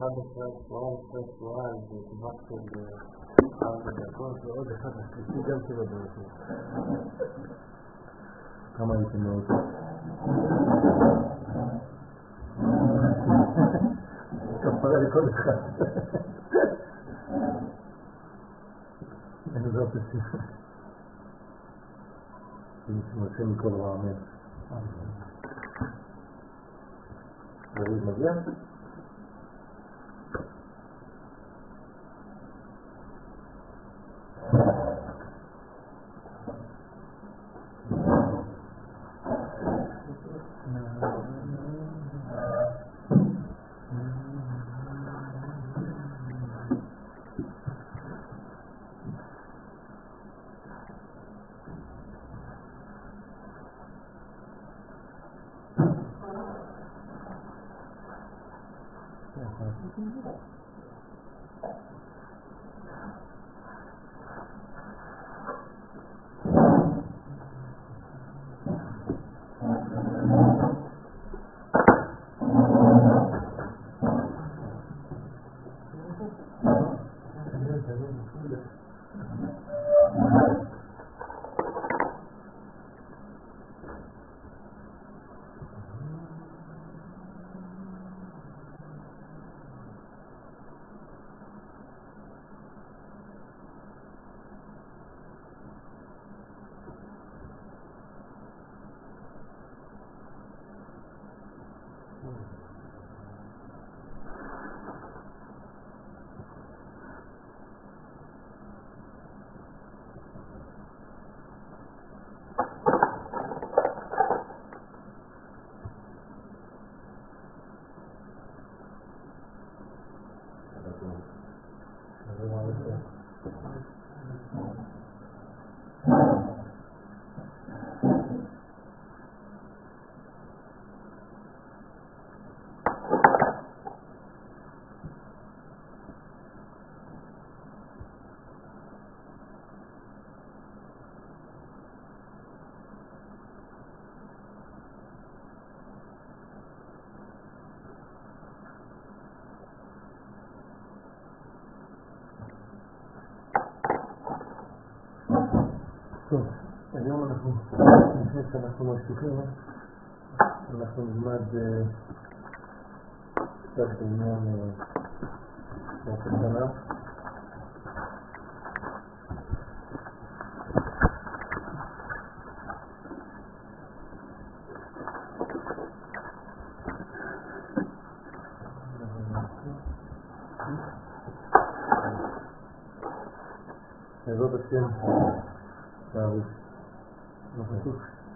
11 שבועיים זה כמעט של 4 דקות ועוד אחד השלישי גם 7 דקות. כמה הייתם מאוד? כפרה לכל אחד. אין זאת השיחה. שמעשה מכל רע, אמן. דוד מגיע? טוב, היום לפני שאנחנו ממשיכים, אנחנו נלמד קצת בעניין ראש השנה. בעזרת השם תאריך לא חשוב.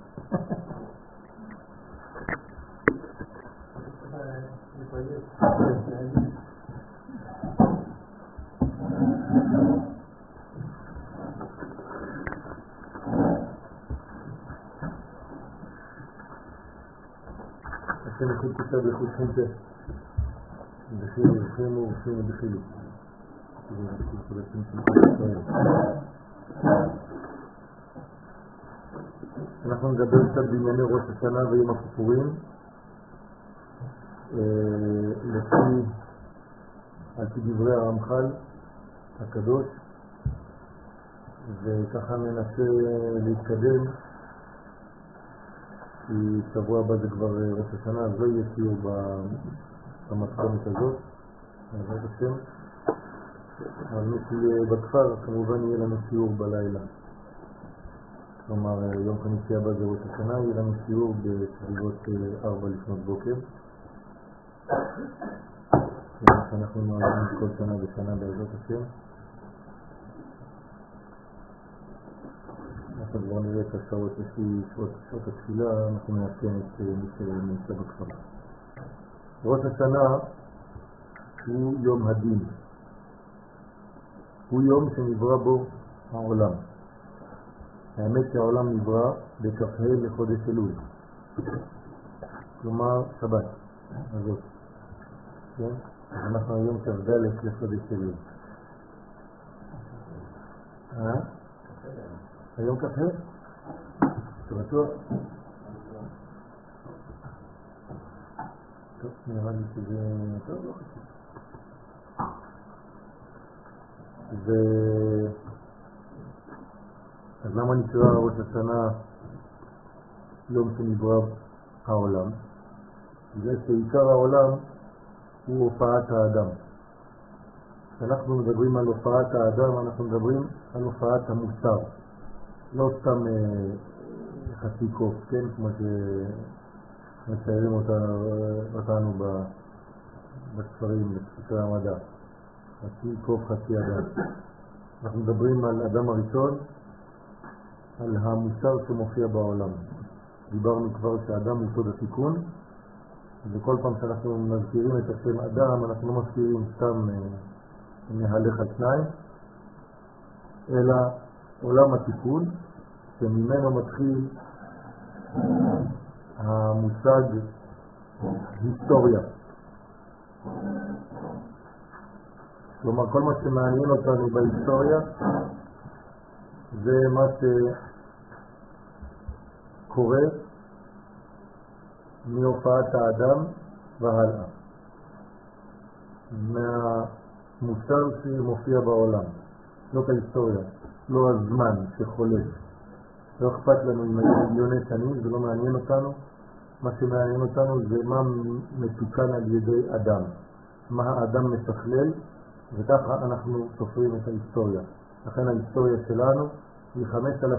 השם יכול תשע בחודכם זה בחיל ובחם ובחם ובחילו. אנחנו נדבר קצת בענייני ראש השנה ויום הכיפורים על פי דברי הרמח"ל הקדוש, וככה ננסה להתקדם כי שבוע הבא זה כבר ראש השנה, אז לא יהיה שיעור במתכונת הזאת בעזרת השם. אבל מי שיהיה בכפר כמובן יהיה לנו שיעור בלילה, כלומר יום חמישי הבא זה ראש השנה, יהיה לנו שיעור בסביבות 4 לפנות בוקר, אנחנו נועדים כל שנה בשנה בעזרת השם. אנחנו כבר נראה את השעות לפי שעות התפילה, אנחנו נעדכן את מי שנמצא בכפר. ראש השנה הוא יום הדין, הוא יום שנברא בו העולם. האמת שהעולם נברא בכ"ה לחודש אלול, כלומר שבת הזאת, כן? אנחנו היום כ"ד לחודש אלול. היום כ"ה? אתה בטוח? טוב, נראה לי שזה טוב, לא חשוב. אז למה נקרא ראש השנה יום שנברא העולם? זה שעיקר העולם הוא הופעת האדם. כשאנחנו מדברים על הופעת האדם, אנחנו מדברים על הופעת המוסר. לא סתם חצי קוף, כן? כמו שמציירים אותנו בספרים, בספרי המדע. חצי קוף, חצי אדם. אנחנו מדברים על אדם הראשון, על המוסר שמופיע בעולם. דיברנו כבר שאדם הוא סוד התיקון, וכל פעם שאנחנו מזכירים את השם אדם, אנחנו לא מזכירים סתם נהלך על שניים, אלא עולם התיקון, שממנו מתחיל המושג היסטוריה. כלומר, כל מה שמעניין אותנו בהיסטוריה זה מה שקורה מהופעת האדם והלאה, מהמוסר שמופיע בעולם, לא ההיסטוריה, לא הזמן שחולף. לא אכפת לנו אם היו מיליוני שנים, זה לא מעניין אותנו. מה שמעניין אותנו זה מה מתוקן על ידי אדם, מה האדם משכלל, וככה אנחנו סופרים את ההיסטוריה. לכן ההיסטוריה שלנו היא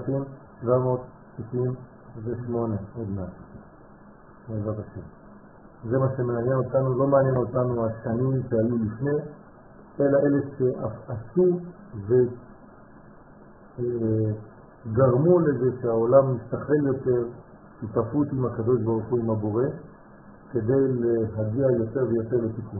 5,768 עוד מעט. בעזרת השם. זה מה שמעניין אותנו, לא מעניין אותנו השנים שהיו לפני, אלא אלה שעשו וגרמו לזה שהעולם מסתכל יותר, שותפות עם הקדוש ברוך הוא, עם הבורא, כדי להגיע יותר ויותר לתיקון.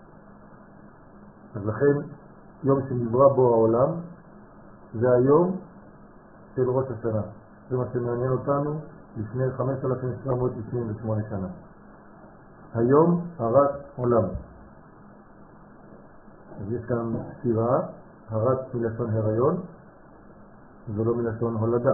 אז לכן, יום שנברא בו העולם, זה היום של ראש השנה. זה מה שמעניין אותנו לפני 5,768 שנה. היום הרת עולם. אז יש כאן ספירה, הרת מלשון הריון, ולא מלשון הולדה.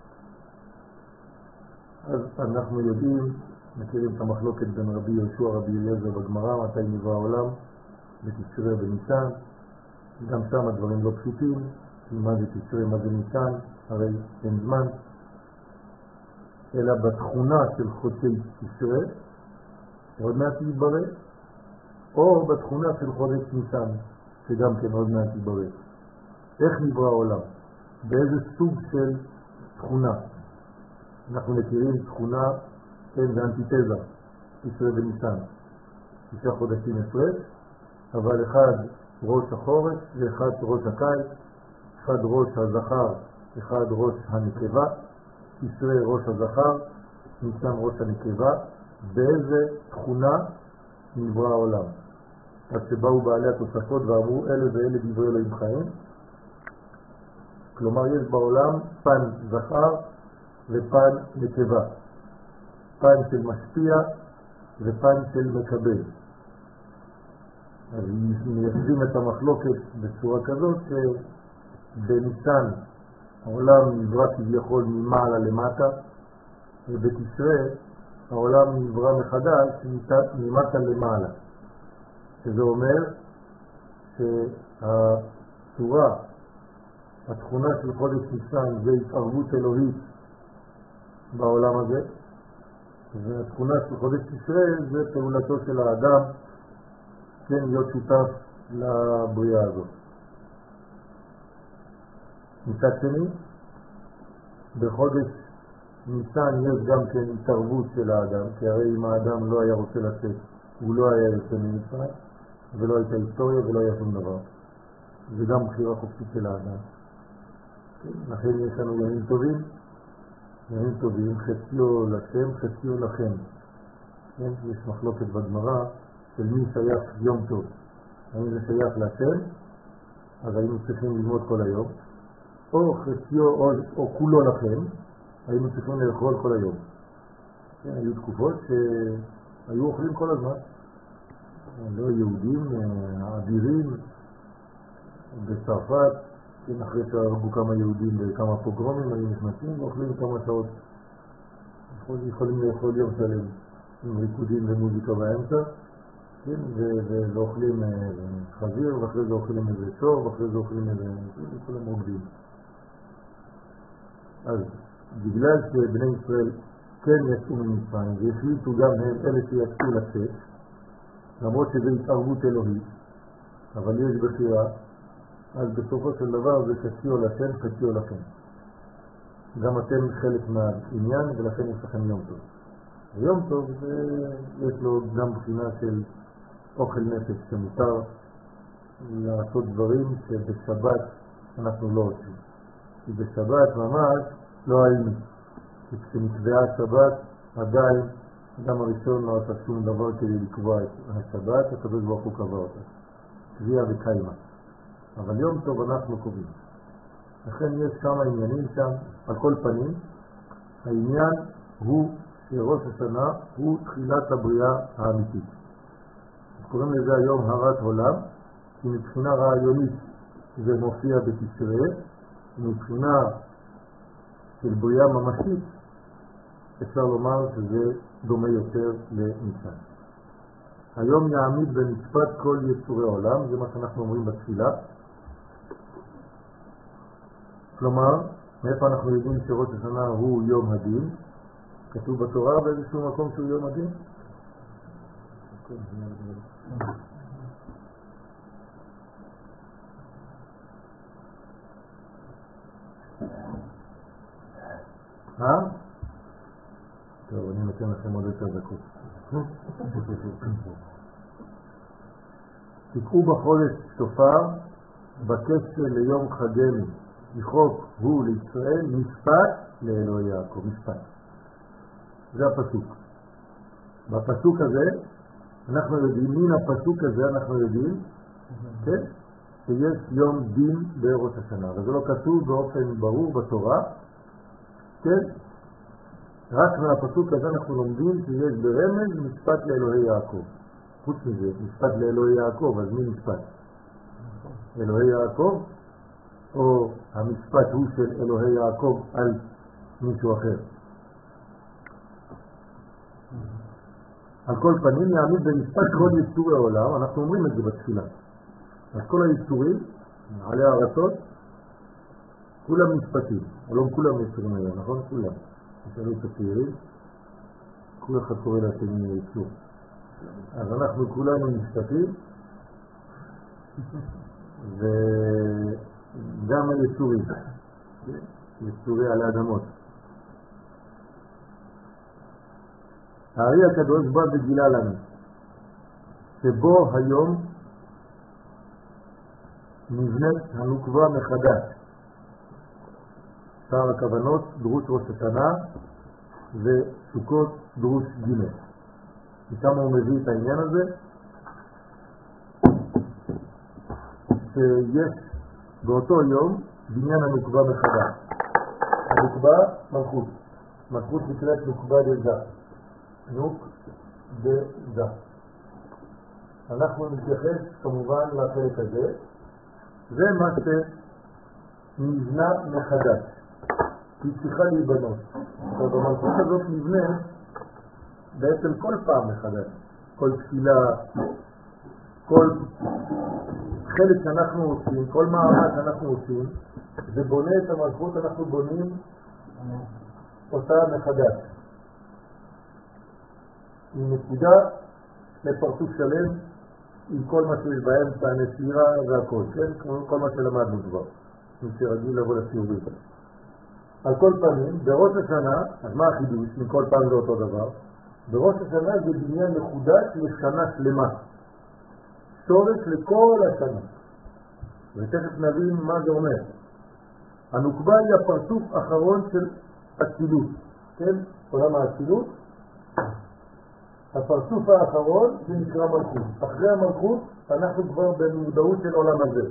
אז אנחנו יודעים, מכירים את המחלוקת בין רבי יהושע רבי אליעזר בגמרא, מתי נברא העולם, בתשרי בניסן. גם שם הדברים לא פשוטים, מה זה תשרי, מה זה ניסן, הרי אין זמן. אלא בתכונה של חודשי תשרי, עוד מעט יתברא, או בתכונה של חודש ניסן, שגם כן עוד מעט יתברא. איך נברא העולם? באיזה סוג של תכונה? אנחנו מכירים תכונה, כן, זה אנטיתזה, תשרי וניסן. 6 חודשים הפרש, אבל אחד ראש החורף ואחד ראש הקיץ, אחד ראש הזכר, אחד ראש הנקבה, תשרי ראש הזכר, ניסן ראש הנקבה. באיזה תכונה נברא העולם? אז שבאו בעלי התוספות ואמרו אלה ואלה דברי אלוהים חיים. כלומר יש בעולם פן זכר ופן נקבה, פן של משפיע ופן של מקבל. אז מייחדים את המחלוקת בצורה כזאת שבניסן העולם נברא כביכול ממעלה למטה, ובתשרי העולם נברא מחדש ממטה למעלה. שזה אומר שהצורה, התכונה של חודש ניסן זה התערבות אלוהית בעולם הזה, והתכונה של חודש תשרי זה פעולתו של האדם, כן, להיות שותף לבריאה הזאת. מצד שני, בחודש ניסן יש גם כן התערבות של האדם, כי הרי אם האדם לא היה רוצה לצאת, הוא לא היה יוצא ממצרים, ולא הייתה היסטוריה ולא היה שום דבר. זה גם בחירה חופשית של האדם. לכן יש לנו ימים טובים, חציו לכם, חציו לכם. יש מחלוקת בגמרא של מי שייך יום טוב. האם זה שייך לכם, אז היינו צריכים ללמוד כל היום, או חציו או כולו לכם, היינו צריכים לאכול כל היום. היו תקופות שהיו אוכלים כל הזמן. לא יהודים, אדירים, בצרפת, אחרי שהרגו כמה יהודים וכמה פוגרומים, היו נכנסים ואוכלים כמה שעות. יכולים לאכול יום שלם עם ריקודים ומוזיקה באמצע, כן? ואוכלים חזיר, ואחרי זה אוכלים איזה שור, ואחרי זה אוכלים איזה... כולם רוקדים. אז בגלל שבני ישראל כן יצאו ממצרים, והחליטו גם הם אלה שיצאו לצאת, למרות שזה התערבות אלוהית, אבל יש בחירה, אז בסופו של דבר זה חציו לכם, חציו לכם. גם אתם חלק מהעניין, ולכן יש לכם יום טוב. ויום טוב יש לו גם בחינה של אוכל נפש, שמותר לעשות דברים שבשבת אנחנו לא עושים. כי בשבת ממש לא היינו. כי כשנקבעה שבת עדיין אדם הראשון לא עשה שום דבר כדי לקבוע את השבת, הקדוש ברוך הוא קבע אותה. קביעה וקיימה. אבל יום טוב אנחנו קובעים. לכן יש כמה עניינים שם, על כל פנים. העניין הוא שראש השנה הוא תחילת הבריאה האמיתית. קוראים לזה היום הרת עולם, כי מבחינה רעיונית זה מופיע בתשרי, ומבחינה של בריאה ממשית אפשר לומר שזה דומה יותר לניסן. היום יעמיד במשפט כל יצורי עולם, זה מה שאנחנו אומרים בתפילה. כלומר, מאיפה אנחנו יודעים שראש השנה הוא יום הדין? כתוב בתורה באיזשהו מקום שהוא יום הדין? טוב, אני נותן לכם עוד 10 דקות. תקעו בחודש שופר בקשר ליום חגנו, יחוק הוא לישראל משפט לאלוהי יעקב. משפט. זה הפסוק. בפסוק הזה אנחנו יודעים, מן הפסוק הזה אנחנו יודעים, כן? שיש יום דין בראש השנה, וזה לא כתוב באופן ברור בתורה, כן? רק מהפסוק הזה אנחנו לומדים שיש ברמז משפט לאלוהי יעקב. חוץ מזה, משפט לאלוהי יעקב, אז מי משפט? אלוהי יעקב? או המשפט הוא של אלוהי יעקב על מישהו אחר? על כל פנים יעמיד במשפט כל יצורי העולם, אנחנו אומרים את זה בתפילה. אז כל היצורים, עלי הארצות, כולם משפטים, או לא כולם יצורים היום, נכון? כולם. תשאלו את הצעירים, כל אחד קורא לשני יצור. אז אנחנו כולנו משפטים, וגם היצורים, יצורי על האדמות. הארי הקדוש בא וגילה לנו שבו היום נבנית הנוקבה מחדש. שר הכוונות דרוש ראש השנה וסוכות דרוש ג'. וכמה הוא מביא את העניין הזה? שיש באותו יום בניין הנוקבה מחדש. הנוקבה מלכות. מלכות נקראת נוקבה דזה. נוק דזה. אנחנו נתייחס כמובן לחלק הזה. זה מה שנבנה מחדש. היא צריכה להיבנות. ובמלכות הזאת נבנה בעצם כל פעם מחדש. כל תפילה, כל חלק שאנחנו עושים, כל מעמד שאנחנו עושים, זה בונה את המלכות, אנחנו בונים אותה מחדש. עם נקודה לפרצוף שלם, עם כל מה שיש באמצע, הנסירה והכל, כן? כל מה שלמדנו כבר, מי שרגיל לבוא לסיורים. על כל פנים, בראש השנה, אז מה החידוש? מכל פעם זה אותו דבר. בראש השנה זה בניין מחודש לשנה שלמה. שורש לכל השנה. ותכף נבין מה זה אומר. הנוקבה היא הפרצוף האחרון של הצילות. כן? עולם הצילות. הפרצוף האחרון זה נקרא מלכות. אחרי המלכות אנחנו כבר במודעות של עולם הזה.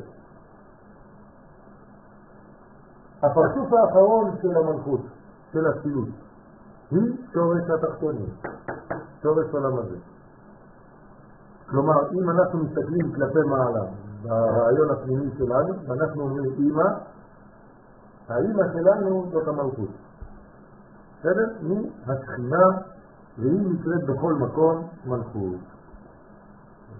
הפרצוף האחרון של המלכות, של הצילות, היא שורש התחתונים, שורש עולם הזה. כלומר, אם אנחנו מסתכלים כלפי מעלה, ברעיון הפנימי שלנו, ואנחנו אומרים אמא, האמא שלנו זאת המלכות. בסדר? היא השכינה, והיא נקראת בכל מקום מלכות.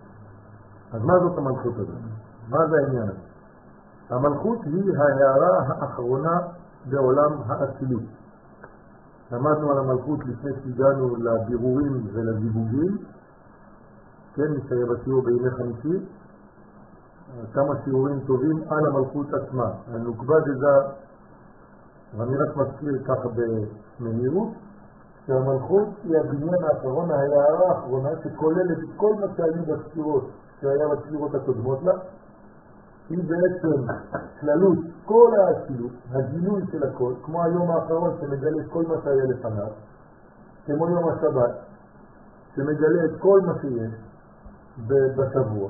אז מה זאת המלכות הזאת? מה זה העניין הזה? המלכות היא ההערה האחרונה בעולם האצילות. למדנו על המלכות לפני שהגענו לבירורים ולזיווגים, כן, נסתיים בשיעור בימי חמישי, כמה שיעורים טובים על המלכות עצמה. הנוקבה דזה, ואני רק מזכיר ככה במהירות, שהמלכות היא הבניין האחרון, ההערה האחרונה, שכוללת את כל מה שהיו בספירות, שהיה בספירות הקודמות לה, היא בעצם כללות כל האצילות, הגילוי של הכל, כמו היום האחרון שמגלה את כל מה שהיה לפניו, כמו יום השבת, שמגלה את כל מה שיש בשבוע.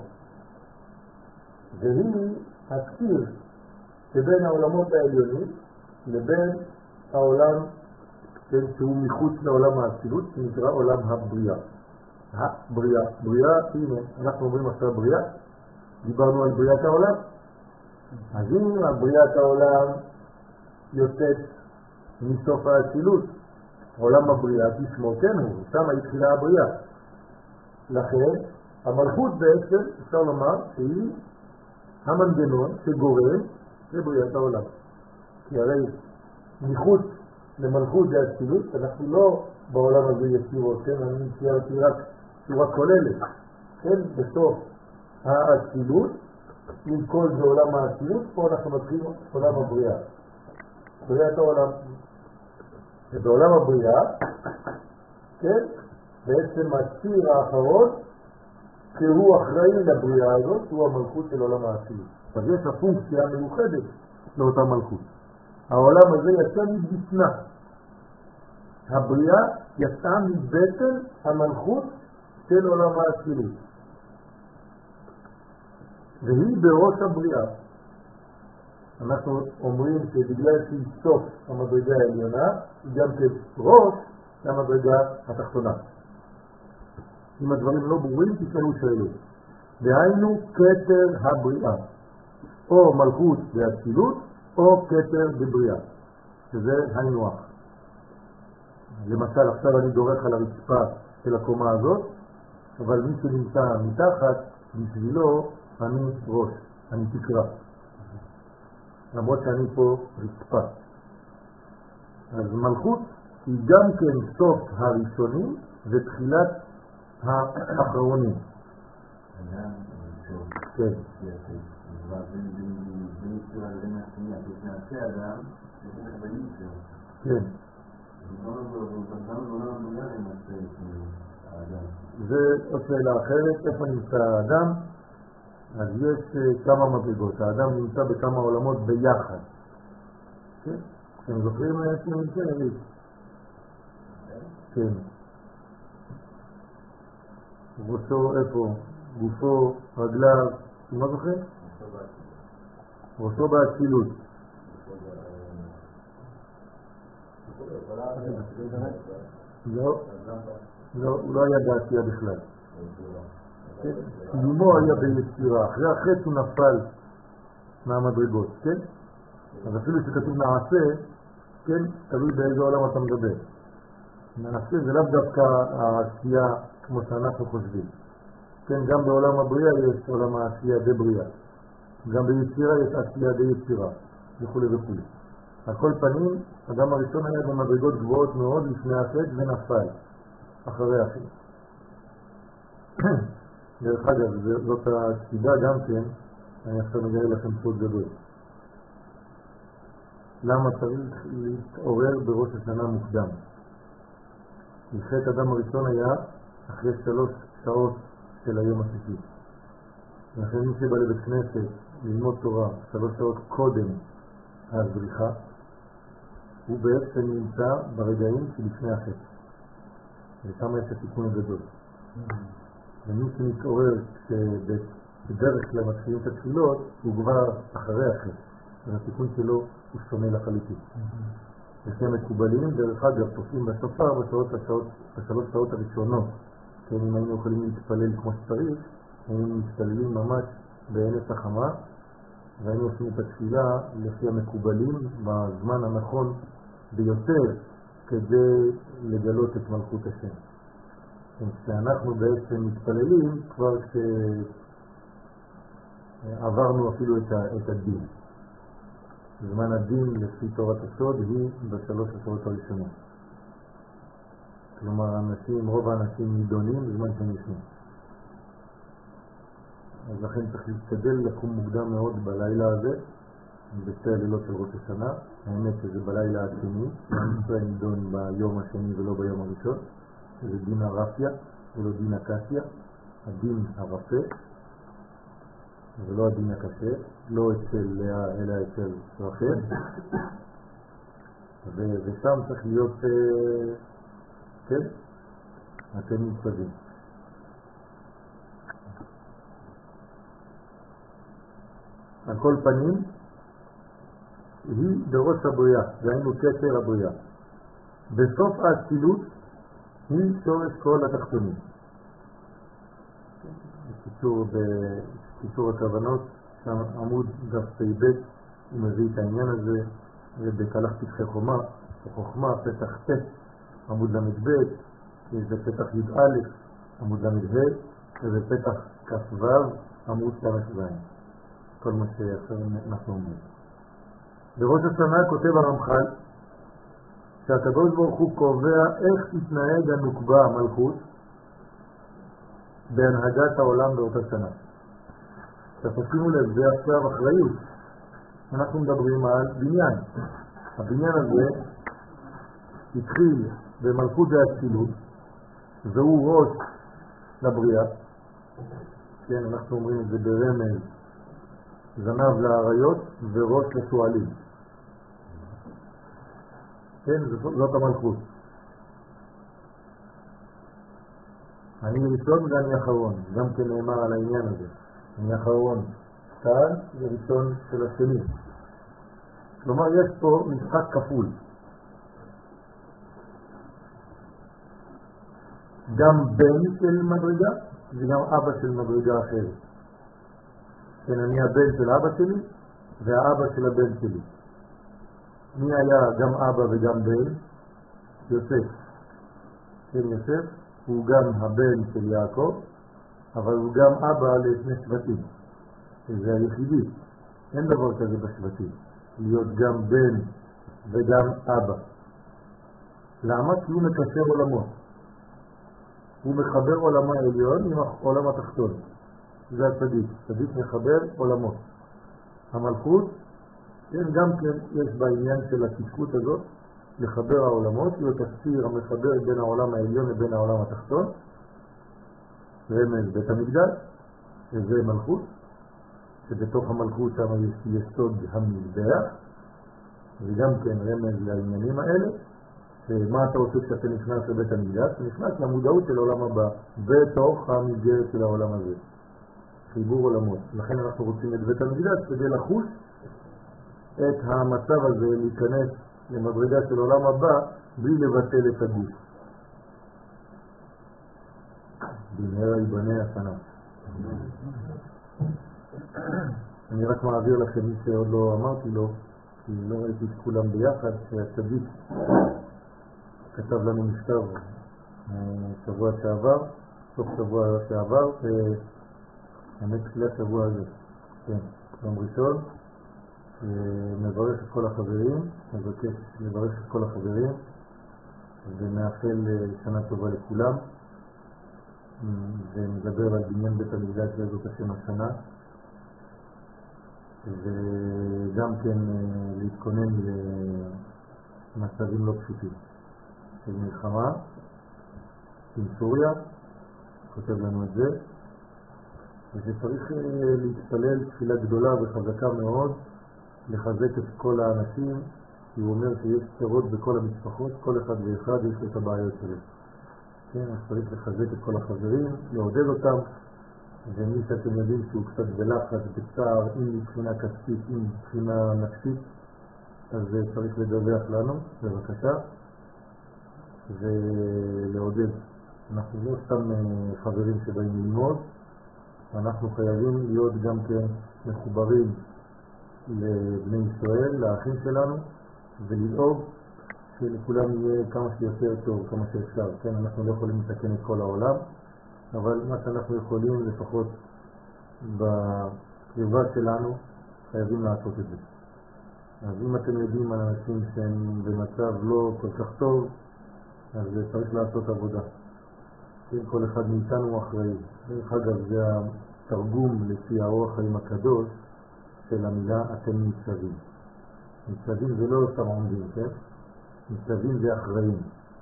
והיא הציר שבין העולמות העליונים לבין העולם שהוא מחוץ לעולם האצילות, שנקרא עולם הבריאה. בריאה, הנה, אנחנו אומרים עכשיו בריאה, דיברנו על בריאת העולם. אז אם בריאת העולם יוצאת מסוף האצילות, עולם הבריאה תשמו כן הוא, שם התחילה הבריאה. לכן המלכות בעצם אפשר לומר שהיא המנגנון שגורם לבריאת העולם. כי הרי מחוץ למלכות והאצילות אנחנו לא בעולם הזה יצירות, כן? אני ציירתי רק צורה כוללת, כן? בסוף האצילות, עם כל זה עולם האצילות, פה אנחנו מתחילים עולם הבריאה, בריאת העולם. ובעולם הבריאה, כן? בעצם הציר האחרון שהוא אחראי לבריאה הזאת, הוא המלכות של עולם האצילות. אז יש הפונקציה המיוחדת לאותה מלכות. העולם הזה יצא מבטנה. הבריאה יצאה מבטן המלכות של עולם האצילות. והיא בראש הבריאה. אנחנו אומרים שבגלל שהיא סוף המדרגה העליונה, היא גם כראש המדרגה התחתונה. אם הדברים לא ברורים, תשאלו שאלות. דהיינו כתר הבריאה. או מלכות והאצילות, או כתר בבריאה. שזה היינו הך. למשל, עכשיו אני דורך על הרצפה של הקומה הזאת, אבל מי שנמצא מתחת, בשבילו אני ראש, אני תקרה. למרות שאני פה רצפה. אז מלכות היא גם כן סוף הראשונים ותחילת האחרונים. כן. כן. זה עוד שאלה אחרת, איפה נמצא האדם? אז יש כמה מדרגות, האדם נמצא בכמה עולמות ביחד. כן? אתם זוכרים איפה נמצא? כן. ראשו איפה? גופו, רגליו, מה זוכרים? ראשו באצילות. לא, הוא לא היה בעשייה בכלל. קיומו היה ביצירה, אחרי החטא הוא נפל מהמדרגות, כן? אז אפילו שכתוב נעשה, כן, תלוי באיזה עולם אתה מדבר. נעשה זה לאו דווקא העשייה כמו שאנחנו חושבים. כן, גם בעולם הבריאה יש עולם העשייה בבריאה. גם ביצירה יש עשייה ביצירה, וכו' וכו'. על כל פנים, האדם הראשון היה במדרגות גבוהות מאוד לפני החטא ונפל, אחרי החטא. דרך אגב, זאת הסיבה גם כן, אני עכשיו מגלה לכם סוד גדול. למה צריך להתעורר בראש השנה מוקדם? חטא האדם הראשון היה אחרי 3 שעות של היום השישי. לכן מי שבא לבית כנסת ללמוד תורה 3 שעות קודם הזריחה, הוא בעצם נמצא ברגעים שלפני החטא. ושם יש התיקון הגדול. ומי שמתעורר שבדרך כלל מתחילים את התפילות, הוא כבר אחרי החטא. והתיקון שלו הוא שונה לחלוטין. וכן מקובלים, דרך אגב, תופעים בשופר בשלוש שעות הראשונות. כן, אם היינו יכולים להתפלל כמו שצריך, היינו מתפללים ממש בעינס החמה, והיינו עושים את התפילה לפי המקובלים בזמן הנכון ביותר כדי לגלות את מלכות השם. כשאנחנו בעצם מתפללים כבר עברנו אפילו את הדין. זמן הדין לפי תורת הסוד היא בשלוש השעות הראשונות. כלומר, רוב האנשים נידונים בזמן שהם ישנים. אז לכן צריך להשתדל לקום מוקדם מאוד בלילה הזה, בשתי הלילות של ראש השנה. האמת שזה בלילה השני, ישראל נידון ביום השני ולא ביום הראשון. זה דין הרפיה ולא דין הקשיה, הדין הרפה ולא הדין הקשה, לא אצל לאה אלא אצל רחל. ושם צריך להיות, כן, אתם נצפדים. על כל פנים, היא בראש הבריאה, דהיינו כתר הבריאה. בסוף האצילות היא שורש כל התחתונים. בקיצור הכוונות, שם עמוד דף פ"ב, הוא מביא את העניין הזה, ובקלח פתחי חוכמה, פתח ט', עמוד למ"ב, זה פתח י"א, עמוד למ"ה, וזה פתח כ"ו, עמוד ס"ז. כל מה שעכשיו אנחנו אומרים. בראש השנה כותב הרמח"ל שהקדוש ברוך הוא קובע איך תתנהג הנוקבה המלכות בהנהגת העולם באותה שנה. תשימו לב, זה עכשיו אחריות. אנחנו מדברים על בניין. הבניין הזה התחיל במלכות האצילות, והוא ראש לבריאה. כן, אנחנו אומרים את זה ברמז, זנב לאריות וראש לשואלים. כן, זאת המלכות. אני ראשון ואני אחרון, גם כן נאמר על העניין הזה. אני אחרון כאן וראשון של השני. כלומר, יש פה משחק כפול. גם בן של מדרגה וגם אבא של מדרגה אחרת. כן, אני הבן של אבא שלי והאבא של הבן שלי. מי היה גם אבא וגם בן? יוסף. כן, יוסף הוא גם הבן של יעקב, אבל הוא גם אבא לשני שבטים. זה היחידי. אין דבר כזה בשבטים. להיות גם בן וגם אבא. למה? כי הוא מקשר עולמות. הוא מחבר עולם העליון עם עולם התחתון. זה הצדיק. צדיק מחבר עולמות. המלכות, כן, גם כן יש בעניין של התפקות הזאת, לחבר העולמות, להיות הסיר המחבר בין העולם העליון לבין העולם התחתון. רמז בית המקדש, שזה מלכות, שבתוך המלכות שם יש יסוד המזבח, וגם כן רמז לעניינים האלה, שמה אתה עושה כשאתה נכנס לבית המקדש? אתה נכנס למודעות של העולם הבא, בתוך המסגרת של העולם הזה. חיבור עולמות. לכן אנחנו רוצים את בית המקדש כדי לחוש את המצב הזה, להיכנס למדרגה של עולם הבא בלי לבטל את הגוף. במהרה ייבנה השנה. אני רק מעביר לכם מי שעוד לא אמרתי לו, כי לא ראיתי את כולם ביחד, שהצדיק כתב לנו מכתב שבוע שעבר, סוף שבוע שעבר, האמת תחילת שבוע הזה, כן, יום ראשון, מברך את כל החברים, מבקש לברך את כל החברים, ומאחל שנה טובה לכולם, ומדבר על בניין בית המקדש בעזרת השם השנה, וגם כן להתכונן למצבים לא פשוטים של מלחמה עם סוריה, כותב לנו את זה, ושצריך להתפלל תפילה גדולה וחזקה מאוד, לחזק את כל האנשים, כי הוא אומר שיש צרות בכל המשפחות, כל אחד ואחד יש את הבעיות שלו. כן, אז צריך לחזק את כל החברים, לעודד אותם, ומי שאתם יודעים שהוא קצת בלחץ, בצער, אם מבחינה כספית, אם מבחינה נפשית, אז צריך לדווח לנו, בבקשה, ולעודד. אנחנו לא סתם חברים שבאים ללמוד, אנחנו חייבים להיות גם כן מחוברים לבני ישראל, לאחים שלנו, ולדאוג שלכולם יהיה כמה שיותר טוב, כמה שאפשר. כן, אנחנו לא יכולים לתקן את כל העולם, אבל מה שאנחנו יכולים לפחות הקרבה שלנו, חייבים לעשות את זה. אז אם אתם יודעים על אנשים שהם במצב לא כל כך טוב, אז צריך לעשות עבודה. כל אחד מאיתנו אחראי. דרך אגב, זה התרגום לפי האורח חיים הקדוש של המילה אתם ניצבים. ניצבים זה לא סתם עומדים, כן? ניצבים זה אחראים.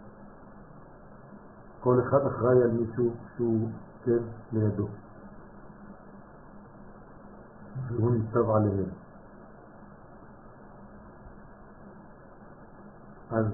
כל אחד אחראי על מישהו שהוא, כן, לידו. והוא ניצב עליהם. אז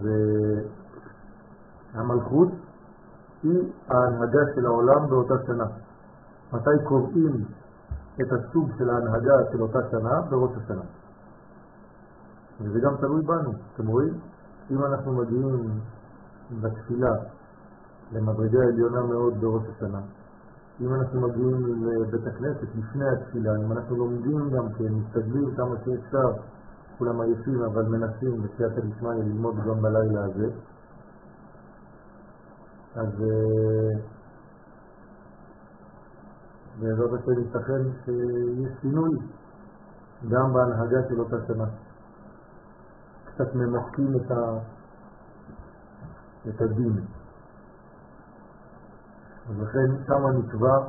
המלכות היא ההנהגה של העולם באותה שנה. מתי קובעים את הסוג של ההנהגה של אותה שנה? בראש השנה. וזה גם תלוי בנו. אתם רואים? אם אנחנו מגיעים בתפילה למדרגה עליונה מאוד בראש השנה, אם אנחנו מגיעים לבית הכנסת לפני התפילה, אם אנחנו לומדים גם כן, מסתגלים כמה שאפשר, כולם עייפים אבל מנסים בסייעתא דשמיא ללמוד גם בלילה הזה, אז בעזרת השם ייתכן שיש שינוי גם בהנהגה של אותה שנה. קצת ממסכים את הדין. ולכן שם נקבע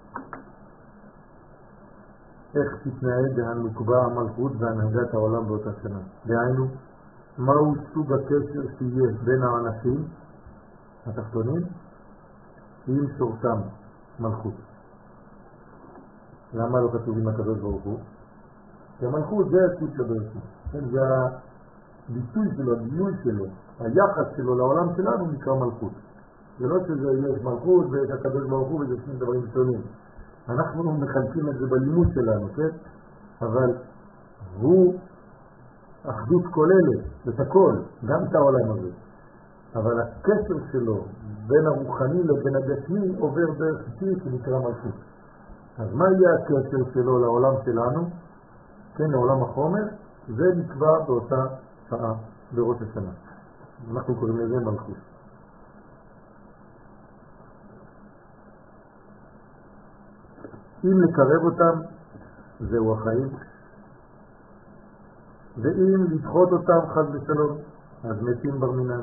איך תתנהג הנוקבה המלכות והנהגת העולם באותה שנה. דהיינו, מהו סוג הקשר שיהיה בין האנשים התחתונים עם שורשם מלכות. למה לא כתוב עם הקדוש ברוך הוא? כי המלכות זה הסוג של ברוך הוא. זה הביטוי שלו, הדיון שלו, היחס שלו לעולם שלנו נקרא מלכות. זה לא שזה יש מלכות ויש הקדוש ברוך הוא וזה שני דברים שונים. אנחנו מחלקים את זה בלימוד שלנו, כן? אבל הוא אחדות כוללת, את הכל, גם את העולם הזה. אבל הקשר שלו בין הרוחני לבין הגשמי עובר דרך כלי שנקרא מלכות. אז מה יהיה הקשר שלו לעולם שלנו? כן, לעולם החומר, זה נקבע באותה שעה בראש השנה. אנחנו קוראים לזה מלכות. אם לקרב אותם, זהו החיים. ואם לדחות אותם חד ושלום, אז מתים ברמינן.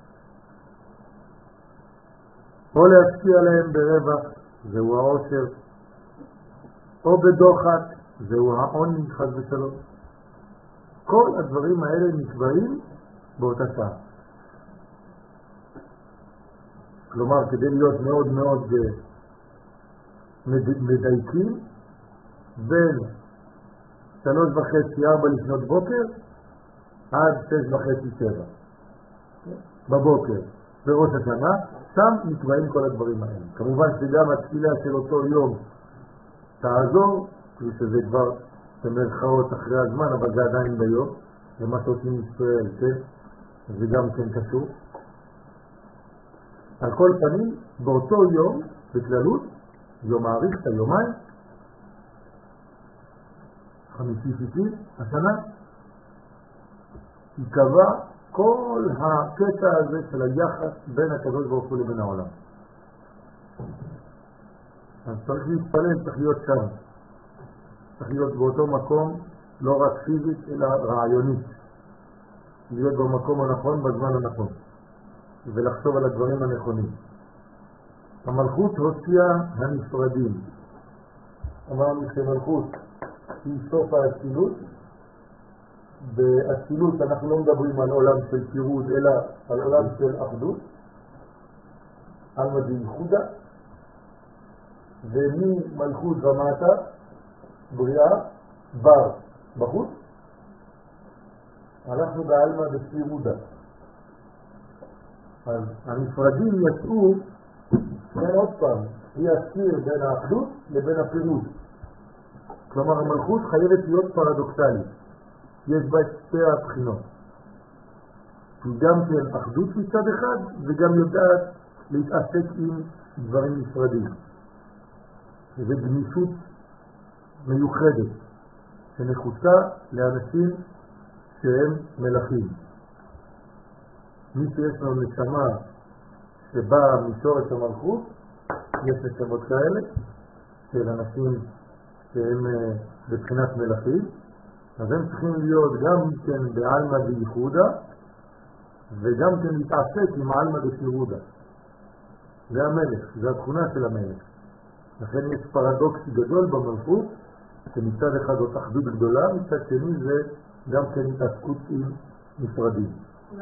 או להשקיע להם ברווח, זהו העושר. או בדוחק, זהו העוני חד ושלום. כל הדברים האלה נקבעים באותה שעה. כלומר, כדי להיות מאוד מאוד מדייקים, בין 3:30-4 לפנות בוקר עד 6:30-7 בבוקר בראש השנה, שם נקבעים כל הדברים האלה. כמובן שגם התפילה של אותו יום תעזור, שזה כבר במרכאות אחרי הזמן, אבל זה עדיין ביום, ומה שעושים ישראל, כן? זה גם כן קשור. על כל פנים, באותו יום, בכללות, יום מעריך את היומיים, 5-6 השנה, יקבע כל הקטע הזה של היחס בין הקדוש ברוך הוא לבין העולם. אז צריך להתפלל, צריך להיות שם. צריך להיות באותו מקום, לא רק פיזית, אלא רעיונית. להיות במקום הנכון, בזמן הנכון. ולחשוב על הדברים הנכונים. המלכות הוציאה הנפרדים. אמרנו שמלכות היא סוף האצילות. באצילות אנחנו לא מדברים על עולם של פירוד, אלא על עולם של אחדות. עלמא דייחודה. וממלכות ומטה, בריאה, בר, בחוץ. אנחנו בעלמא דפירודה. אז הנפרדים יצאו, כן, עוד פעם, היא הסיר בין האחדות לבין הפירוד. כלומר, המלכות חייבת להיות פרדוקסלית. יש בה את שתי הבחינות. היא גם כן אחדות מצד אחד, וגם יודעת להתעסק עם דברים נפרדים. זה גמישות מיוחדת, שנחוצה לאנשים שהם מלכים. מי שיש לו נשמה שבאה משורש המלכות, יש נשמות כאלה של אנשים שהם בבחינת מלאכים, אז הם צריכים להיות גם כן בעלמא דייחודה, וגם כן להתעסק עם עלמא דשירודה. זה המלך, זה התכונה של המלך. לכן יש פרדוקס גדול במלכות, שמצד אחד זאת אחדות גדולה, מצד שני זה גם כן התעסקות עם נפרדים.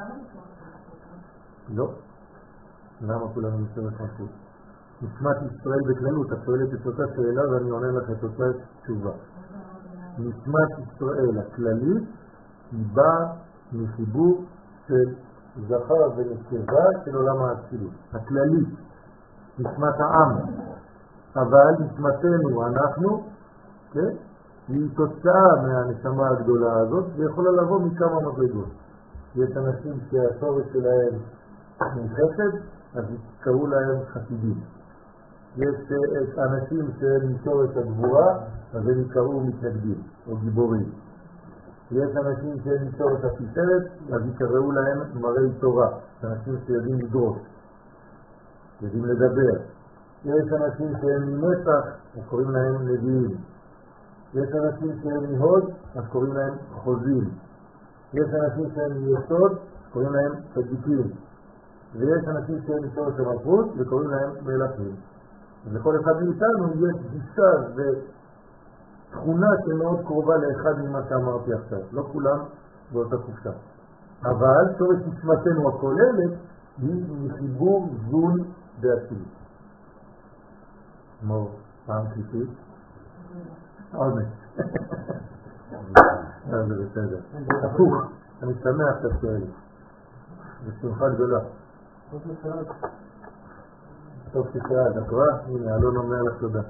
לא. למה כולנו נשארת מלכות? נשמת ישראל בכללות, את שואלת את אותה שאלה ואני עונה לך את אותה תשובה. נשמת ישראל הכללית היא באה מחיבור של זכר ונקבה של עולם האצילות. הכללית, נשמת העם. אבל נשמתנו אנחנו, כן? היא תוצאה מהנשמה הגדולה הזאת ויכולה לבוא מכמה מדרגות. יש אנשים שהשורש שלהם חסד, אז קראו להם חסידים. יש אנשים שהם משורש הגבורה, אז הם יקראו מתנגדים או גיבורים. יש אנשים שהם משורש התפארת, אז יקראו להם מראי תורה, אנשים שיודעים לדרוש, יודעים לדבר. יש אנשים שהם מנצח, אז קוראים להם נביאים. יש אנשים שהם מהוד, אז קוראים להם חוזים. יש אנשים שהם מיסוד, קוראים להם צדיקים. ויש אנשים שהם משורש המלכות וקוראים להם מלכים. ולכל אחד מאיתנו יש גישה ותכונה שמאוד קרובה לאחד ממה שאמרתי עכשיו. לא כולם באותה קופסה. אבל שורש נשמתנו הכוללת היא מחיבור זון באצילות. מור, פעם שלישית. עונש. זה בסדר. הפוך, אני שמח שאתה שואל. זה שמחה גדולה. טוב ששאלת, אתה רואה? הנה, אלון אומר לך תודה.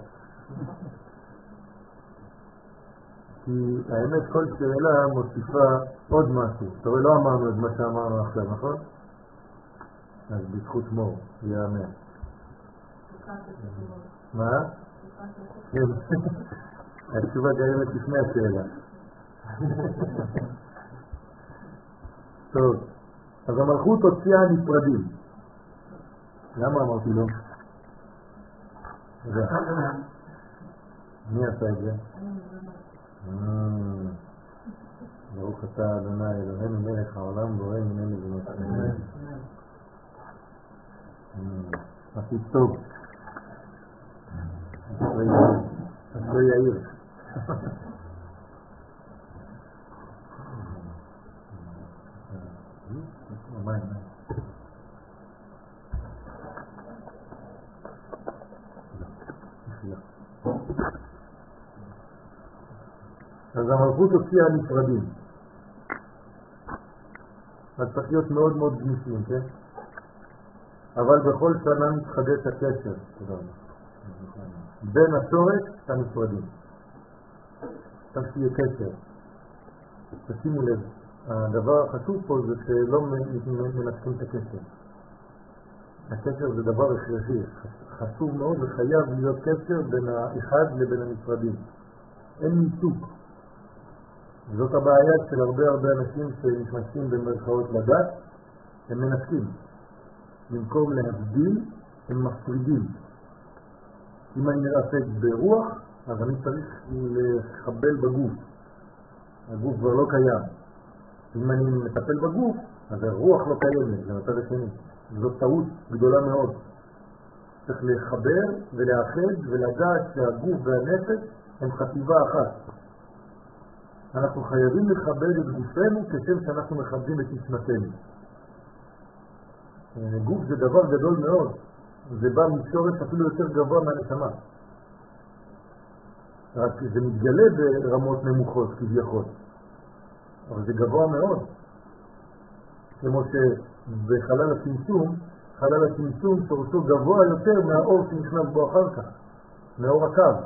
כי האמת כל שאלה מוסיפה עוד משהו. אתה רואה, לא אמרנו את מה שאמרנו עכשיו, נכון? אז בזכות מור, זה יאמר. מה? התשובה קיימת לפני השאלה. טוב, אז המלכות הוציאה נפרדים. למה אמרתי לו? מי עשה את זה? ברוך אתה אדוני אלוהינו מלך העולם בורא ממנו ומתחיל. עשית טוב. אשרי יאיר. אז המלכות הוציאה נפרדים. אז צריך להיות מאוד מאוד גמישים, כן? אבל בכל שנה מתחדש הקשר בין השורש לנפרדים. צריך שיהיה קשר. תשימו לב, הדבר החשוב פה זה שלא מנתקים את הקשר. הקשר זה דבר הכרחי, חשוב מאוד וחייב להיות קשר בין האחד לבין הנפרדים. אין ניתוק. זאת הבעיה של הרבה אנשים שנכנסים במרכאות לדת, הם מנתקים. במקום להבדיל, הם מפרידים. אם אני מרפק ברוח, אז אני צריך לחבל בגוף. הגוף כבר לא קיים. אם אני מטפל בגוף, אז הרוח לא קיימת, זה מצד השני. זאת טעות גדולה מאוד. צריך לחבר ולאחד ולדעת שהגוף והנפש הם חטיבה אחת. אנחנו חייבים לכבד את גופנו כשם שאנחנו מכבדים את נשמתנו. גוף זה דבר גדול מאוד. זה בא משורש אפילו יותר גבוה מהנשמה. רק זה מתגלה ברמות נמוכות כביכול. אבל זה גבוה מאוד. כמו שבחלל הצמצום, חלל הצמצום שורשו גבוה יותר מהאור שנכנס בו אחר כך, מאור הקו.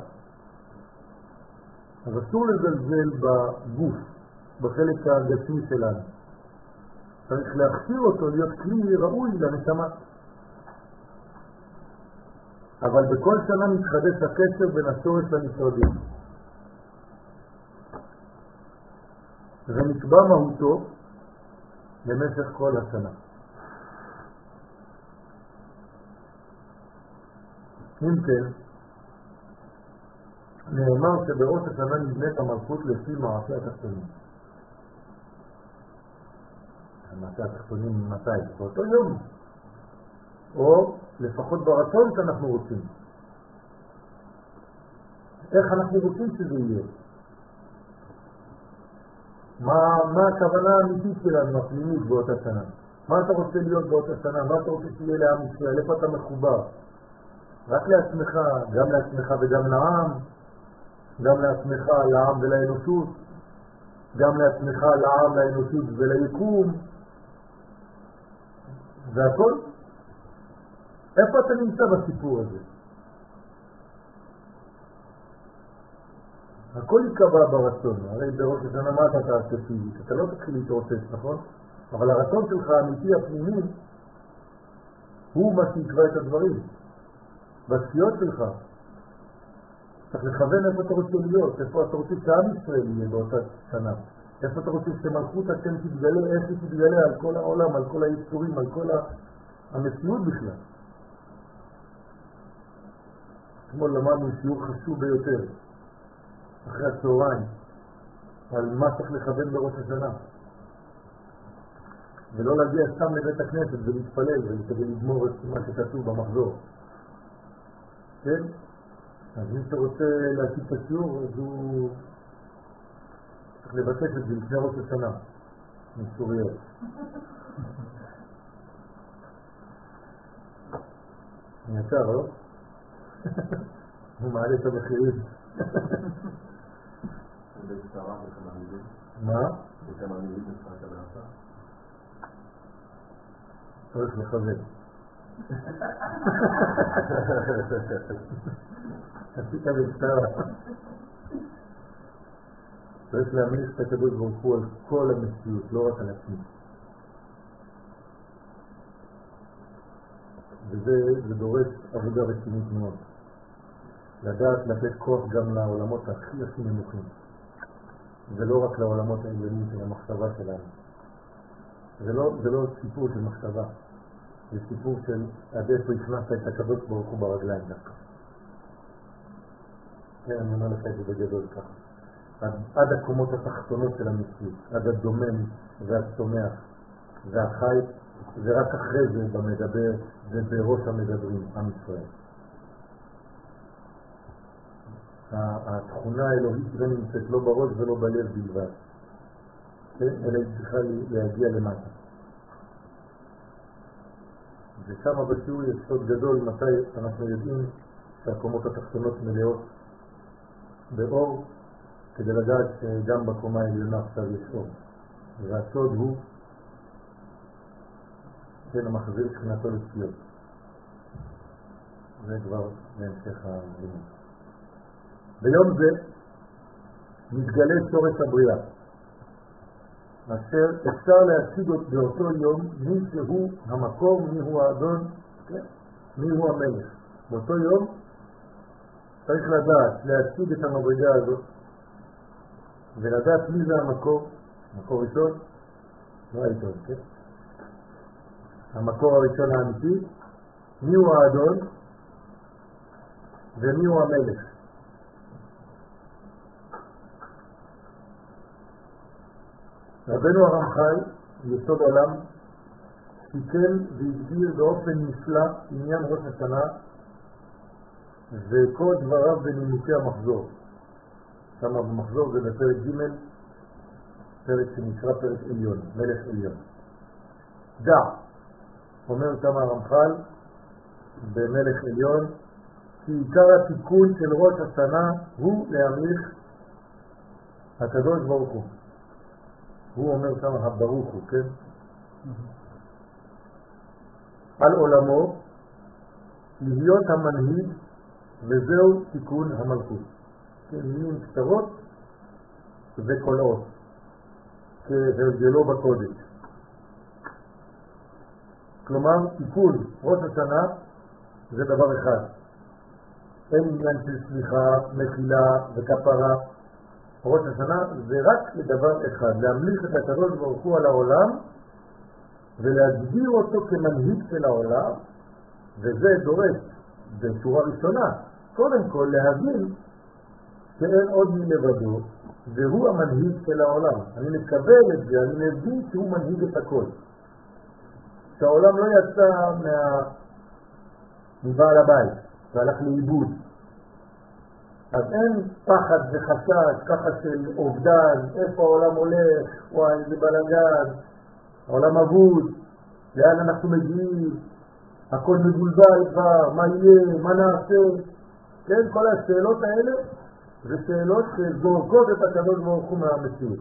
אז אסור לזלזל בגוף, בחלק הגשמי שלנו. צריך להכשיר אותו להיות כלי ראוי לנשמה. אבל בכל שנה מתחדש הקשר בין השורש לנפרדים. ונקבע מהותו במשך כל השנה. אם כן, נאמר שבראש השנה נבנית המלכות לפי מעשה התחתונים. המעשה התחתונים מתי? באותו יום. או לפחות ברצון שאנחנו רוצים. איך אנחנו רוצים שזה יהיה? מה הכוונה האמיתית שלנו, הפנימית באותה שנה? מה אתה רוצה להיות באותה שנה? מה אתה רוצה שיהיה לעם ישראל? איפה אתה מחובר? רק לעצמך, גם לעצמך וגם לעם, גם לעצמך, לעם ולאנושות, גם לעצמך, לעם, לאנושות וליקום, והכל. איפה אתה נמצא בסיפור הזה? הכל יקבע ברצון, הרי בראש השנה מה אתה תעשה פיזית? אתה לא תתחיל להתרוצץ, נכון? אבל הרצון שלך האמיתי הפנימי הוא מה שיקבע את הדברים. בצפיות שלך צריך לכוון איפה אתה רוצה להיות, איפה אתה רוצה שעם ישראל יהיה באותה שנה, איפה אתה רוצה שמלכות השם תתגלה, איך היא תתגלה על כל העולם, על כל היצורים, על כל המציאות בכלל. אתמול למדנו שיעור חשוב ביותר אחרי הצהריים על מה צריך לכוון בראש השנה, ולא להגיע סתם לבית הכנסת ולהתפלל וכדי לגמור את מה שכתוב במחזור. כן? אז מי שרוצה להשיג את השיעור, אז הוא צריך לבקש את זה לפני ראש השנה מסוריות. יקר, לא? הוא מעלה את המחירים. ובקצרה בכמה מילים? מה? בכמה מילים נשמעת הבעשה? צריך לכוון. עשית בקצרה. צריך להמליך את הקדוש ברוך הוא על כל המציאות, לא רק על עצמי. וזה דורש עבודה רצינית מאוד. לדעת לתת כוח גם לעולמות הכי נמוכים. זה לא רק לעולמות העליונים של המחשבה שלנו. זה לא סיפור של מחשבה. זה סיפור של עד איפה הכנסת את הקדוש ברוך הוא ברגליים דווקא. כן, אני אומר לך את זה בגדול ככה. עד הקומות התחתונות של המציאות, עד הדומם והצומח והחי, זה רק אחרי זה במדבר ובראש המדברים, עם ישראל. התכונה האלוהית לא נמצאת לא בראש ולא בלב בלבד, אלא היא צריכה להגיע למטה. ושם בשיעור יש סוד גדול מתי אנחנו יודעים שהקומות התחתונות מלאות באור, כדי לדעת שגם בקומה העליונה עכשיו יש אור. והסוד הוא כן המחזיר שכנתו לצפיות. זה כבר בהמשך הלימוד. ביום זה מתגלה שורש הבריאה, אשר אפשר להשיג באותו יום מי שהוא המקור, מי הוא האדון, מי הוא המלך. באותו יום צריך לדעת להשיג את המדרגה הזאת ולדעת מי זה המקור. המקור ראשון, לא העיתון, כן? המקור הראשון האמיתי, מי הוא האדון ומי הוא המלך. רבנו הרמח"ל, יסוד עולם, סיכם והגדיר באופן נפלא עניין ראש השנה וכל דבריו בנימוקי המחזור. שם במחזור זה בפרק ג', פרק שנקרא פרק עליון, מלך עליון. דע, אומר שם הרמח"ל במלך עליון, כי עיקר התיקון של ראש השנה הוא להמליך הקדוש ברוך הוא. הוא אומר שם הברוך הוא, כן? על עולמו להיות המנהיג, וזהו תיקון המלכות. כן, מילים קצרות וקולעות, כהרגלו בקודש. כלומר, תיקון ראש השנה זה דבר אחד. אין עניין של סליחה, מחילה וכפרה. ראש השנה זה רק לדבר אחד, להמליך את הקדוש ברוך הוא על העולם ולהגדיר אותו כמנהיג של העולם, וזה דורש בשורה ראשונה קודם כל להבין שאין עוד מלבדו, והוא המנהיג של העולם. אני מקבל את זה, אני מבין שהוא מנהיג את הכל. שהעולם לא יצא מבעל הבית, והלך לאיבוד. אז אין פחד וחשש, ככה של אובדן, איפה העולם הולך, וואי, איזה בלגן, העולם אבוד, לאן אנחנו מגיעים, הכל מבולבל כבר, מה יהיה, מה נעשה. כן, כל השאלות האלה זה שאלות שזורקות את הקדוש ברוך הוא מהמציאות.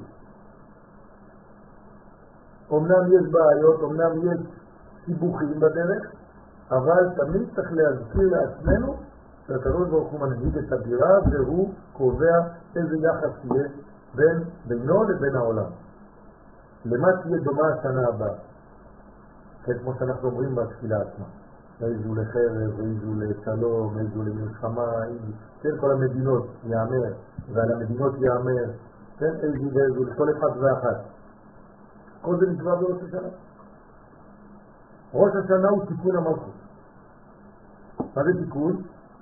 אמנם יש בעיות, אמנם יש סיבוכים בדרך, אבל תמיד צריך להזכיר לעצמנו שהקדוש ברוך הוא מנהיג את הדירה והוא קובע איזה יחס יהיה בינו לבין העולם. למה תהיה דומה השנה הבאה? כן, כמו שאנחנו אומרים בתפילה עצמה. איזו לחרב, איזו לשלום, איזו למלחמה, כן, כל המדינות יאמר, ועל המדינות יאמר, כן, איזו ואיזו, לכל אחד ואחת. כל זה נקבע בראש השנה. ראש השנה הוא תיקון המלכות. מה זה תיקון?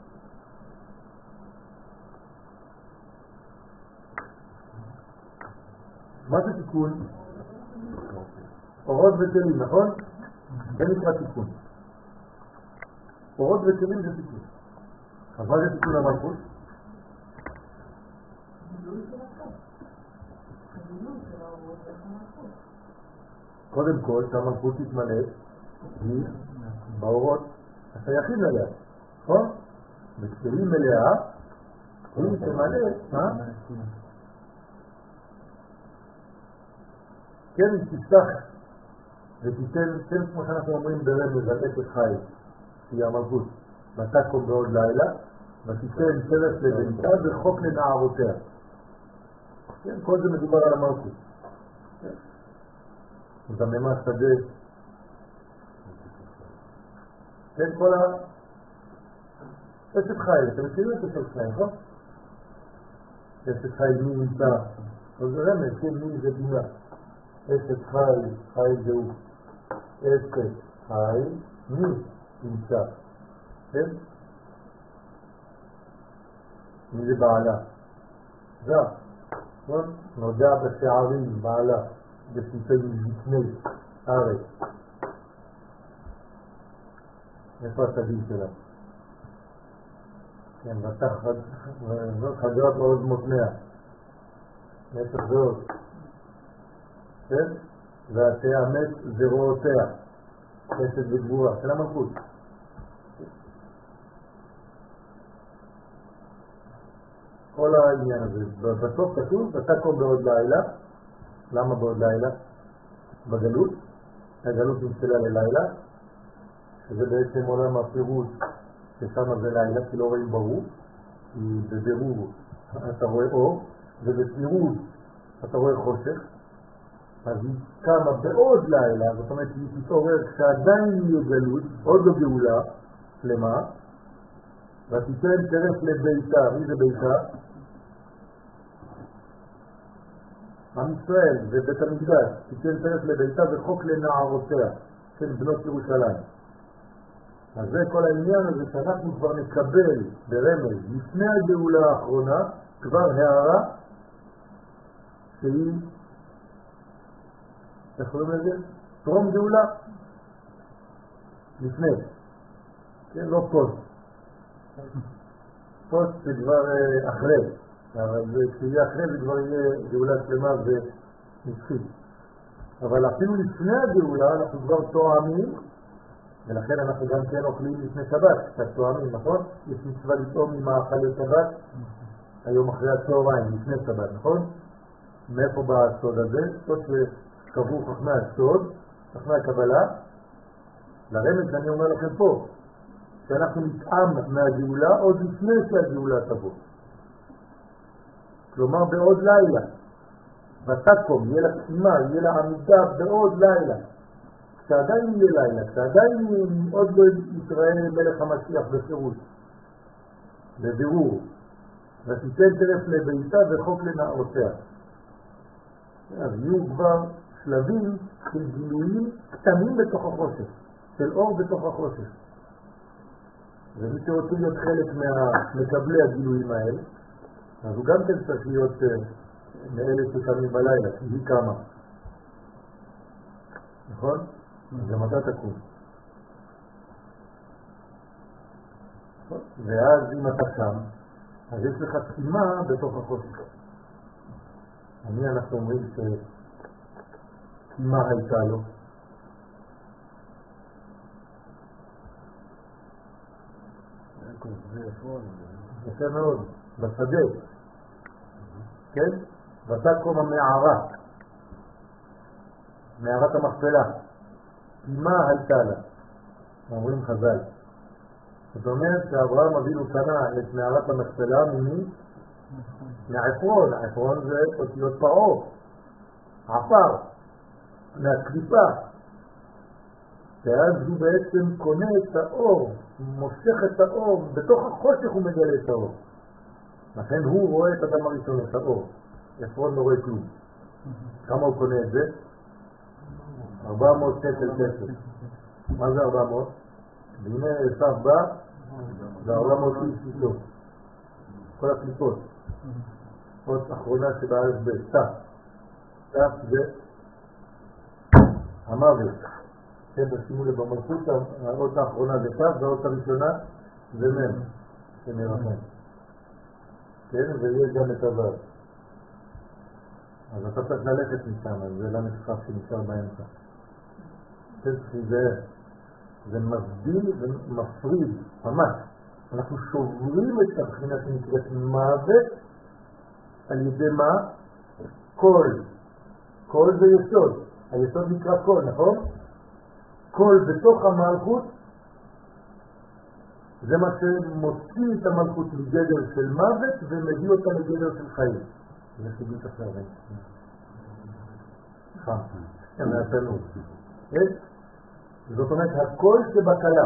מה זה תיקון? אורות וכלים, נכון? זה נקרא תיקון. אורות וכלים זה תיקון. אז מה זה תיקון המלכות? קודם כל, שהמלכות תתמלא היא באורות השייכים אליה, נכון? בכלים מלאה, היא תמלא, כן, תפתח ותיתן, כן, כמו שאנחנו אומרים ברמז על אשת חיל, שהיא המלכות, ותקום בעוד לילה, ותיתן פרס לביתה וחוק לנערותיה. כן, כל זה מדובר על המלכות. זממה שדה. כן, כל אשת חיל, אתם מכירים את אשת חיל, נכון? אשת חיל מי נמצא? אז זה רמז, כן, מי זה בינה. אשת חיל, חיל זהו. אשת חיל, מי נמצא? כן? מי זה בעלה? זה, נכון? נודע בשערים, בעלה, בסיפי זקני ארץ. איפה הסדים שלה? כן, ותחת, וזאת חגרה בעוד מותניה. נצח זאת. כן? ותאמץ זרועותיה. חסד וגבורה של המלכות. כל העניין הזה. בסוף כתוב, ותקום בעוד לילה. למה בעוד לילה? בגלות. הגלות נמצלה ללילה. שזה בעצם עולם הפירוש ששם זה לילה, כי לא רואים ברור. כי בבירור אתה רואה אור, ובפירוש אתה רואה חושך. אז היא קמה בעוד לילה, זאת אומרת היא תתעורר כשעדיין יהיה גלות, עוד לא גאולה, למה? ותיתן טרף לביתה. מי זה ביתה? עם ישראל ובית המקדש. תיתן טרף לביתה וחוק לנערותיה, כן, בנות ירושלים. אז זה כל העניין הזה שאנחנו כבר נקבל ברמז לפני הגאולה האחרונה כבר הערה שהיא, איך קוראים לזה? טרום גאולה לפני, כן, לא פוסט. פוסט זה כבר אחרי, אבל כשיהיה אחרי זה כבר יהיה גאולה שלמה ונצחית. אבל אפילו לפני הגאולה אנחנו כבר תואמים, ולכן אנחנו גם כן אוכלים לפני שבת, קצת תואמים, נכון? יש מצווה לטעום ממאכל לשבת, היום אחרי הצהריים, לפני שבת, נכון? מאיפה בא הסוד הזה? סוד שקבעו חכמי הסוד, חכמי הקבלה, לרמז שאני אומר לכם פה, שאנחנו נטעם מהגאולה עוד לפני שהגאולה תבוא. כלומר בעוד לילה, ותקום, יהיה לה קשימה, יהיה לה עמידה בעוד לילה. כשעדיין יהיה לילה, כשעדיין עוד לא יתראה מלך המשיח בפירוש, בבירור, ותיתן טרף לביתה וחוק לנערותיה. אז יהיו כבר שלבים של גילויים קטנים בתוך החושך, של אור בתוך החושך. ומי שרוצה להיות חלק מהמקבלי הגילויים האלה, אז הוא גם כן צריך להיות מאלה שקמים בלילה, כי היא קמה. נכון? גם אתה תקום. ואז אם אתה קם, אז יש לך תקימה בתוך החושך. אנחנו אומרים שתקימה הייתה לו. יפה מאוד, בשדה. כן? ותקום המערה, מערת המכפלה. תקימה הייתה לה. אומרים חז"ל. זאת אומרת שאברהם אבינו קנה את מערת המכפלה מהעפרון. העפרון זה אותיות פרעה, עפר, מהקליפה. ואז הוא בעצם קונה את האור, מושך את האור, בתוך החושך הוא מגלה את האור. לכן הוא רואה את אדם הראשון, את האור. עפרון לא רואה כלום. כמה הוא קונה את זה? 400 שקל כסף. מה זה 400? והנה עשיו בא, זה 400 איש איתו. כל הקליפות. עוד אחרונה שבארץ בסף. סף זה המוות. כן, תשימו לב במלכות, האות האחרונה זה סף, והאות הראשונה זה מם, שמרחם. כן, ויש גם את הוו. אז אתה צריך ללכת משם, זה לא נשחק שנשאר באמצע. זה מבדיל ומפריד, ממש. אנחנו שוברים את הבחינה שנקראת מוות על ידי מה? קול. קול זה יסוד. היסוד נקרא קול, נכון? קול בתוך המלכות זה מה שמוציא את המלכות מגדר של מוות ומביא אותה לגדר של חיים. זה חיבית אחרת. כן, מהתנות. זאת אומרת, הכל שבקלה.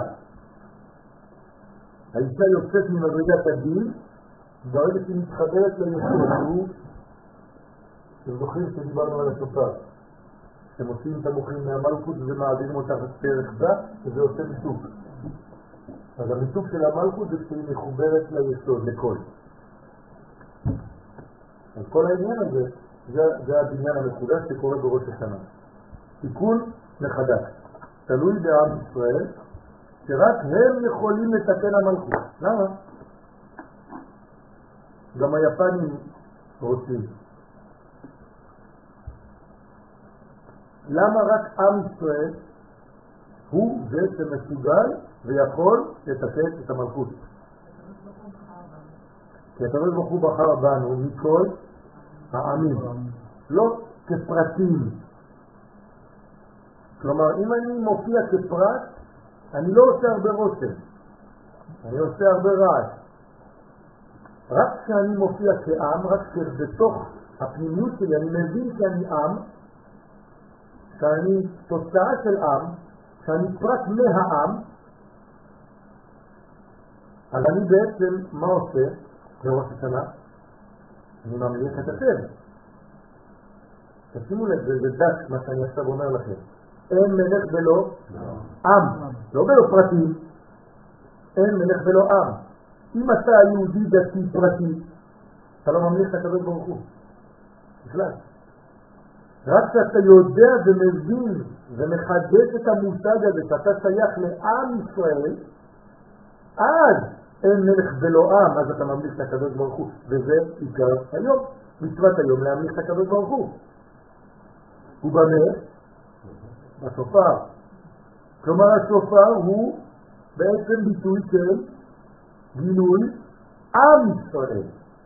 האישה יוצאת ממדרגת הדין, ברגע שהיא מתחברת ליסוד, אתם זוכרים שדיברנו על השופר, שמוציאים את המוחים מהמלכות ומעבירים אותה פרח דה, וזה עושה מיתוק. אז המיתוק של המלכות זה שהיא מחוברת ליסוד, לכל. אז כל העניין הזה, זה הבניין המחודש שקורה בראש השנה. תיקון מחדש. תלוי בעם ישראל, שרק הם יכולים לתקן המלכות. למה? גם היפנים רוצים. למה רק עם ישראל הוא זה שמסוגל ויכול לתקן את המלכות? כי הקדוש ברוך הוא בחר בנו מכל העמים, לא כפרטים. כלומר, אם אני מופיע כפרט, אני לא עושה הרבה רושם, אני עושה הרבה רעש. רק כשאני מופיע כעם, רק כשבתוך הפנימיות שלי אני מבין שאני עם, שאני תוצאה של עם, שאני פרט מהעם, אז אני בעצם, מה עושה בראש השנה? אני ממליך את הטבע. תשימו לב, זה דק מה שאני עכשיו אומר לכם. אין מלך ולא עם, לא ולא פרטי, אין מלך ולא עם. אם אתה יהודי דתי פרטי, אתה לא ממליך את הקדוש ברוך הוא. בכלל. רק שאתה יודע ומבין ומחדש את המושג הזה שאתה שייך לעם ישראל, אז אין מלך ולא עם, אז אתה ממליך את הקדוש ברוך הוא. וזה עיקר היום, מצוות היום להמליך את הקדוש ברוך הוא. ובמה? בשופר. כלומר השופר הוא בעצם ביטוי של גילוי עם ישראל.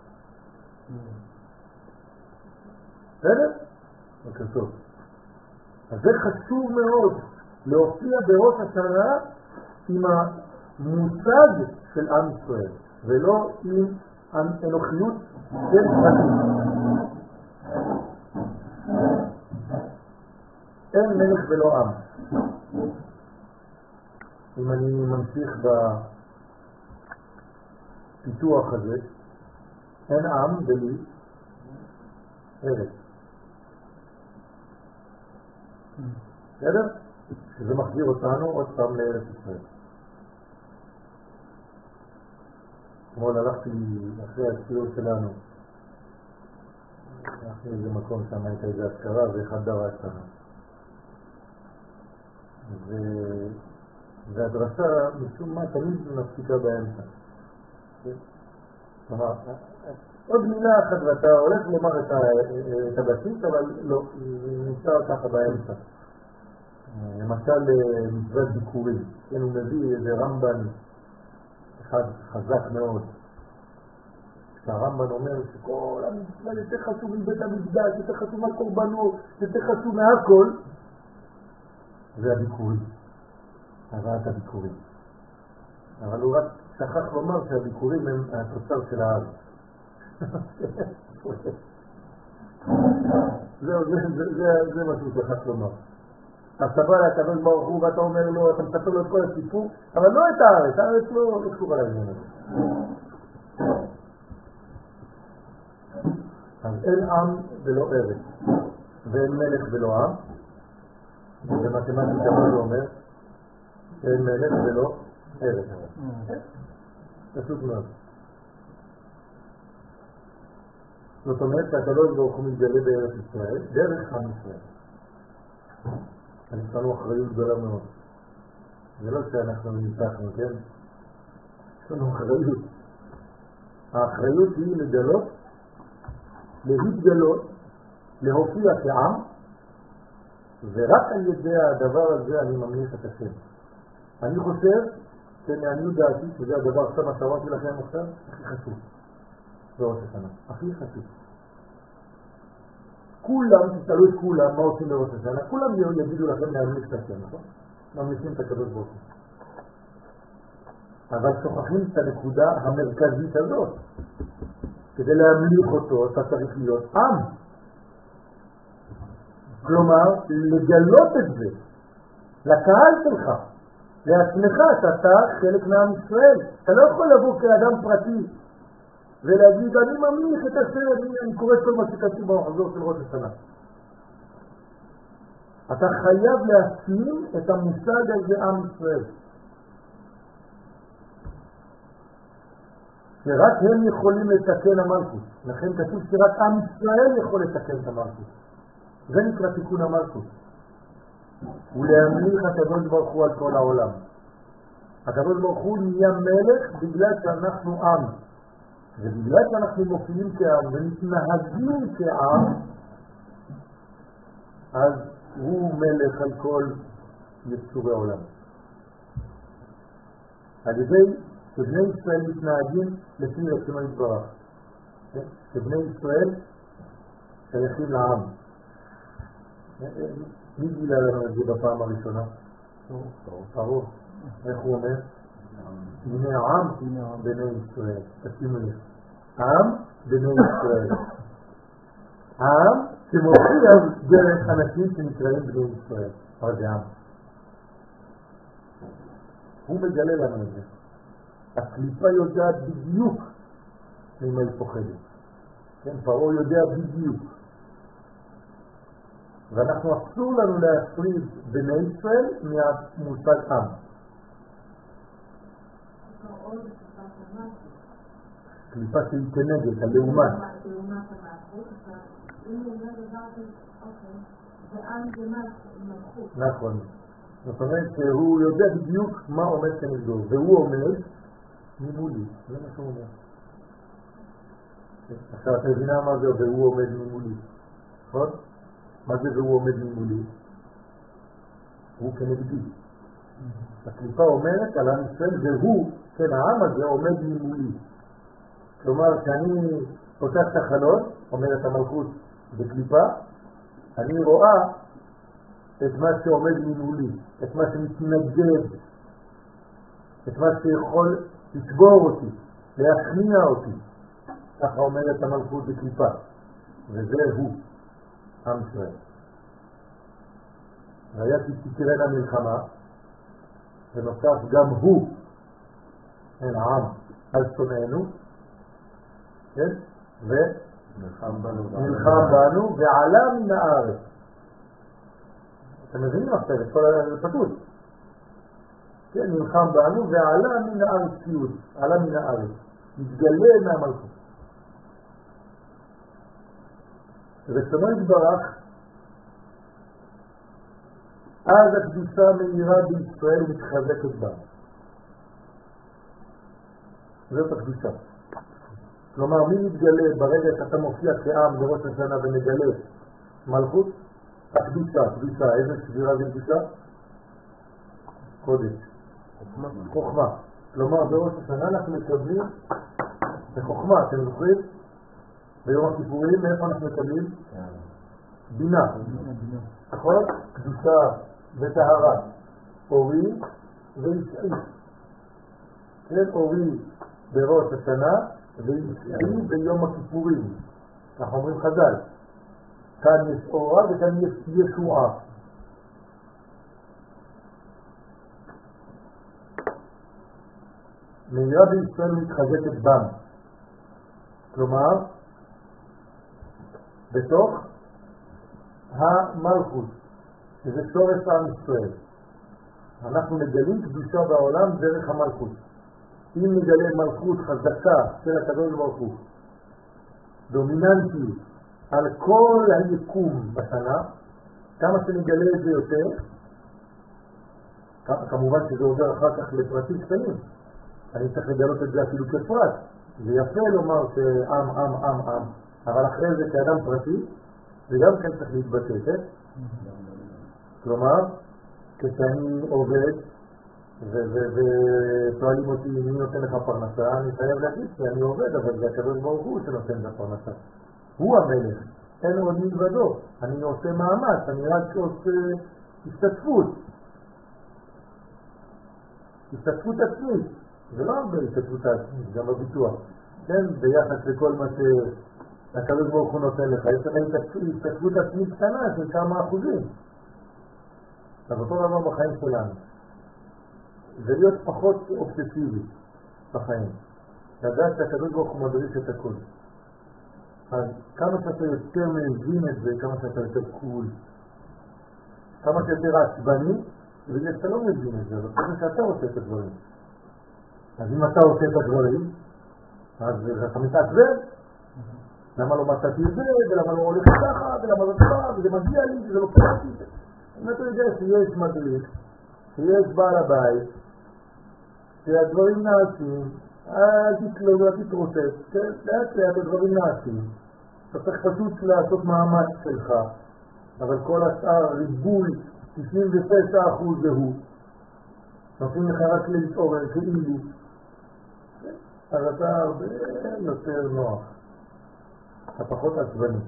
בסדר? בוקר טוב. אז זה חשוב מאוד להופיע בראש השנה עם המושג של עם ישראל ולא עם האנוכיות של פרטים. אין מלך ולא עם. אם אני ממשיך בפיתוח הזה, אין עם בלי ארץ. בסדר? שזה מחזיר אותנו עוד פעם לארץ ישראל. אתמול הלכתי אחרי השיעור שלנו אחרי איזה מקום שם הייתה איזה אזכרה ואחד דרש לנו. והדרשה משום מה תמיד מפסיקה באמצע. כלומר, עוד מילה אחת ואתה הולך לומר את הבסיס, אבל לא, נשאר ככה באמצע. למשל מצוות ביקורים, כן, הוא מביא איזה רמב"ן אחד חזק מאוד. שהרמב"ן אומר שכל המצווה יותר חשוב מבית המקדש, יותר חשוב מהקורבנות, יותר חשוב מהכל, זה הביקורים, הבאת הביקורים. אבל הוא רק שכח לומר שהביקורים הם התוצר של הארץ. זה מה שהוא שכח לומר. אתה בא לקדוש ברוך הוא ואתה אומר לו, אתה מספר לו את כל הסיפור, אבל לא את הארץ, הארץ לא קשור על העניין הזה. אז אין עם ולא ארץ, ואין מלך ולא עם, ומתמטיקה מה זה אומר? אין מלך ולא ארץ. פשוט מאוד. זאת אומרת שהקדוש ברוך הוא מתגלה בארץ ישראל, דרך עם ישראל. יש לנו אחריות גדולה מאוד. זה לא שאנחנו ניצחנו, כן? יש לנו אחריות. האחריות היא לגלות, להתגלות, להופיע כעם, ורק על ידי הדבר הזה אני ממליך את השם. אני חושב שמעניות דעתי, שזה הדבר עכשיו מה שאמרתי לכם עכשיו, הכי חשוב. בראש השנה, הכי חשוב. כולם, תסתלו את כולם, מה עושים בראש השנה? כולם יגידו לכם להמליך את השם, נכון? ממליכים את הקדוש ברוך הוא. אבל שוכחים את הנקודה המרכזית הזאת. כדי להמליך אותו, אתה צריך להיות עם. כלומר, לגלות את זה לקהל שלך, לעצמך, שאתה חלק מעם ישראל. אתה לא יכול לבוא כאדם פרטי ולהגיד, אני ממליך את השם, אני קורא כל מה שכתוב במחזור של ראש השנה. אתה חייב להפנים את המושג הזה עם ישראל. שרק הם יכולים לתקן המלכות. לכן כתוב שרק עם ישראל יכול לתקן את המלכות. זה נקרא תיקון המלכות. ולהמליך הקדוש ברוך הוא על כל העולם. הקדוש ברוך הוא נהיה מלך בגלל שאנחנו עם. ובגלל שאנחנו מופיעים כעם ומתנהגים כעם, אז הוא מלך על כל יצורי העולם. על ידי שבני ישראל מתנהגים לפי רצונו יתברך. שבני ישראל שייכים לעם. מי גילה לנו את זה בפעם הראשונה? פרעה. איך הוא אומר? הנה העם בני ישראל. תשימו לב. עם בני ישראל. העם שמופיע דרך אנשים שנקראים בני ישראל. אבל זה עם. הוא מגלה לנו את זה. הקליפה יודעת בדיוק ממה היא פוחדת. כן, פרעה יודע בדיוק. ואנחנו אסור לנו להפריד בני ישראל מהמושג עם. קליפה שהיא כנגד, הלאומן. נכון. זאת אומרת שהוא יודע בדיוק מה עומד כנגדו, והוא עומד ממולי. זה מה שהוא אומר. עכשיו אתה מבינה מה זה והוא עומד ממולי. נכון? מה זה והוא עומד ממולי? הוא כנגדי. הקליפה אומרת על עם ישראל והוא, כן, העם הזה עומד ממולי. כלומר, כשאני פותח את החלון, אומרת המלכות בקליפה, אני רואה את מה שעומד ממולי, את מה שמתנגד, את מה שיכול לשבור אותי, להכניע אותי. ככה אומרת המלכות בקליפה, וזה הוא, עם ישראל. והיה תקרנה מלחמה, ונוסף גם הוא, אין העם, על שונאנו, כן? ונלחם בנו ועלה מן הארץ. אתם מבינים עכשיו את כל הפתות? כן, נלחם בנו ועלה מן הארץ ציוד, עלה מן הארץ, מתגלה מהמלכות. רצונו יתברך, אז הקדושה מהירה בישראל מתחזקת בה. זאת הקדושה. כלומר, מי מתגלה ברגע שאתה מופיע כעם בראש השנה ומגלה מלכות? הקדושה, קדושה. איזה סבירה זה קדושה? קודש. חוכמה. כלומר, בראש השנה אנחנו מקבלים בחוכמה, אתם זוכרים? ביום הכיפורים, מאיפה אנחנו מקבלים? בינה. נכון? קדושה וטהרה. אורי וישעי. כן, אורי בראש השנה וישעי ביום הכיפורים. אנחנו אומרים חז"ל. כאן יש אורה וכאן יש ישועה. מהירה בישראל מתחזקת בם. כלומר, בתוך המלכות, שזה שורש עם ישראל. אנחנו מגלים קדושה בעולם דרך המלכות. אם נגלה מלכות חזקה של הקדוש ברוך הוא, דומיננטי על כל היקום בשנה, כמה שנגלה את זה יותר, כמובן שזה עובר אחר כך לפרטים קטנים. אני צריך לגלות את זה אפילו כפרט. זה יפה לומר שעם, עם, אבל אחרי זה כאדם פרטי, זה גם כן צריך להתבטא, כלומר, כשאני עובד ושואלים אותי מי נותן לך פרנסה, אני חייב להגיד שאני עובד, אבל זה הקדוש ברוך הוא שנותן את הפרנסה. הוא המלך, אין עוד מלבדו. אני עושה מאמץ, אני רק עושה השתתפות עצמית. זה לא הרבה השתתפות עצמית, גם בביטוח. כן, ביחס לכל מה שהקדוש ברוך הוא נותן לך, יש לנו השתתפות עצמית קטנה של כמה אחוזים. אז אותו דבר בחיים שלנו. זה להיות פחות אובססיבי בחיים. לדעת שהקדוש ברוך הוא מדריך את הכל. אז כמה שאתה יותר מבין את זה, כמה שאתה יותר קול, כמה שיותר עצבני, ובגלל שאתה לא מבין את זה, אבל כמה שאתה עושה את הדברים. אז אם אתה עושה את הדברים, אז אתה מתעצבן. למה לא מצאתי את זה, ולמה לא הולך ככה, ולמה לא ככה, וזה מגיע לי, וזה לא קראתי. אם אתה יודע שיש מדריך, שיש בעל הבית, שהדברים נעשים, אל תתלו, אל תתרוצץ, לאט לאט הדברים נעשים. אתה צריך פשוט לעשות מאמץ שלך, אבל כל השאר ריבוי, 99% זה הוא. נותנים לך רק להתעורר כאילו. אז אתה הרבה יותר נוח. אתה פחות עצבני.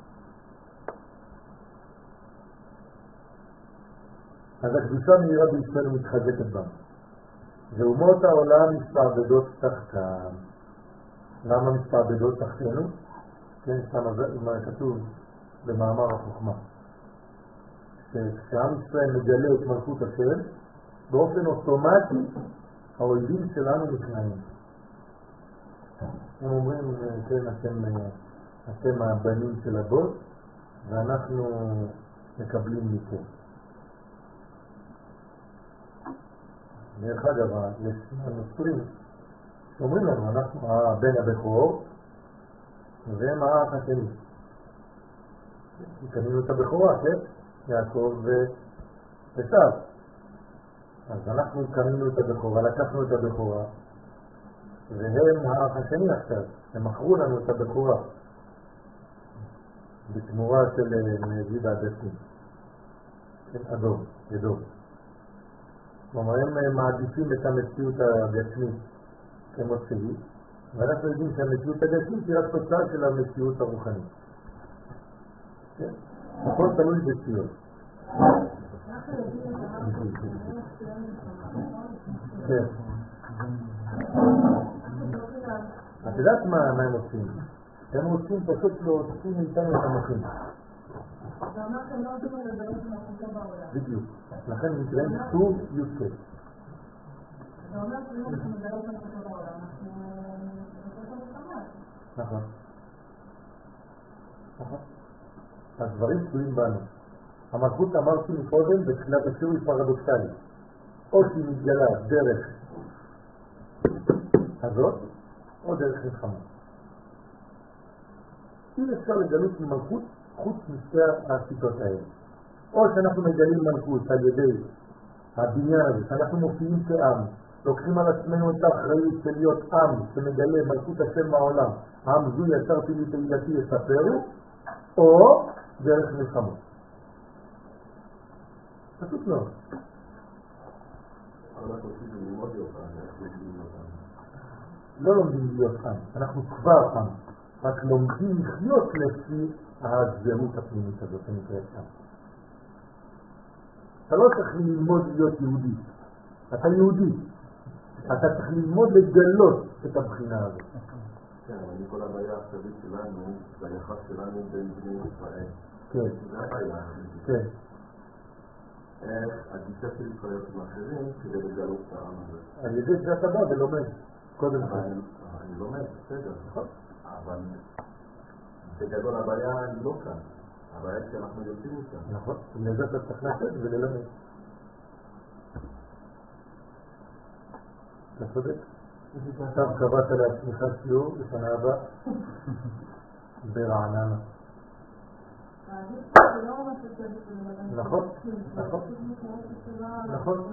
אז הקדושה מהירה בישראל מתחזקת בה. ואומות העולם מספרדדות תחתם. למה מספרדדות תחתנו? כן, שם מה כתוב במאמר החוכמה. כשעם ישראל מגלה את מלכות השם, באופן אוטומטי האויבים שלנו נכנעים. הם אומרים, כן, אתם הבנים של הבוס, ואנחנו מקבלים מפה. דרך אגב, הנוצרים אומרים לנו, אנחנו הבן הבכור והם האח השני. קנינו את הבכורה, כן? יעקב ושב. אז אנחנו קנינו את הבכורה, לקחנו את הבכורה, והם האח השני עכשיו. הם מכרו לנו את הבכורה בתמורה של נגיד העדשים. כן, אדום, ידום. כלומר, הם מעדיפים את המציאות הגשמית כמו שהיא, ואנחנו יודעים שהמציאות הגשמית היא רק תוצאה של המציאות הרוחנית. כן? הכל תלוי בציון. כן. את יודעת מה הם עושים? הם רוצים פשוט להוציא מאיתנו את המחים. זה אומר שהם לא עושים על הדברים שמחושה בעולם. בדיוק. לכן הם נקראים סור יוצא. זה אומר שאם אנחנו מדברים שמחושה בעולם, אנחנו נקראים לחמאס. נכון. נכון. הדברים תלויים בנו. המלכות אמרתי מקודם בתחילת השיעור היא פרדוקסלית. או שהיא מתגלה דרך הזאת, או דרך מלחמה. אם אפשר לגלות ממלכות חוץ משתי השיטות האלה. או שאנחנו מגלים מלכות על ידי הבניין הזה, שאנחנו מופיעים כעם, לוקחים על עצמנו את האחריות של להיות עם שמגלה מלכות השם בעולם, עם זו יצרתי לי תהילתי יספרו, או דרך מלחמות. פשוט מאוד. לא לומדים להיות עם, אנחנו כבר עם, רק לומדים לחיות לפי הזהות הפנימית הזאת שנקראת עם. אתה לא צריך ללמוד להיות יהודי, אתה יהודי, אתה צריך ללמוד לגלות את הבחינה הזאת. כן, אבל כל הבעיה העכשווית שלנו, זה היחס שלנו בין בני ישראל. כן. זה הבעיה. כן. איך הגישה של ישראל עם אחרים כדי לגלות את העם הזה. על ידי שאתה בא ולומד, קודם כל. אני לומד, בסדר, נכון. אבל בגדול הבעיה היא לא כאן. הבעיה היא שאנחנו יוצאים מכאן. נכון, לזה אתה צריך לעשות וללמד. אתה צודק. עכשיו קבעת לעצמך שיעור בשנה הבאה ברעננה. נכון, נכון, נכון.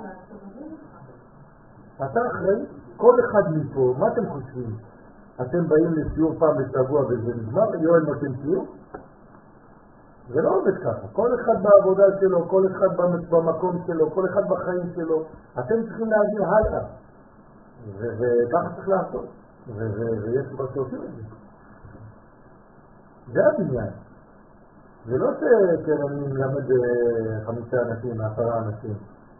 אתה אחרי, כל אחד מפה, מה אתם חושבים? אתם באים לשיעור פעם בשבוע וזה נגמר, יואל נותן שיעור? זה לא עובד ככה, כל אחד בעבודה שלו, כל אחד במקום שלו, כל אחד בחיים שלו, אתם צריכים להעביר הלאה. וככה צריך לעשות, ויש כבר שעושים את זה. זה הבניין. זה לא שאני מלמד 5 אנשים, 10 אנשים.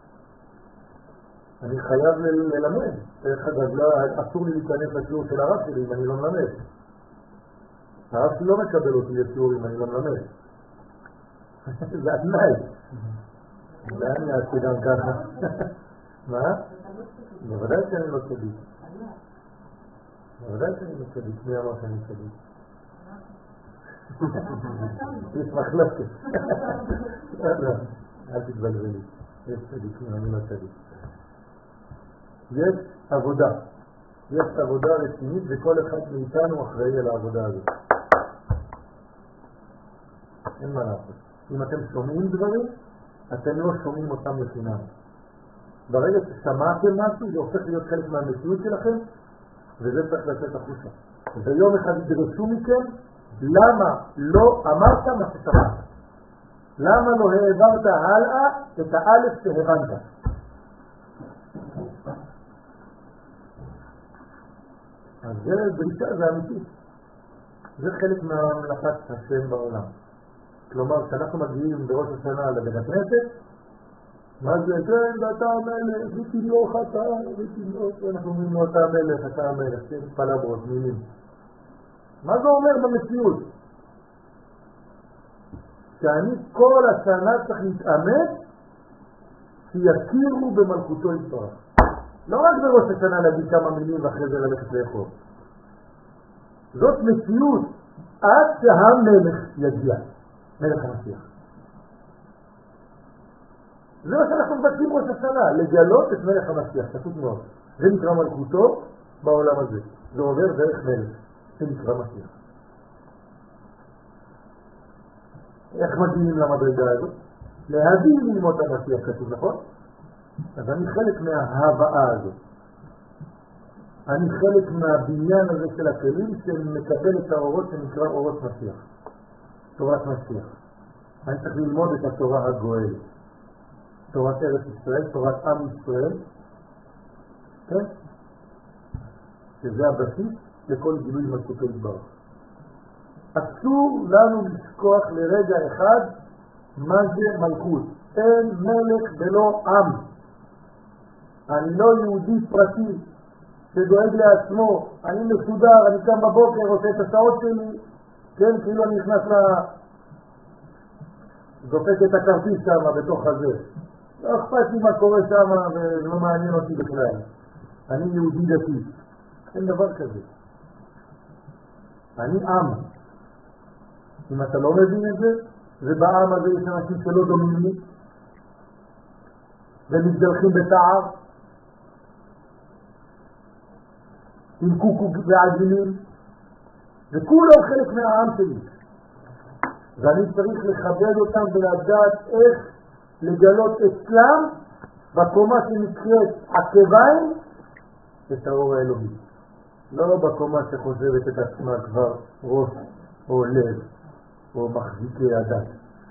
אני חייב ללמד. דרך אגב, אסור לי להיכנס לשיעור של הרב שלי אם אני לא מלמד. הרב שלי לא מקבל אותי לשיעור אם אני לא מלמד. זה התנאי. זה אני אעשי גם ככה. מה? בוודאי שאני לא צדיק. בוודאי שאני לא צדיק. מי אמר שאני צדיק? יש מחלקת. אל תתבלבלי. יש צדיקים, אני לא צדיק. יש עבודה. יש עבודה רצינית וכל אחד מאיתנו אחראי על העבודה הזאת. אין מה לעשות. אם אתם שומעים דברים, אתם לא שומעים אותם לחינם. ברגע ששמעתם משהו, זה הופך להיות חלק מהמציאות שלכם, וזה צריך לצאת החוצה. ויום אחד ידרשו מכם, למה לא אמרת מה ששמעת? למה לא העברת הלאה את האלף שהבנת? אז זה דרישה, זה אמיתי. זה חלק מהמלאכת השם בעולם. כלומר, כשאנחנו מגיעים בראש השנה לבית הכנסת, מה זה? כן, ואתה המלך, ותמלוך אתה, אנחנו אומרים לו אתה המלך, אתה המלך, כן, פלברות, מילים. מה זה אומר במציאות? שאני כל השנה צריך להתאמץ שיכירו במלכותו יתברך. לא רק בראש השנה להגיד כמה מילים ואחרי זה ללכת לאכול. זאת מציאות עד שהמלך יגיע, מלך המשיח. זה מה שאנחנו מבקשים ראש השנה, לגלות את מלך המשיח, פשוט מאוד. זה נקרא מלכותו בעולם הזה. זה עובר דרך מלך, זה נקרא משיח. איך מגיעים למדרגה הזאת? להביא ללמוד המשיח כתוב, נכון? אז אני חלק מההבאה הזאת. אני חלק מהבניין הזה של הכלים שמקבל את האורות שנקרא אורות משיח. תורת משיח. אני צריך ללמוד את התורה הגואלת. תורת ארץ ישראל, תורת עם ישראל. כן? שזה הבסיס לכל גילוי מלכותו יתברך. אסור לנו לשכוח לרגע אחד מה זה מלכות. אין מלך ולא עם. אני לא יהודי פרטי שדואג לעצמו, אני מסודר, אני קם בבוקר, עושה את השעות שלי, כן, כאילו אני נכנס דופק את הכרטיס שם בתוך הזה. לא אכפת לי מה קורה שם ולא מעניין אותי בכלל. אני יהודי דתי. אין דבר כזה. אני עם. אם אתה לא מבין את זה, ובעם הזה יש אנשים שלא דומים לי, ומתגלחים בתער, עם קוקו ועגילים, וכולם חלק מהעם שלי. ואני צריך לכבד אותם ולדעת איך לגלות אצלם בקומה שנקראת עקביים את האור האלוהי. לא בקומה שחוזרת את עצמה כבר ראש או לב או מחזיקי הדת.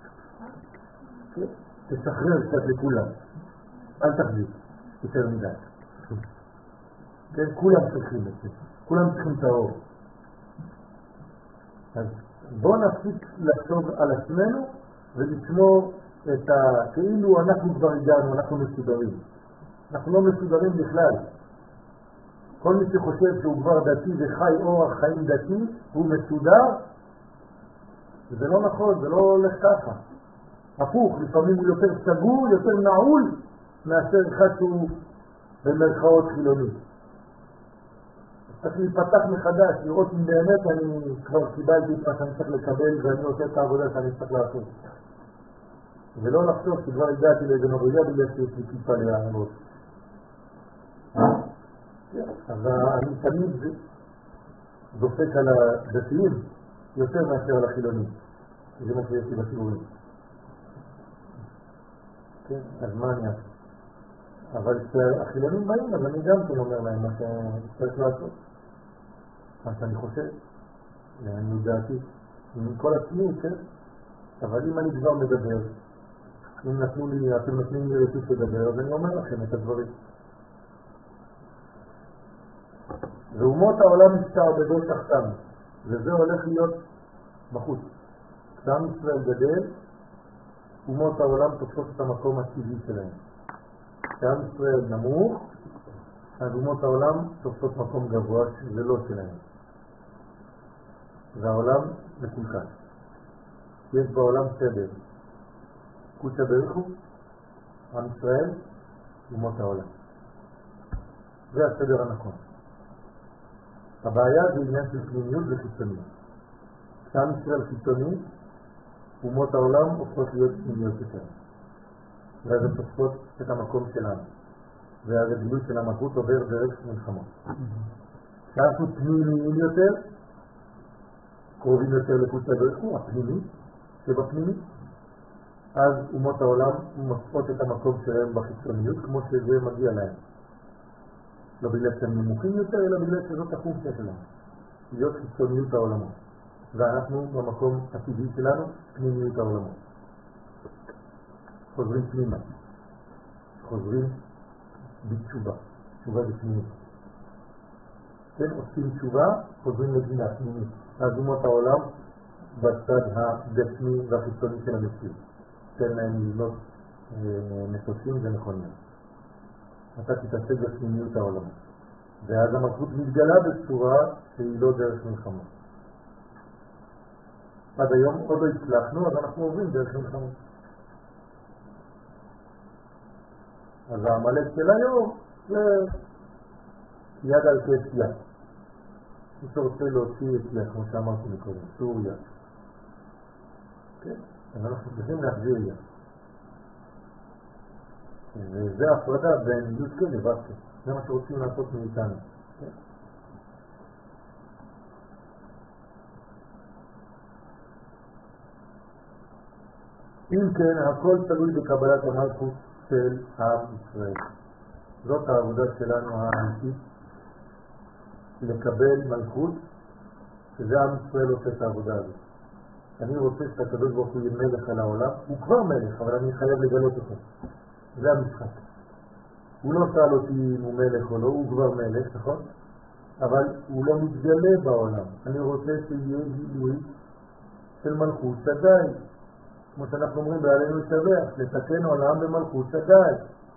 תשחרר קצת לכולם, אל תחזיק יותר מדי. כן, כולם צריכים את זה, כולם צריכים את האור. אז בואו נפסיק לחשוב על עצמנו ולשמור את כאילו אנחנו כבר הגענו, אנחנו מסודרים. אנחנו לא מסודרים בכלל. כל מי שחושב שהוא כבר דתי וחי אורח חיים דתי, הוא מסודר, זה לא נכון, זה לא הולך ככה. הפוך, לפעמים הוא יותר סגור, יותר נעול, מאשר אחד שהוא במרכאות חילוני. צריך להיפתח מחדש, לראות אם באמת אני כבר קיבלתי את מה שאני צריך לקבל ואני עושה את העבודה שאני צריך לעשות. ולא לחשוב שכבר הגעתי לאיזה מדרגה בגלל שיש לי כיפה להעלות. אז אני תמיד דופק על הדתיים יותר מאשר על החילונים. זה מה שיש לי בשיעורים. כן, אז מה אני אעשה? אבל כשהחילונים באים, אז אני גם כן אומר להם מה שצריך לעשות. מה שאני חושב, אני דעתי, עם כל עצמי, כן? אבל אם אני כבר מדבר, אם אתם נותנים לי רשות לדבר, אז אני אומר לכם את הדברים. ואומות העולם מסתעבדות תחתם, וזה הולך להיות בחוץ. כשעם ישראל גדל, אומות העולם תופסות את המקום הטבעי שלהם. כשעם ישראל נמוך, אז אומות העולם תופסות מקום גבוה שזה לא שלהם. והעולם מקולקל. יש בעולם סדר. קודשא בריך הוא, עם ישראל, אומות העולם. זה הסדר הנכון. הבעיה זה עניין של פנימיות וחיצוניות. כשעם ישראל חיצוני, אומות העולם הופכות להיות פנימיות יותר. ואז הן תופסות את המקום שלנו. ואז הגילוי של המלכות עובר דרך מלחמות. כשאנחנו פנימיים יותר, קרובים יותר לקודשא בריך הוא, הפנימי, שבפנימי, אז אומות העולם מוצאות את המקום שלהם בחיצוניות כמו שזה מגיע להם. לא בגלל שהם נמוכים יותר, אלא בגלל שזאת הפונקציה שלנו. להיות חיצוניות העולמות. ואנחנו במקום הטבעי שלנו, פנימיות העולמות. חוזרים פנימה. חוזרים בתשובה. תשובה זה פנימית. כן, עושים תשובה, חוזרים לגינה פנימית. אז אומות העולם בצד הגשמי והחיצוני של המציאות. תן להם להיות מטוסים ונכונים. אתה תתעסק בפנימיות העולם. ואז המלכות מתגלה בצורה שהיא לא דרך מלחמות. עד היום עוד לא הצלחנו, אז אנחנו עוברים דרך מלחמות. אז העמלק של היום זה יד על כס יד. מי שרוצה להוציא אצלך, כמו שאמרתי מקודם, סוריה. כן? אז אנחנו צריכים להחזיר יד. וזה ההפרדה בין י' לו'. זה מה שרוצים לעשות מאיתנו. אם כן, הכל תלוי בקבלת המלכות של עם ישראל. זאת העבודה שלנו האמיתית, לקבל מלכות, שזה עם ישראל עושה את העבודה הזאת. אני רוצה שהקדוש ברוך הוא יהיה מלך על העולם, הוא כבר מלך, אבל אני חייב לגלות אותו. זה המשחק. הוא לא שאל אותי אם הוא מלך או לא, הוא כבר מלך, נכון? אבל הוא לא מתגלה בעולם. אני רוצה שיהיה גילוי של מלכות שדי. כמו שאנחנו אומרים בעלינו לשבח, לתקן עולם במלכות שדי.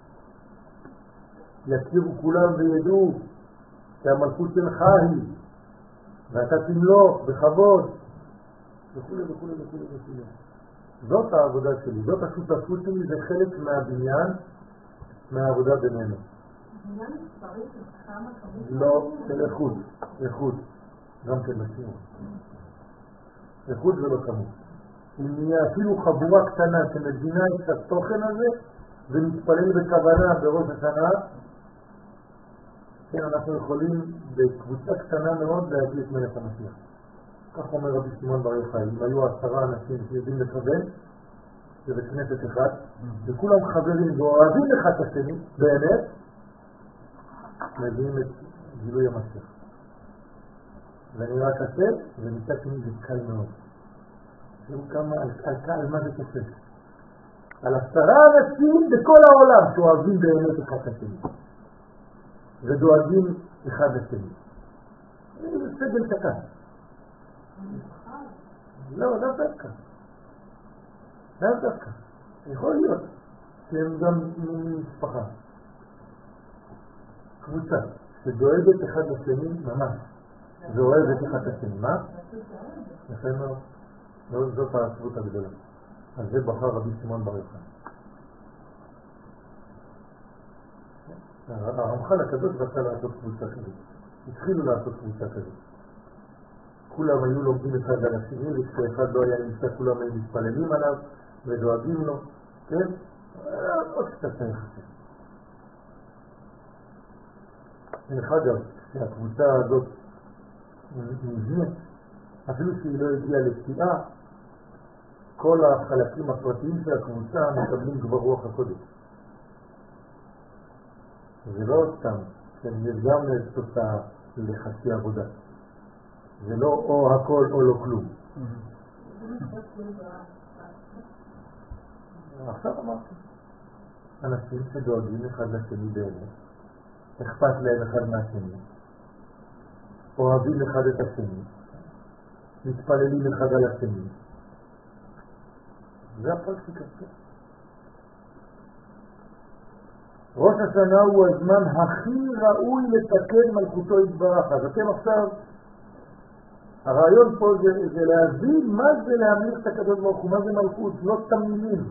יכירו כולם וידעו שהמלכות שלך היא, ואתה תמלוך בכבוד, וכו' וכו' וכו' וכו'. זאת העבודה שלי, זאת השותפות שלי, זה חלק מהבניין, מהעבודה בינינו. בניין מספרי של כמה כמות? לא, של איכות, גם כן בשיעור. איכות ולא כמות. אם נהיה אפילו חבורה קטנה שמבינה את התוכן הזה, ומתפלל בכוונה בראש השנה, כן, אנחנו יכולים בקבוצה קטנה מאוד להביא את מלך המשיח. כך אומר רבי שמעון בר יוחאי, אם היו 10 אנשים שיודעים לכוון, זה בית כנסת אחד, וכולם חברים ואוהבים אחד את השני, באמת, מביאים את גילוי המשיח. זה נראה קשה, ומצד שני זה קל מאוד. תראו כמה על מה זה קשה. על 10 אנשים בכל העולם שאוהבים באמת אחד את השני. ודואגים אחד לשני. זה סגל קטן. לא, לא דווקא. לא דווקא. יכול להיות שהם גם משפחה. קבוצה שדואגת אחד לשני ממש. ואוהבת אחד לשני. מה? יפה מאוד. זאת העצבות הגדולה. אז זה בחר רבי שמעון בר יוחאי. הרמח"ל הקדוש רצה לעשות קבוצה כזאת. התחילו לעשות קבוצה כזאת. כולם היו לומדים אחד על השני, וכשאחד לא היה נמצא, כולם היו מתפללים עליו ודואגים לו, כן? עוד קצת היחסים. דרך אגב, שהקבוצה הזאת נבנית, אפילו שהיא לא הגיעה לתפיעה, כל החלקים הפרטיים של הקבוצה מקבלים כבר רוח הקודש. זה לא סתם, יש גם תוצאה לחצי עבודה. זה לא או הכל או לא כלום. עכשיו אמרתי, אנשים שדואגים אחד לשני באמת, אכפת להם אחד מהשני, אוהבים אחד את השני, מתפללים אחד על השני. זה הפרקטיקה. ראש השנה הוא הזמן הכי ראוי לתקן מלכותו יתברך. אז אתם עכשיו, הרעיון פה זה להבין מה זה להמליך את הקדוש ברוך הוא, מה זה מלכות, לא תמילים.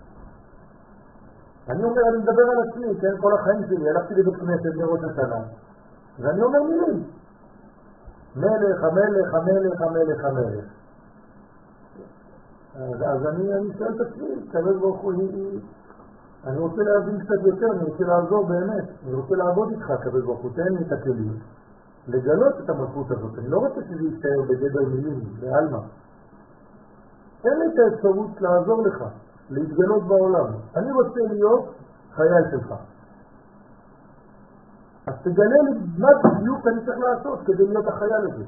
אני אומר, אני מדבר על עצמי, כן, כל החיים שלי, הלכתי לבית כנסת מראש השנה, ואני אומר מילים. מלך, המלך, המלך, המלך, המלך. אז אני שואל את עצמי, הקדוש ברוך הוא, אני רוצה להבין קצת יותר, אני רוצה לעזור באמת, אני רוצה לעבוד איתך, הקדוש ברוך הוא, תן לי את הכלים, לגלות את המלכות הזאת. אני לא רוצה שזה ישתאר בגדר מילים, בעלמא. תן לי את האפשרות לעזור לך, להתגלות בעולם. אני רוצה להיות חייל שלך. אז תגלה לי מה בדיוק אני צריך לעשות כדי להיות החייל הזה.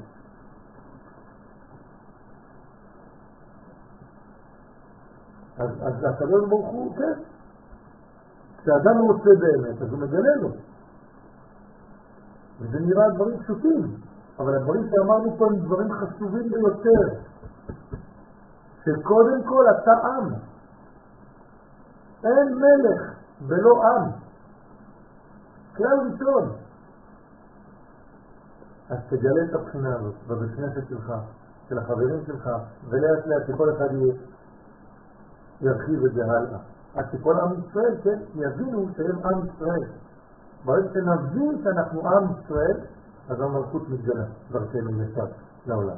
אז הקדוש ברוך הוא, כן. כשאדם רוצה באמת, אז הוא מגלה לו. וזה נראה דברים פשוטים, אבל הדברים שאמרנו פה הם דברים חשובים ביותר. שקודם כל אתה עם. אין מלך ולא עם. כלל ראשון. אז תגלה את הבחינה הזאת בבית כנסת שלך, של החברים שלך, ולאט לאט שכל אחד ירחיב את זה הלאה. אז שכל עם ישראל, כן, יבינו שהם עם ישראל. ברגע שנבין שאנחנו עם ישראל, אז המלכות מתגלה דרכנו לשם, לעולם.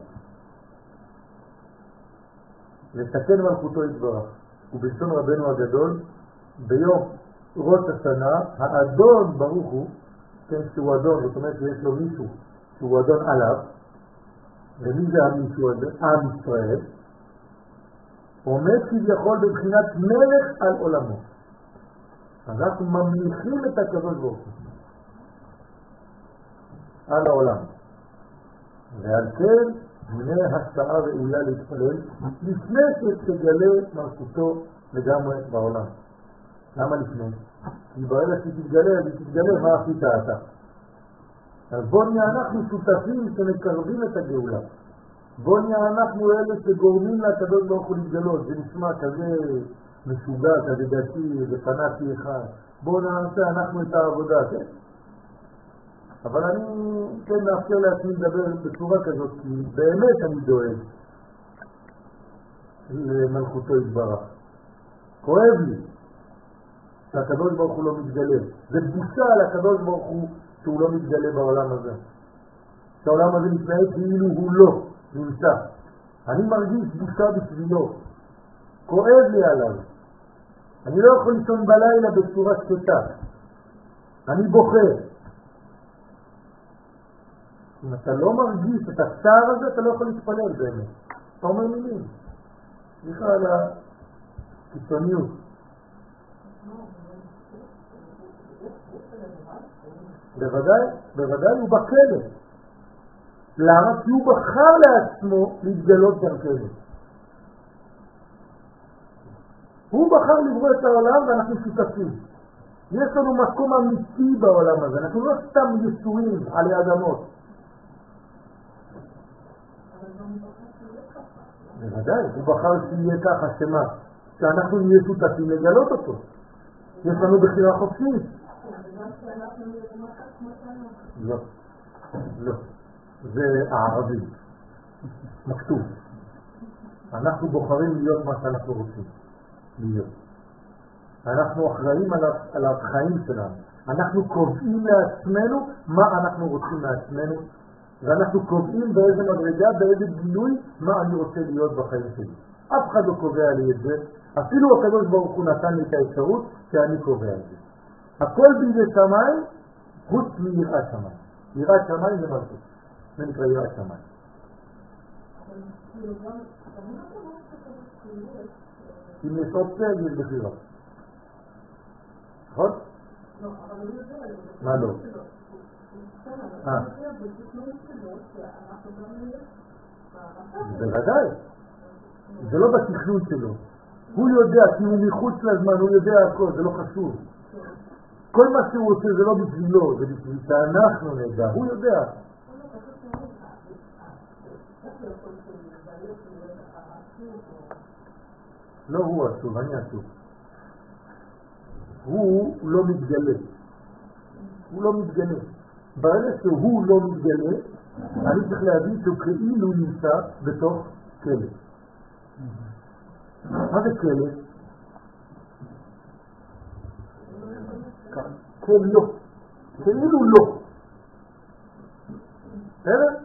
לתקן מלכותו יתברך. ובלשון רבנו הגדול, ביום ראש השנה, האדון ברוך הוא, כן, שהוא אדון, זאת אומרת שיש לו מישהו שהוא אדון עליו, ומי זה המישהו הזה? עם ישראל, עומד כביכול בבחינת מלך על עולמו. אז אנחנו ממליכים את הקדוש ברוך הוא על העולם. ועל כן, הנה השעה ראויה להתפלל לפני שתגלה מלכותו לגמרי בעולם. למה לפני? כי ברגע שתתגלה, אז תתגלה מה עשית אתה. אז בוא נהיה אנחנו שותפים שמקרבים את הגאולה. בוא נהיה אנחנו אלה שגורמים לקדוש ברוך הוא להתגלות. זה נשמע כזה משוגע, כזה דתי, זה פנאטי אחד. בוא נעשה אנחנו את העבודה, כן? אבל אני כן מאפשר לעצמי לדבר בצורה כזאת, כי באמת אני דואג למלכותו יתברך. כואב לי שהקדוש ברוך הוא לא מתגלה. זה בושה על הקדוש ברוך הוא שהוא לא מתגלה בעולם הזה. שהעולם הזה מתנהג כאילו הוא לא נמצא. אני מרגיש בושה בשבילו. כואב לי עליו. אני לא יכול לישון בלילה בצורה שקטה. אני בוכה. אם אתה לא מרגיש את הצער הזה, אתה לא יכול להתפלל באמת. אתה אומר מילים. סליחה על הקיצוניות. בוודאי הוא בכלא. למה? כי הוא בחר לעצמו להתגלות דרכנו. הוא בחר לברוא את העולם ואנחנו שותפים. יש לנו מקום אמיתי בעולם הזה, אנחנו לא סתם יצורים עלי אדמות. בוודאי, הוא בחר שיהיה ככה, שמה? שאנחנו נהיה שותפים לגלות אותו. יש לנו בחירה חופשית. לא, לא. זה הערבי. מכתוב. אנחנו בוחרים להיות מה שאנחנו רוצים. להיות. אנחנו אחראים על החיים שלנו. אנחנו קובעים לעצמנו מה אנחנו רוצים מעצמנו, ואנחנו קובעים באיזה מדרגה, באיזה גילוי, מה אני רוצה להיות בחיים שלי. אף אחד לא קובע לי את זה. אפילו הקדוש ברוך הוא נתן לי את האפשרות שאני קובע את זה. הכל בידי שמיים, חוץ מיראת שמיים. יראת שמיים זה מלכות. זה נקרא יראת שמיים. אם יש אופציה, יש בחירה. נכון? מה לא? בוודאי. זה לא בתכנון שלו. הוא יודע, כי הוא מחוץ לזמן, הוא יודע הכל, זה לא חשוב. כל מה שהוא עושה זה לא בשבילו, זה בשביל שאנחנו נדע, הוא יודע. לא הוא עצוב, אני עצוב. הוא לא מתגלה. הוא לא מתגלה. ברגע שהוא לא מתגלה, אני צריך להבין שהוא כאילו נמצא בתוך כלא. מה זה כלא? כלא. כאילו לא. בסדר?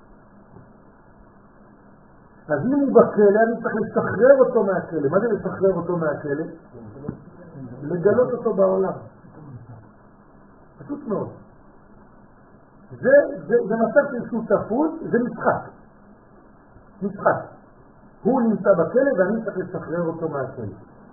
אז אם הוא בכלא, אני צריך לשחרר אותו מהכלא. מה זה לשחרר אותו מהכלא? לגלות אותו בעולם. פשוט מאוד. זה מצב של שותפות, זה משחק. משחק. הוא נמצא בכלא ואני צריך לשחרר אותו מהכלא.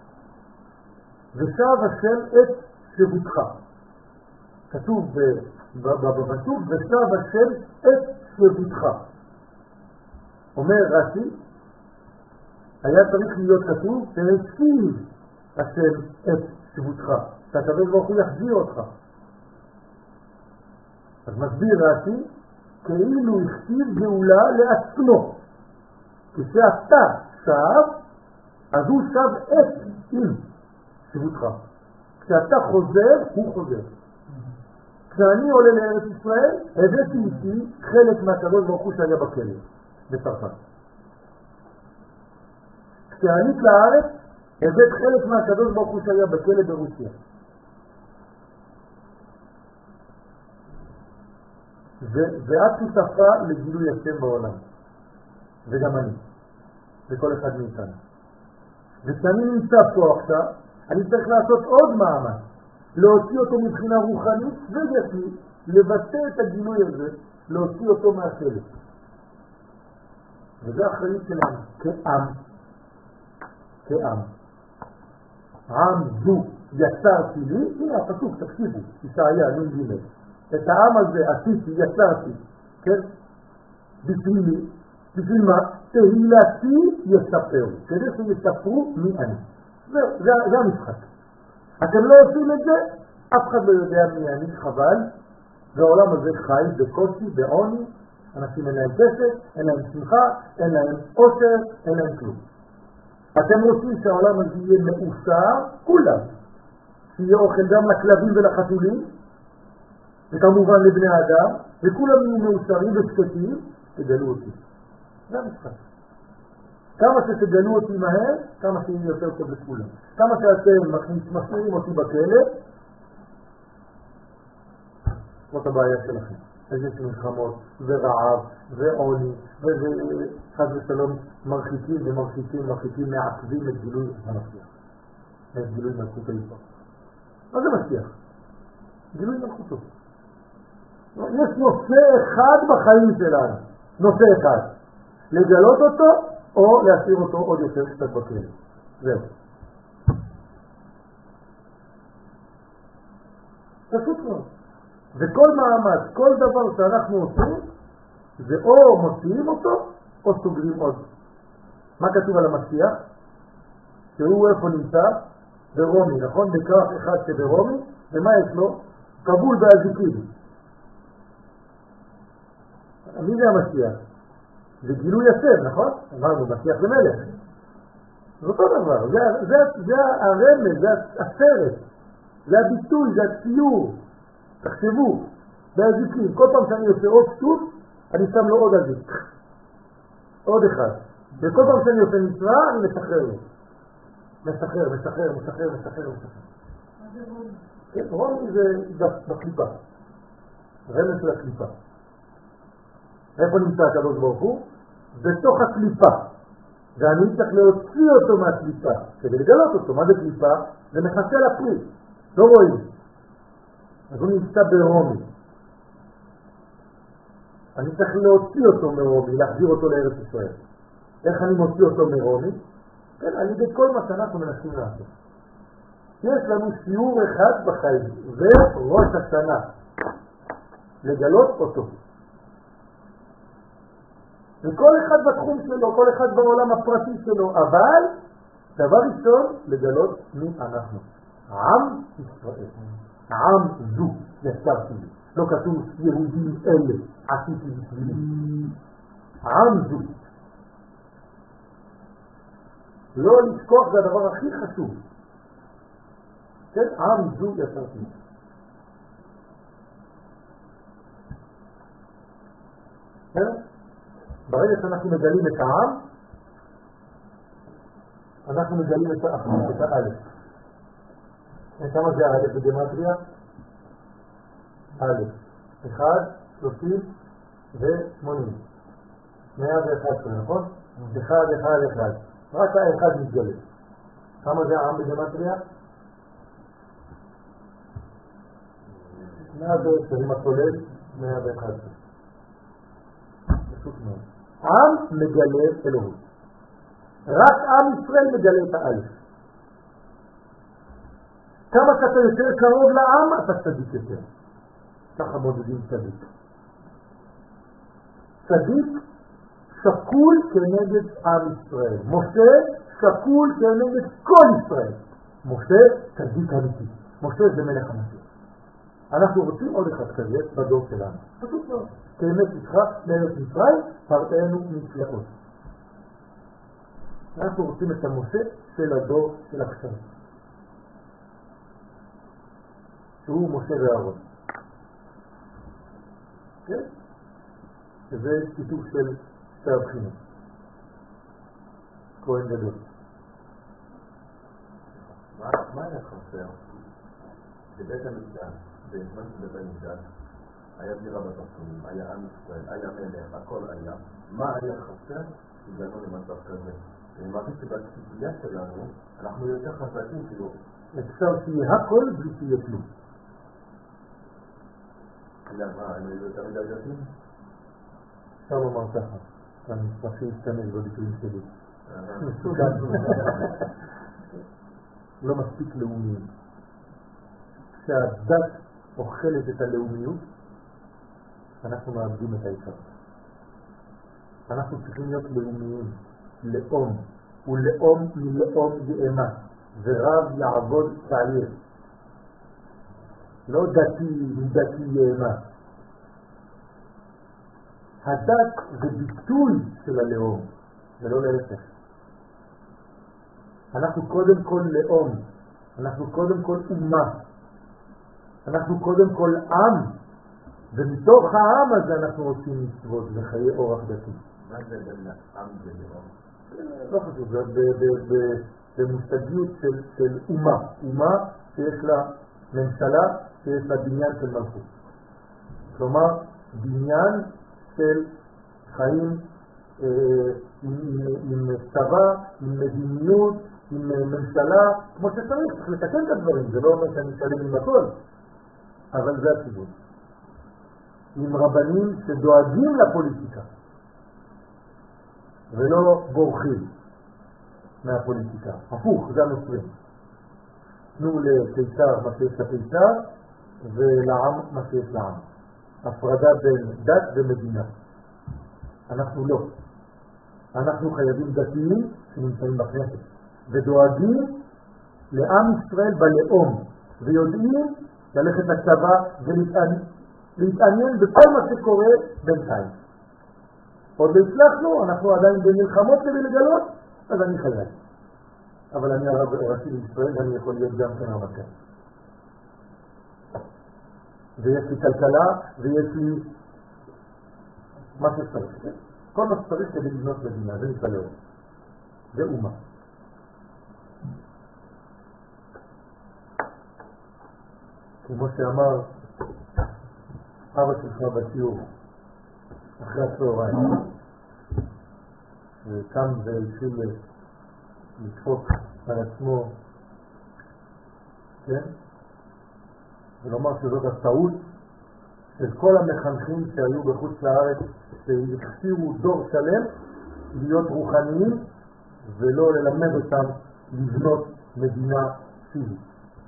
ושב השם את שבותך. כתוב בפסוק, ושב השם את שבותך. אומר רש"י, היה צריך להיות כתוב, והשיב השם את שבותך. שהקדוש ברוך הוא יחזיר אותך. אז מסביר רש"י, כאילו הכתיב גאולה לעצמו. כשאתה שב, אז הוא שב את עם שבותך. כשאתה חוזר, הוא חוזר. כשאני עולה לארץ ישראל, הבאתי איתי חלק מהקדוש ברוך הוא שהיה בכלא, בצרפת. כשענית לארץ, הבאת חלק מהקדוש ברוך הוא שהיה בכלא ברוסיה. ואת שותפה לגילוי השם בעולם. וגם אני. וכל אחד מאיתנו. וכשאני נמצא פה עכשיו, אני צריך לעשות עוד מאמץ. להוציא אותו מבחינה רוחנית וגשמית, לבטא את הגילוי הזה, להוציא אותו מהכלא. וזה אחריות שלנו, כעם. כעם. עם זו יצרתי לי, הנה הפסוק, תקשיבו, ישעיה, נ"ג. את העם הזה עשיתי, יצרתי, כן? בשבילי, בשביל מה? תהילתי יספרו, כדי שיספרו מי אני. זה המשחק. אתם לא עושים את זה, אף אחד לא יודע מי אני, חבל. והעולם הזה חי בקושי, בעוני, אנשים אין להם כסף, אין להם שמחה, אין להם עושר, אין להם כלום. אתם רוצים שהעולם הזה יהיה מאושר, כולם. שיהיה אוכל גם לכלבים ולחתולים, וכמובן לבני האדם, וכולם יהיו מאושרים ושקטים, תגלו אותי. זה המשחק. כמה שתגלו אותי מהר, כמה שיהיה יותר טוב לכולם. כמה שאתם משאירים אותי בכלא, זאת הבעיה שלכם. אז יש מלחמות, ורעב, ועוני, וחד ושלום מרחיקים ומרחיקים, מעכבים את גילוי המשיח. את גילוי מלכות היסוד. מה זה משיח? גילוי מלכותו. יש נושא אחד בחיים שלנו, נושא אחד, לגלות אותו או להשאיר אותו עוד יותר קצת בכלא. זהו. פשוט מאוד. וכל מאמץ, כל דבר שאנחנו עושים, זה או מוציאים אותו או סוגרים עוד. מה כתוב על המשיח? שהוא איפה נמצא? ברומי, נכון? בכרך אחד שברומי, ומה יש לו? קבול באזיקים. מי זה המשיח? זה גילוי יסב, נכון? אמרנו, משיח זה מלך. זה אותו דבר, זה הרמז, זה הסרט, זה הביטוי, זה הציור. תחשבו, באזיקים, כל פעם שאני עושה עוד שטות, אני שם לו עוד אזיק. עוד אחד. וכל פעם שאני עושה מצווה, אני משחרר לו. משחרר. מה זה רוני? כן, רוני זה בקליפה. רמז של הקליפה. איפה נמצא הקדוש ברוך הוא? בתוך הקליפה. ואני צריך להוציא אותו מהקליפה, כדי לגלות אותו. מה זה קליפה? זה מכסה לפרי. לא רואים. אז הוא נמצא ברומי. אני צריך להוציא אותו מרומי, להחזיר אותו לארץ ישראל. איך אני מוציא אותו מרומי? כן, על ידי כל מה שאנחנו מנסים לעשות. יש לנו שיעור אחד בחיים, זה ראש השנה. לגלות אותו. וכל אחד בתחום שלו, כל אחד בעולם הפרטי שלו, אבל דבר ראשון, לגלות מי אנחנו. עם ישראל. עם זו יצרתי לי. לא כתוב יהודים אלה עשיתי בשבילי. עם זו. לא לשכוח זה הדבר הכי חשוב. כן, עם זו יצרתי לי. כן? ברגע שאנחנו מגלים את העם, אנחנו מגלים את האלף. כמה זה האלף בגמטריה? אלף. 1, 30 ו-80. 111, נכון? 1, 1, 1. רק האחד מתגלה. כמה זה העם בגמטריה? 110, עם הכולל 111. פשוט מאוד. עם מגלה אלוהות. רק עם ישראל מגלה את האלף. כמה שאתה יותר קרוב לעם, אתה צדיק יותר. ככה מודדים צדיק. צדיק שקול כנגד עם ישראל. משה שקול כנגד כל ישראל. משה צדיק אמיתי. משה זה מלך המשיח. אנחנו רוצים עוד אחד כזה בדור שלנו. פשוט מאוד. כאמת איתך לארץ מצרים, פרטנו נפלאות. אנחנו רוצים את המשה של הדור של עכשיו. שהוא משה ואהרון. כן? שזה כיתוב של שתי הבחינות. כהן גדול. מה היה חסר? בבית המקדש, בזמן של בית המקדש, היה דירה בתחתונים, היה עם ישראל, היה מלך, הכל היה. מה היה חסר? הגענו למצב כזה. אני מרגיש שבציפייה שלנו, אנחנו יותר חזקים כאילו. אפשר שיהיה הכל בלי שיהיה כלום. למה? אני יותר מדי דתיים? אפשר לומר ככה. אני מתחיל להשתמש בביטויים שלי. לא מספיק לאומיים. כשהדת אוכלת את הלאומיות, אנחנו מאבדים את העיקר. אנחנו צריכים להיות לאומיים, לאום, ולאום מלאום יאמה, ורב יעבוד צעיר. לא דתי מדתי יאמה. הדת זה ביטוי של הלאום, ולא להפך. אנחנו קודם כל לאום, אנחנו קודם כל אומה, אנחנו קודם כל עם, ומתוך העם הזה אנחנו רוצים מצוות וחיי אורח דתי. מה זה בין העם ולאום? לא חשוב, זה במושגיות של אומה. אומה שיש לה ממשלה, שיש לה בניין של מלכות. כלומר, בניין של חיים עם צבא, עם מדיניות, עם ממשלה, כמו שצריך, צריך לתקן את הדברים. זה לא אומר שאני שלם עם הכל, אבל זה הסיבות. עם רבנים שדואגים לפוליטיקה ולא בורחים מהפוליטיקה. הפוך, זה הנוצרים. תנו לקיסר מה שיש לקיסר ולעם מה שיש לעם. הפרדה בין דת ומדינה. אנחנו לא. אנחנו חייבים דתיים שנמצאים בכנסת ודואגים לעם ישראל בלאום ויודעים ללכת לצבא ולהתעניין בכל מה שקורה בינתיים. עוד לא הצלחנו, אנחנו עדיין במלחמות כדי לגלות, אז אני חייב. אבל אני הרב הראשי לישראל ואני יכול להיות גם כן רמטכ"ל. ויש לי כלכלה ויש לי מה שצריך. כל מה שצריך כדי לבנות מדינה, זה נקרא לאום. זה אומה. כמו שאמר אבא שלך בשיעור אחרי הצהריים, וקם והתחיל לדפוק על עצמו, כן? ולומר שזאת הטעות של כל המחנכים שהיו בחוץ לארץ, שהכשירו דור שלם להיות רוחניים ולא ללמד אותם לבנות מדינה פיזית.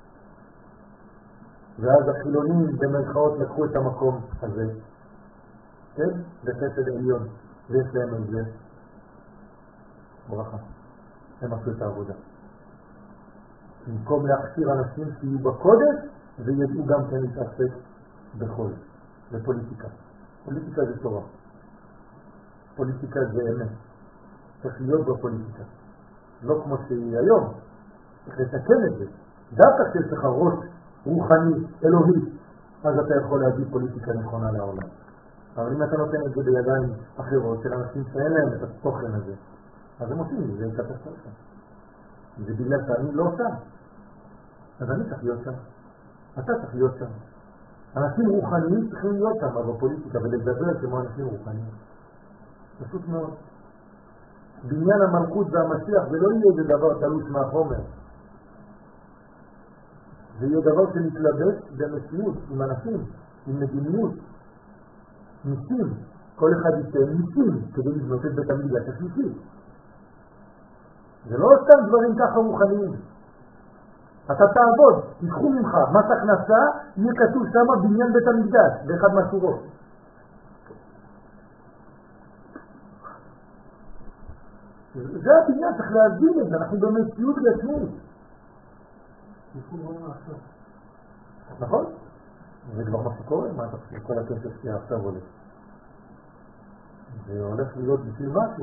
ואז החילונים במרכאות לקחו את המקום הזה, כן? בחסד עליון, ויש להם על זה ברכה. הם עשו את העבודה. במקום להכשיר אנשים שיהיו בקודש וידעו גם כן להתעסק בחול, בפוליטיקה. פוליטיקה זה תורה. פוליטיקה זה אמת. צריך להיות בפוליטיקה. לא כמו שהיא היום. צריך לתקן את זה. דווקא כשיש לך ראש רוחני, אלוהי, אז אתה יכול להביא פוליטיקה נכונה לעולם. אבל אם אתה נותן את זה בידיים אחרות של אנשים שאין להם את התוכן הזה, אז הם עושים, זה קטסטרופה. זה בגלל שאני לא שם. אז אני צריך להיות שם. אתה צריך להיות שם. אנשים רוחניים צריכים להיות שם בפוליטיקה ולדבר כמו אנשים רוחניים. פשוט מאוד. בניין המלכות והמשיח זה לא יהיה דבר תלוש מהחומר. זה יהיה דבר שנתלבש במציאות, עם אנשים, עם מדיניות, ניסים. כל אחד ייתן ניסים כדי לבנות את בית המקדש השלישי. זה לא סתם דברים ככה רוחניים. אתה תעבוד, תיקחו ממך מס הכנסה, יהיה כתוב שם בניין בית המקדש, באחד מהשורות. זה הבניין, צריך להבין את זה, אנחנו במציאות גשמית. נכון? זה כבר מה שקורה, מה אתה חושב? כל הכסף שעכשיו הולך. זה הולך להיות בשביל משהו.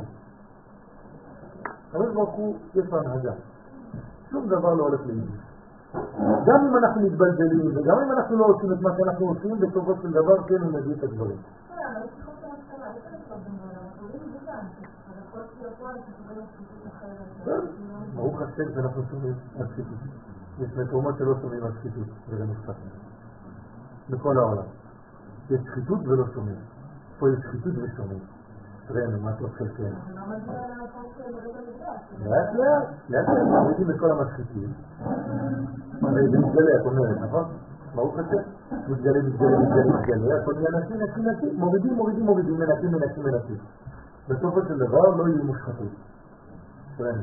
אבל ברוך יש הנהגה. שום דבר לא הולך להיגש. גם אם אנחנו מתבלבלים וגם אם אנחנו לא עושים את מה שאנחנו עושים, בסופו של דבר כן הוא מביא את הדברים. ברוך השם שאנחנו שומעים על שחיתות. יש מקומות שלא שומעים על שחיתות, וזה נפתח. בכל העולם. יש שחיתות ולא שומעים. פה יש שחיתות ושומעים. תראינו, מה טוב חלקנו. לאט לאט, מורידים את כל המשחיתים. זה מתגלה, את אומרת, נכון? ברוך השם? מתגלה, הכל נהיה נקים, מורידים, מנקים. בסופו של דבר לא יהיו מושחתים. תראינו.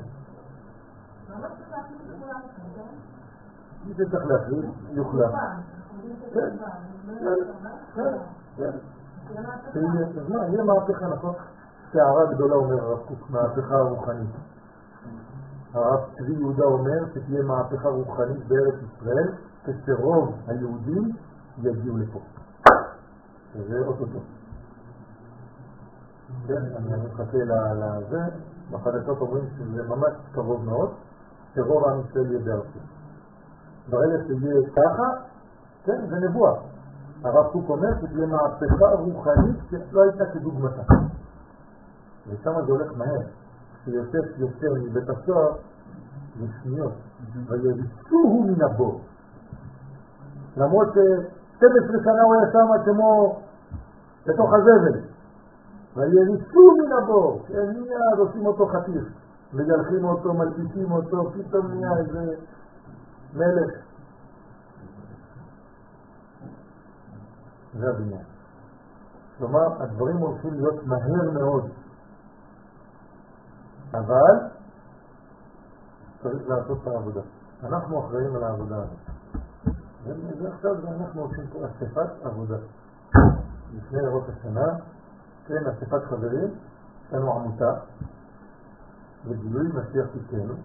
מי שצריך להחליט, יוחלט. כן. אז מה, יהיה מהפכה, נכון? שערה גדולה אומר הרב קוק, מהפכה רוחנית. הרב צבי יהודה אומר שתהיה מהפכה רוחנית בארץ ישראל, כשרוב היהודים יגיעו לפה. וזה אותו. כן, אני מחכה לזה, בחדשות אומרים שזה ממש קרוב מאוד, שרוב עם ישראל יהיה בארצו. ברגע שיהיה ככה, כן, זה נבואה. הרב קוק אומר שתהיה מהפכה רוחנית שלא הייתה כדוגמתה. ושם זה הולך מהר. כשיוסף יוצא מבית הסוהר, לשניות, ויריצוהו מן הבור. למרות ש12 שנה הוא היה שם כמו בתוך הזבל. ויריצוהו מן הבור. מיד עושים אותו חתיך. מגלחים אותו, מלפיקים אותו, פתאום נהיה איזה מלך. זה הבניין. כלומר, הדברים הולכים להיות מהר מאוד. אבל צריך לעשות את העבודה. אנחנו אחראים על העבודה הזאת. ועכשיו אנחנו עושים פה אספת עבודה. לפני ראש השנה, כן, אספת חברים, יש לנו עמותה, וגילוי משיח איתנו,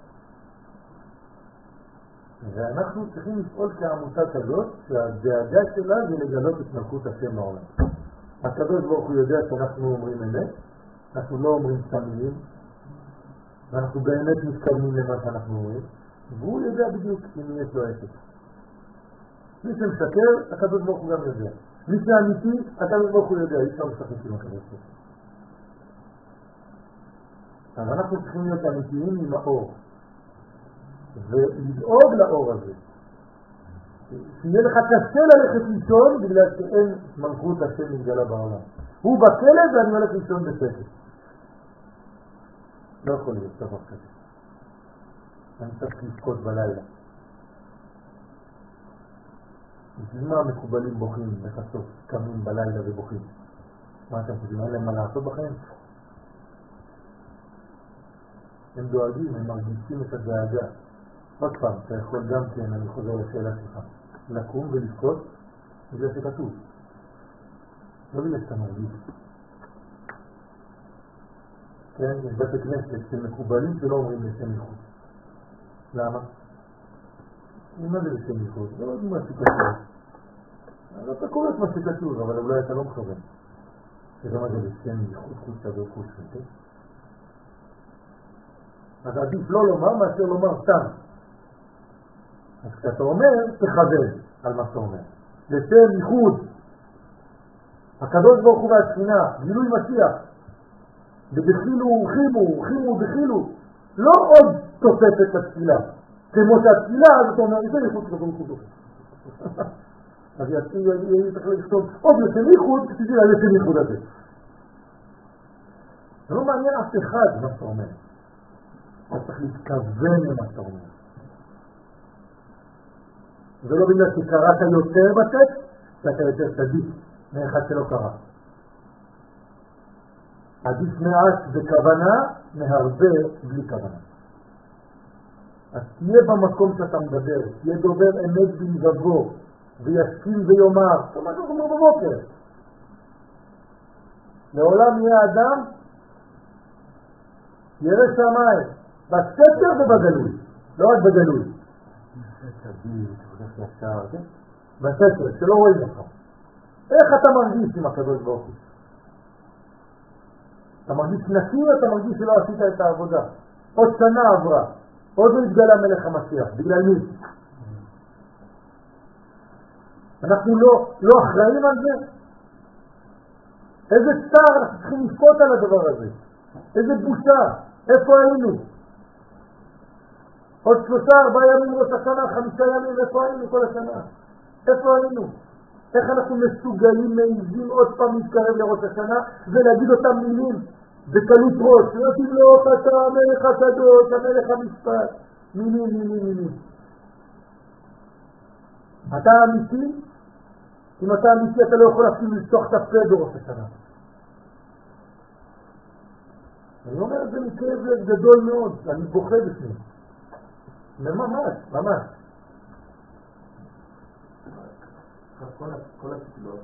ואנחנו צריכים לפעול כעמותה כזאת, שהדאגה שלה זה לגלות את מלכות השם בעולם. הקדוש ברוך הוא יודע שאנחנו אומרים אמת, אנחנו לא אומרים סתם מילים, ואנחנו באמת מתכוונים למה שאנחנו אומרים, והוא יודע בדיוק אם יש לו עסק. מי שמשקר, הקדוש ברוך הוא גם יודע. מי שאמיתי, הקדוש ברוך הוא יודע, אי אפשר לשחק עם הקדוש ברוך הוא. אז אנחנו צריכים להיות אמיתיים עם האור, ולדאוג לאור הזה. שיהיה לך קשה ללכת לישון בגלל שאין מלכות השם מתגלה בעולם. הוא בכלא ואני הולך לישון בשקט. לא יכול להיות דבר כזה. אני צריך לבכות בלילה. בשביל מה המקובלים בוכים בחצות, קמים בלילה ובוכים? מה אתם חושבים? אין להם מה לעשות בכם? הם דואגים, הם מרגישים את הדאגה. עוד פעם, אתה יכול גם כן, אני חוזר לשאלה שלך, לקום ולבכות בגלל שכתוב. לא בגלל שאתה מרגיש. כן, יש בית הכנסת של מקובלים שלא אומרים לשם ייחוד. למה? מה זה לשם ייחוד? לא יודעים מה שכתוב. אז אתה קורא את מה שכתוב, אבל אולי אתה לא מכוון. שזה מה זה לשם ייחוד, חוץ וחוץ, כן? אז עדיף לא לומר מאשר לומר סתם. אז כשאתה אומר, תכוון על מה שאתה אומר. לשם ייחוד. הקדוש ברוך הוא והשכינה, גילוי משיח. ובחילו חימו בחילו. לא עוד תוספת התפילה. כמו שהתפילה, אז אתה אומר, זה ייחוד כתוב ייחוד. אז יהיה צריך לכתוב עוד לשם ייחוד, כתיבי על לשם ייחוד הזה. זה לא מעניין אף אחד מה שאתה אומר. אתה צריך להתכוון למה שאתה אומר. זה לא בגלל שקראת יותר בטקסט, שאתה יותר צדיק מאחד שלא קרא. עדיף מעט בכוונה מהרבה בלי כוונה. אז תהיה במקום שאתה מדבר, תהיה דובר אמת בלבבו, ויסכים ויאמר, זאת אומרת שאתה אומר בבוקר. לעולם יהיה אדם, ירא שמיים, בסתר ובגלוי, לא רק בגלוי. בסתר, שלא רואים לך. איך אתה מרגיש עם הקדוש ברוך הוא? אתה מרגיש נקי או אתה מרגיש שלא עשית את העבודה? עוד שנה עברה, עוד לא התגלה מלך המשיח, בגלל מי? אנחנו לא אחראים על זה? איזה צער אנחנו צריכים לשפוט על הדבר הזה? איזה בושה? איפה היינו? עוד 3-4 ימים ראש השנה, 5 ימים, איפה היינו כל השנה? איפה היינו? איך אנחנו מסוגלים מעיזים עוד פעם להתקרב לראש השנה ולהגיד אותם מילים בקלות ראש, יודעים לו אתה המלך הקדוש, המלך המשפט, מילים. אתה אמיתי? אם אתה אמיתי אתה לא יכול אפילו לפתוח את הפה בראש השנה. אני אומר את זה מכאב גדול מאוד, אני בוכה בפנים. ממש. כל התפילות,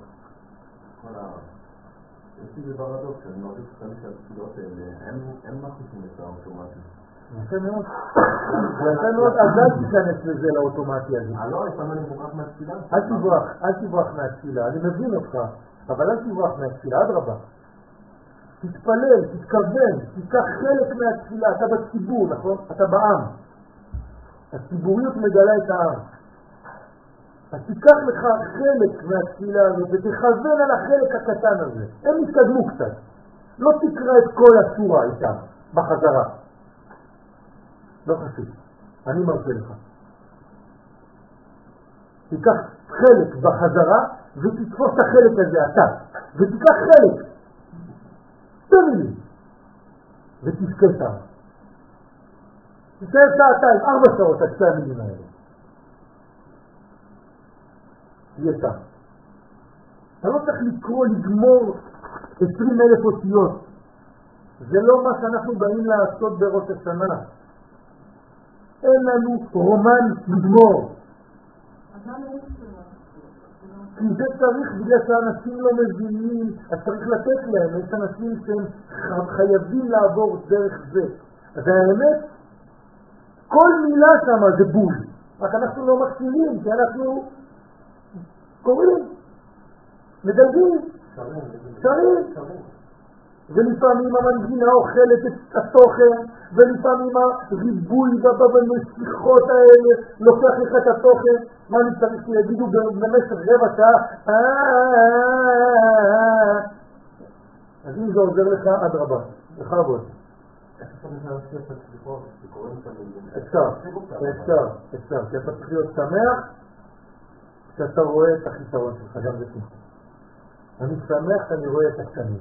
יש לי ברדוקס, אני מרגיש שתמיד שהתפילות האלה, הם מכניסים את האוטומטי. יפה מאוד. אז אל תיכנס לזה לאוטומטי הזה. לא, לפעמים אני בורח מהתפילה. אל תברח מהתפילה, אני מבין אותך, אבל אל תברח מהתפילה, עד רבה. תתפלל, תתכוון, תיקח חלק מהתפילה, אתה בציבור, נכון? אתה בעם. הציבוריות מגלה את העם. אז תיקח לך חלק מהתפילה הזאת ותכוון על החלק הקטן הזה. הם יתקדמו קצת. לא תקרא את כל הסורה איתם בחזרה. לא חשוב. אני מרשה לך. תיקח חלק בחזרה ותתפוס את החלק הזה אתה. ותיקח חלק. תמיד. ותשקע שם. תשקע 4 שעות עד 2 מילים האלה. תהיה שם. אתה לא צריך לגמור 20,000 אותיות. זה לא מה שאנחנו באים לעשות בראש השנה. אין לנו רומן לגמור. כי זה צריך, בגלל שהאנשים לא מבינים, אז צריך לתת להם. יש אנשים שהם חייבים לעבור דרך זה. אז האמת, כל מילה שם זה בול. רק אנחנו לא מקשיבים, כי אנחנו קוראים, מדלגים, שרים. ולפעמים המנגינה אוכלת את התוכן, ולפעמים הריבוי בנסיכות האלה לוקח לך את התוכן. מה אני צריך שיגידו במשך רבע שעה? אז אם זה עוזר לך, עד רבה, בכבוד. אפשר, כי אתה צריך להיות שמח כשאתה רואה את החיסרון שלך, גם זה שמחה. אני שמח שאני רואה את הקטנים.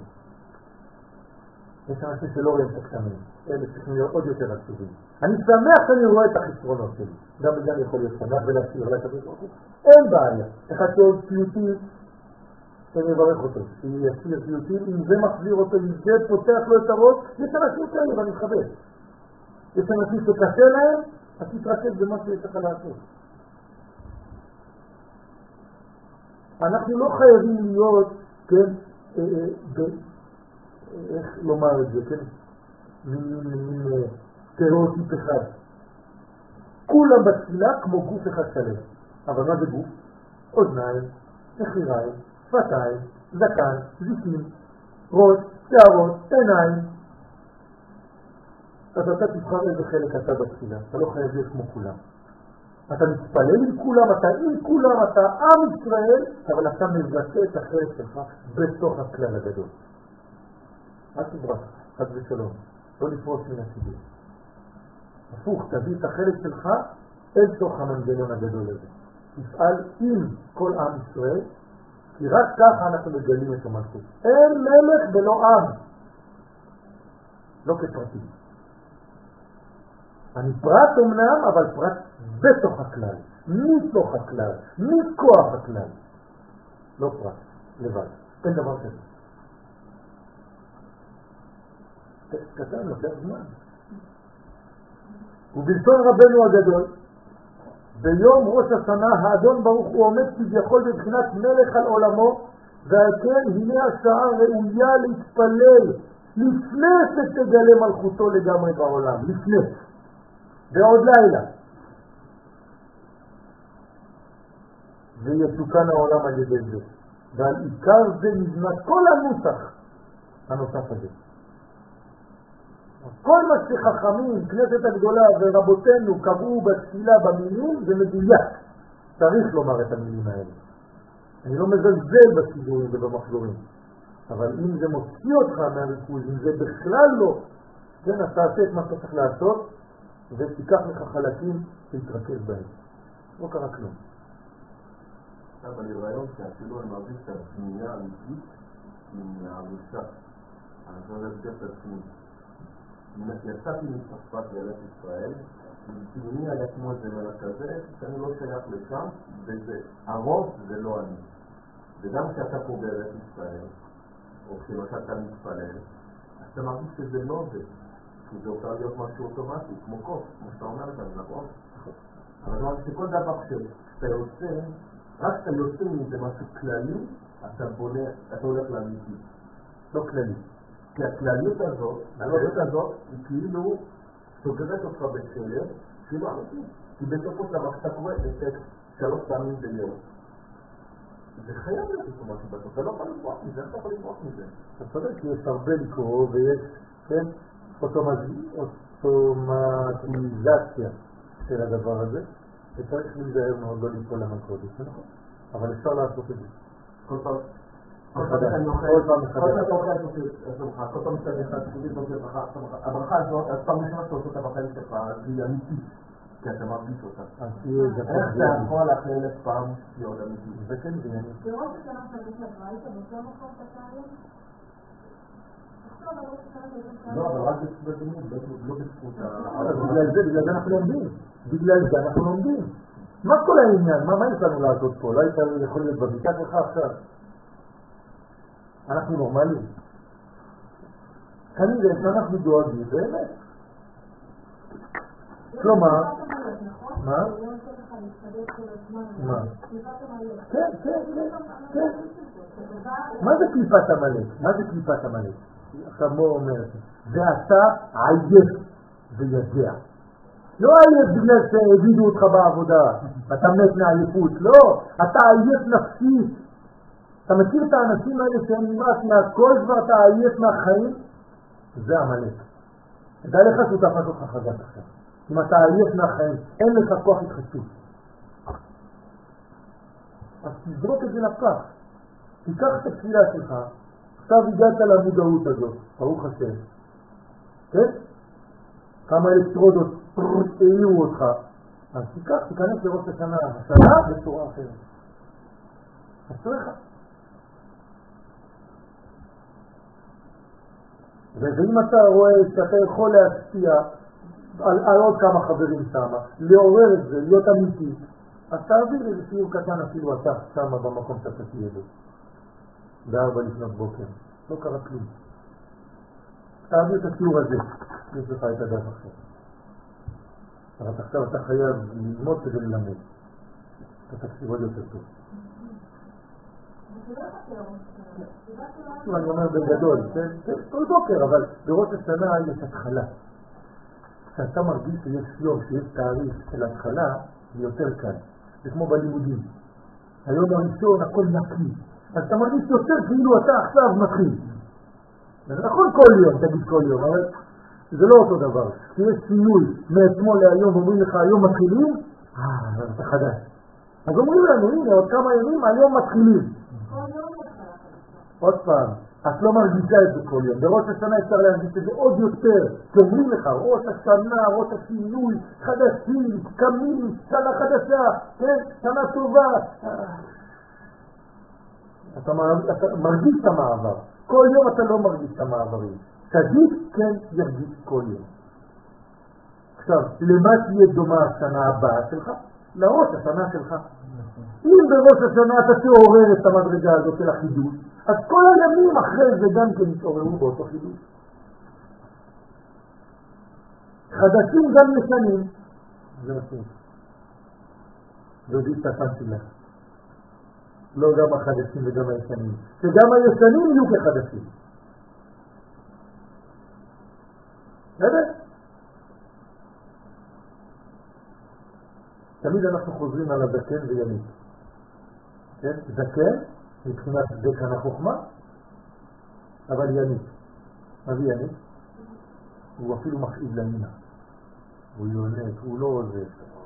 יש אנשים שלא רואים את הקטנים, אלה צריכים להיות עוד יותר עצובים. אני שמח שאני רואה את החסרונות שלי, גם בגלל יכול להיות שמח ולהשאיר לה את החסרונות. אין בעיה, אחד שעוד פיוטים, אני מברך אותו, שישאיר פיוטים, אם זה מחזיר אותו, אם זה פותח לו את הראש, יש אנשים כאלה ואני מכבד. יש אנשים שקשה להם, אז תתרכז במה שיש לך לעשות. אנחנו לא חייבים להיות, כן, איך לומר את זה, כן? מין סטריאוטיפ אחד. כולם בתפילה כמו גוף אחד שלם. אבל מה זה גוף? אוזניים, נחיריים, שפתיים, זקן, זיקים, ראש, שערות, עיניים. אז אתה תבחר איזה חלק אתה בתפילה. אתה לא חייב להיות כמו כולם. אתה מתפלל עם כולם, אתה עם כולם, אתה עם ישראל, אבל אתה מבטא את החלק שלך בתוך הכלל הגדול. אל תברח, חד ושלום, לא לפרוש מן הציבור. הפוך, תביא את החלק שלך אל תוך המנגנון הגדול הזה. תפעל עם כל עם ישראל, כי רק ככה אנחנו מגלים את המלכות. אין מלך ולא עם, לא כפרטי. אני פרט אמנם, אבל פרט בתוך הכלל, מתוך הכלל, מכוח הכלל. לא פרט, לבד, אין דבר כזה. קטן, לוקח זמן. ובלשון רבנו הגדול, ביום ראש השנה האדון ברוך הוא עומד כביכול בבחינת מלך על עולמו, ועל כן הנה השעה ראויה להתפלל לפני שתגלה מלכותו לגמרי בעולם, לפני, ועוד לילה. ויתוקן העולם על ידי זה, ועל עיקר זה נבנה כל הנוסח הנוסף הזה. כל מה שחכמים, כנסת הגדולה ורבותינו קבעו בתפילה במילים זה מדויק. צריך לומר את המילים האלה. אני לא מזלזל בסידורים ובמחזורים. אבל אם זה מוציא אותך מהריכוז, אם זה בכלל לא, כן, אז תעשה את מה שצריך לעשות ותיקח לך חלקים להתרכז בהם. לא קרה כלום. אבל אני רעיון שאפילו אני מרגיש את הפנייה האמיתית עם העבודה. אני לא להסביר את עצמי. יצאתי מצרפת לארץ ישראל, ובפנימי היה כמו איזה מלך כזה, שאני לא שייך לשם, והרוב זה לא אני. וגם כשאתה פה בארץ ישראל, או כשלמשל אתה מתפלל, אז אתה מרגיש שזה לא זה, כי זה הופך להיות משהו אוטומטי, כמו כוס, כמו שאתה אומר את זה, נכון? אבל זה אומר שכל דבר כשאתה יוצא, רק כשאתה יוצא מזה משהו כללי, אתה הולך לאמיתי, לא כללי. כי הכלליות הזאת היא כאילו סוגרת אותך בשלב שהיא לא אמיתית. כי בסופו של דבר שאתה קורא את 3 פעמים ביום. זה חייב להיות משהו בסוף, אתה לא יכול לברוח מזה, אתה יכול לברוח מזה. אתה צודק, כי יש הרבה לקרוא ויש, כן, אוטומטיזציה של הדבר הזה, וצריך להיזהר מאוד לא ליפול למלכות, זה נכון. אבל אפשר לעשות את זה. כל פעם כל פעם מצד אחד, הברכה הזאת, אז פעם ראשונה שאתה עושה את הברכה שלך, היא אמיתית, כי אתה מרגיש אותה. איך אתה יכול אחרי 1,000 פעם להיות אמיתית? זה כן, זה אמיתית. לראות את שנה שלי שעברה, היית באותו מקום תקיים? לא, אבל רק בדמות, לא בזכות בגלל זה אנחנו לומדים. בגלל זה אנחנו לומדים. מה כל העניין? מה יש לנו לעשות פה? לא היית יכול להיות בביתה שלך עכשיו? אנחנו נורמלים. כנראה שאנחנו דואגים באמת. כלומר, מה? מה? כן, כן, כן. מה זה קליפת המלך? מה זה קליפת המלך? עכשיו מה אומר? זה אתה עייף וידע. לא עייף בגלל שהבידו אותך בעבודה, אתה מת מעייפות, לא, אתה עייף נפשית. אתה מכיר את האנשים האלה שהם נמאס מהכל כבר, אתה עייף מהחיים? זה המלך. תדע לך שהוא תפס אותך חזק עכשיו. אם אתה עייף מהחיים, אין לך כוח התחדשות. אז תזרוק את זה לפח. תיקח את התפילה שלך, עכשיו הגעת למודעות הזאת, ברוך השם. כן? כמה אלקטרודות העירו אותך, אז תיכנס לראש השנה בצורה אחרת. אז צריך. ואם אתה רואה שאתה יכול להשפיע על עוד כמה חברים שם, לעורר את זה, להיות אמיתי, אז תעביר איזה שיעור קטן אפילו אתה שם במקום שאתה תהיה בו. ב4 לפנות בוקר. לא קרה כלום. תעביר את השיעור הזה. יש לך את הדף עכשיו. אבל עכשיו אתה חייב ללמוד כדי ללמד. אתה תקשיב עוד יותר טוב. אני אומר בגדול, כל בוקר, אבל בראש השנה יש התחלה. כשאתה מרגיש שיש יום, שיש תאריך של התחלה, זה יותר קל. זה כמו בלימודים. היום הראשון הכל נקי. אז אתה מרגיש יותר כאילו אתה עכשיו מתחיל. זה נכון כל יום, תגיד כל יום, אבל זה לא אותו דבר. כשיש שינוי מאתמול להיום, אומרים לך היום מתחילים, אתה חדש. אז אומרים לנו, הנה עוד כמה ימים, היום מתחילים. עוד פעם, את לא מרגישה את זה כל יום. בראש השנה אפשר להרגיש את זה עוד יותר. שאומרים לך, ראש השנה, ראש השינוי, חדשים, קמים, שנה חדשה, כן? שנה טובה. אתה מרגיש את המעבר. כל יום אתה לא מרגיש את המעברים. תגיד כן ירגיש כל יום. עכשיו, למה תהיה דומה השנה הבאה שלך? לראש השנה שלך. אם בראש השנה אתה תעורר את המדרגה הזאת של החידוש, אז כל הימים אחרי זה גם כן יתעוררו באותו חידוש. חדשים גם ישנים. זה מספיק. זה הסתכלתי לך. לא גם החדשים וגם הישנים. שגם הישנים יהיו כחדשים. בסדר? תמיד אנחנו חוזרים על הזקן וימית. כן? זקן, מבחינת זקן החוכמה, אבל ימית. מה זה ימית? הוא אפילו מכאיב לאמא. הוא יונק, הוא לא עוזר.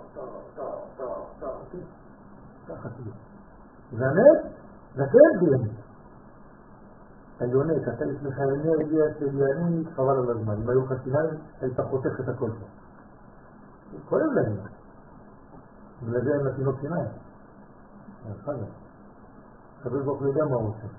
ככה תהיה. זנק, זקן וימית. היונק, אתה יש לך אנרגיה של ימית, חבל על הזמן. אם היו חסיניים, היית חותך את הכל פה. כואב להם. ולזה אין לתינוק שיניים. קבל בו יודע מה הוא עושה.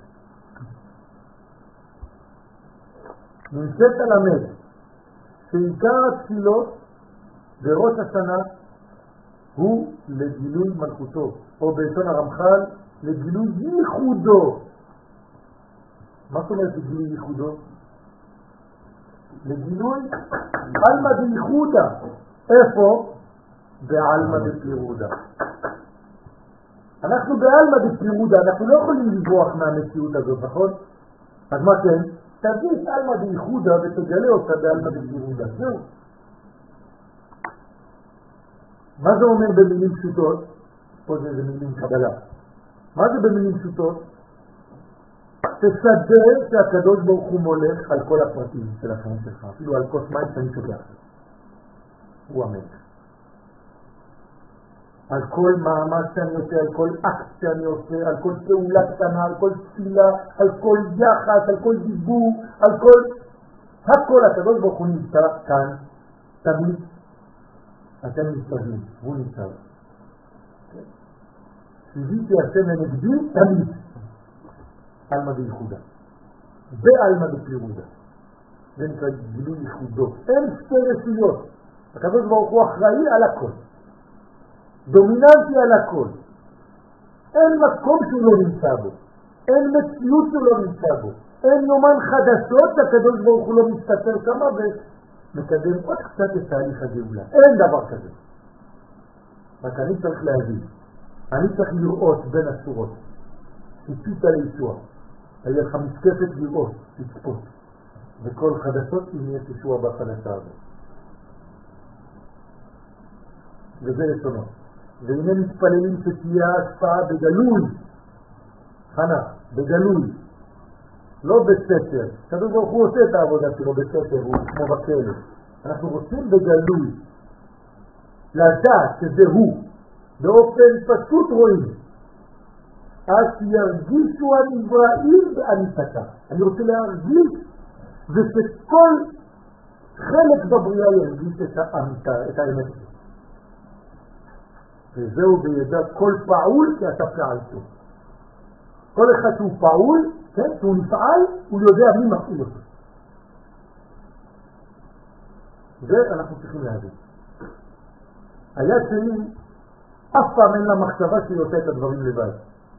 נמצאת הלמד שעיקר התפילות בראש השנה הוא לגילוי מלכותו, או בעיתון הרמח"ל לגילוי ייחודו. מה זאת אומרת לגילוי ייחודו? לגילוי אלמא דייחודה. איפה? בעלמא דפירודה. אנחנו בעלמא דפירודה, אנחנו לא יכולים לברוח מהמציאות הזאת, נכון? אז מה כן? תגיד אלמא דייחודה ותגלה אותה בעלמא דפירודה. זהו. מה זה אומר במילים פשוטות? פה זה מילים קבלה. מה זה במילים פשוטות? תסדר שהקדוש ברוך הוא מולך על כל הפרטים של החיים שלך, אפילו על כוס מים שאני שוקח. הוא המלך. על כל מאמץ שאני עושה, על כל אקט שאני עושה, על כל פעולה קטנה, על כל תפילה, על כל יחס, על כל דיבור, על כל... הכל הקדוש ברוך הוא נמצא כאן, תמיד. אתם מסתובבים, הוא נמצא. שיביתי השם לנגדי, תמיד. אלמא דייחודה. באלמא דפירודה. זה נקרא גילוי ייחודו. אין שתי רשויות. הקדוש ברוך הוא אחראי על הכל. דומיננטי על הכל. אין מקום שהוא לא נמצא בו. אין מציאות שהוא לא נמצא בו. אין יומן חדשות שהקדוש ברוך הוא לא מסתתר כמה ומקדם עוד קצת את תהליך הגאולה. אין דבר כזה. רק אני צריך להגיד, אני צריך לראות בין השורות. ציפית לישוע. היה לך משקפת לראות, לצפות. וכל חדשות אם יהיה ישוע בחדשה הזאת. וזה רצונו. והנה מתפללים שתהיה השפעה בגלוי. חנה, בגלוי. לא בסתר. הקדוש ברוך הוא עושה את העבודה שלו בסתר, הוא כמו בכלא. אנחנו רוצים בגלוי. לדעת שזה הוא. באופן פשוט רואים. אז שירגישו הנבראים באמיתתה. אני רוצה להרגיש ושכל חלק בבריאה ירגיש את האמיתה, את האמת. וזהו בידע כל פעול כי אתה פעלתו. כל אחד שהוא פעול, כן, שהוא נפעל, הוא יודע מי מפעיל אותו. זה אנחנו צריכים להבין. היד שלי אף פעם אין לה מחשבה שהיא עושה את הדברים לבד.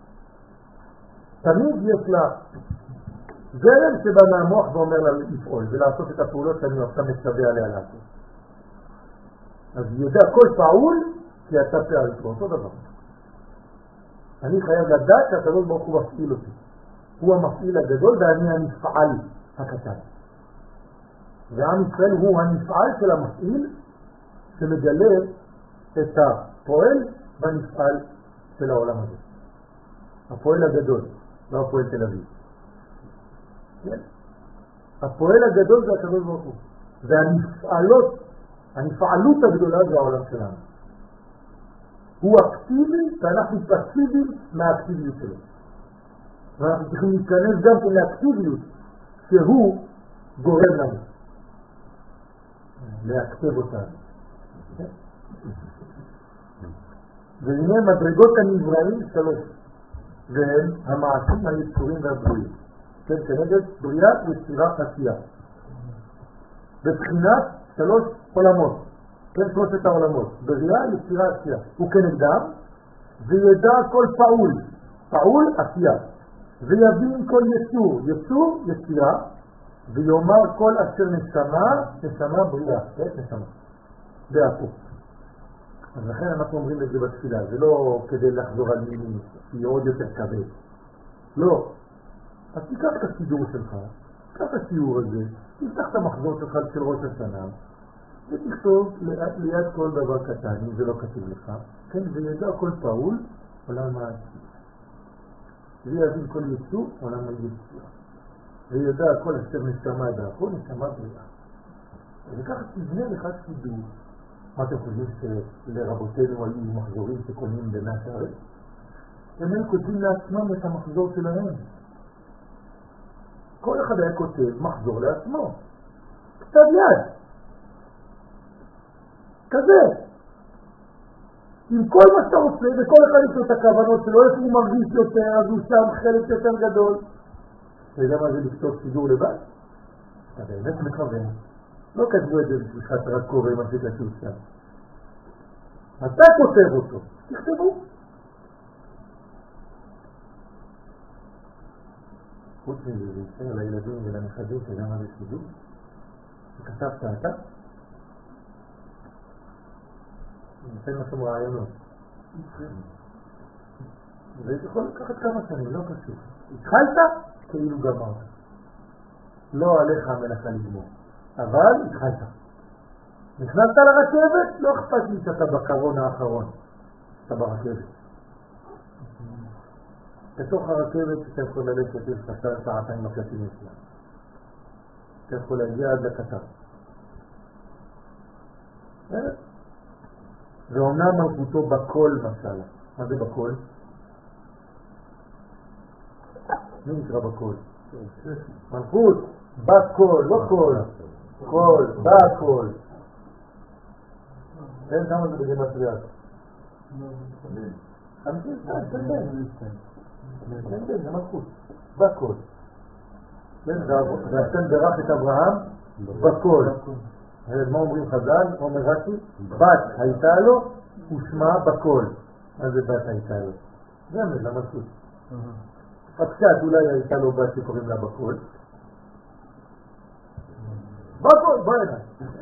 תמיד יש לה זרם שבא מהמוח ואומר לה לפעול ולעשות את הפעולות שאני עכשיו מצווה עליה לעשות. אז ידע כל פעול כי אתה פעלת אותו דבר. אני חייב לדעת שהקדוש ברוך הוא מפעיל אותי. הוא המפעיל הגדול ואני הנפעל הקטן. ועם ישראל הוא הנפעל של המפעיל שמגלה את הפועל בנפעל של העולם הזה. הפועל הגדול, לא הפועל תל אביב. כן? הפועל הגדול זה הקדוש ברוך הוא. והנפעלות הגדולה זה העולם שלנו. הוא אקטיבי ואנחנו פסיביים מהאקטיביות שלו. ואנחנו צריכים להיכנס גם כן לאקטיביות שהוא גורם לנו. להכתב אותנו. והנה מדרגות הנבראים שלוש. והם המעשים היצורים והבריאים. כן, כנגד בריאה יצירה עשייה. בבחינת שלוש עולמות. כן, שלושת העולמות. בריאה יצירה עשייה. וכנגדם, וידע כל פעול. פעול עשייה. ויבין כל יצור. יצור יצירה. ויאמר כל אשר נשמה בריאה. כן, נשמה. באפו. אז לכן אנחנו אומרים את זה בתפילה. זה לא כדי לחזור על מילים, שיהיה עוד יותר כבד. לא. אז תיקח את הסידור שלך, תיקח את השיעור הזה, תפתח את המחזור שלך של ראש השנה, ותכתוב ליד כל דבר קטן, אם זה לא כתוב לך, כן, וידע כל פעול, עולם העשייה. ויבין כל יצור, עולם היצירה. וידע כל אשר נשמה דאפו, נשמה בריאה. וככה תבנה לך סידור. מה אתם חושבים שלרבותינו היו מחזורים שקונים במאה שערים? הם היו כותבים לעצמם את המחזור שלהם. כל אחד היה כותב מחזור לעצמו. כתב יד. כזה. עם כל מה שאתה רוצה, וכל אחד יש לו את הכוונות שלו, איפה הוא מרגיש יותר, אז הוא שם חלק יותר גדול. אתה יודע מה זה לכתוב סידור לבד? אתה באמת מכוון. לא כתבו את זה בשבילך, אתה רק קורא מה שכתוב שם. אתה כותב אותו. תכתבו. חוץ מזה, זה יצא לילדים ולנכדים שגם על הסידור. וכתבת אתה? נותן לכם רעיונות. זה יכול לקחת כמה שנים, לא קשור. התחלת, כאילו גמרת. לא עליך המלאכה לגמור. אבל התחלת. נכנסת לרכבת, לא אכפת לי שאתה בקרון האחרון. אתה ברכבת. בתוך הרכבת אתה יכול ללכת לספר שעתיים מקלטים אצלה. אתה יכול להגיע עד לקטר. ואומנם מלכותו בכל משל. מה זה בכל? מי נקרא בכל? מלכות, בכל, לא כל. כל, בכל. אין כמה זה בגימטריה. זה מלכות, בכל. והשם ברך את אברהם בכל. מה אומרים חז"ל? אומר רש"י, בת הייתה לו ושמה בכל. מה זה בת הייתה לו? זה המלכות. קצת אולי הייתה לו בת שקוראים לה בקול. בקול, בוא אליי.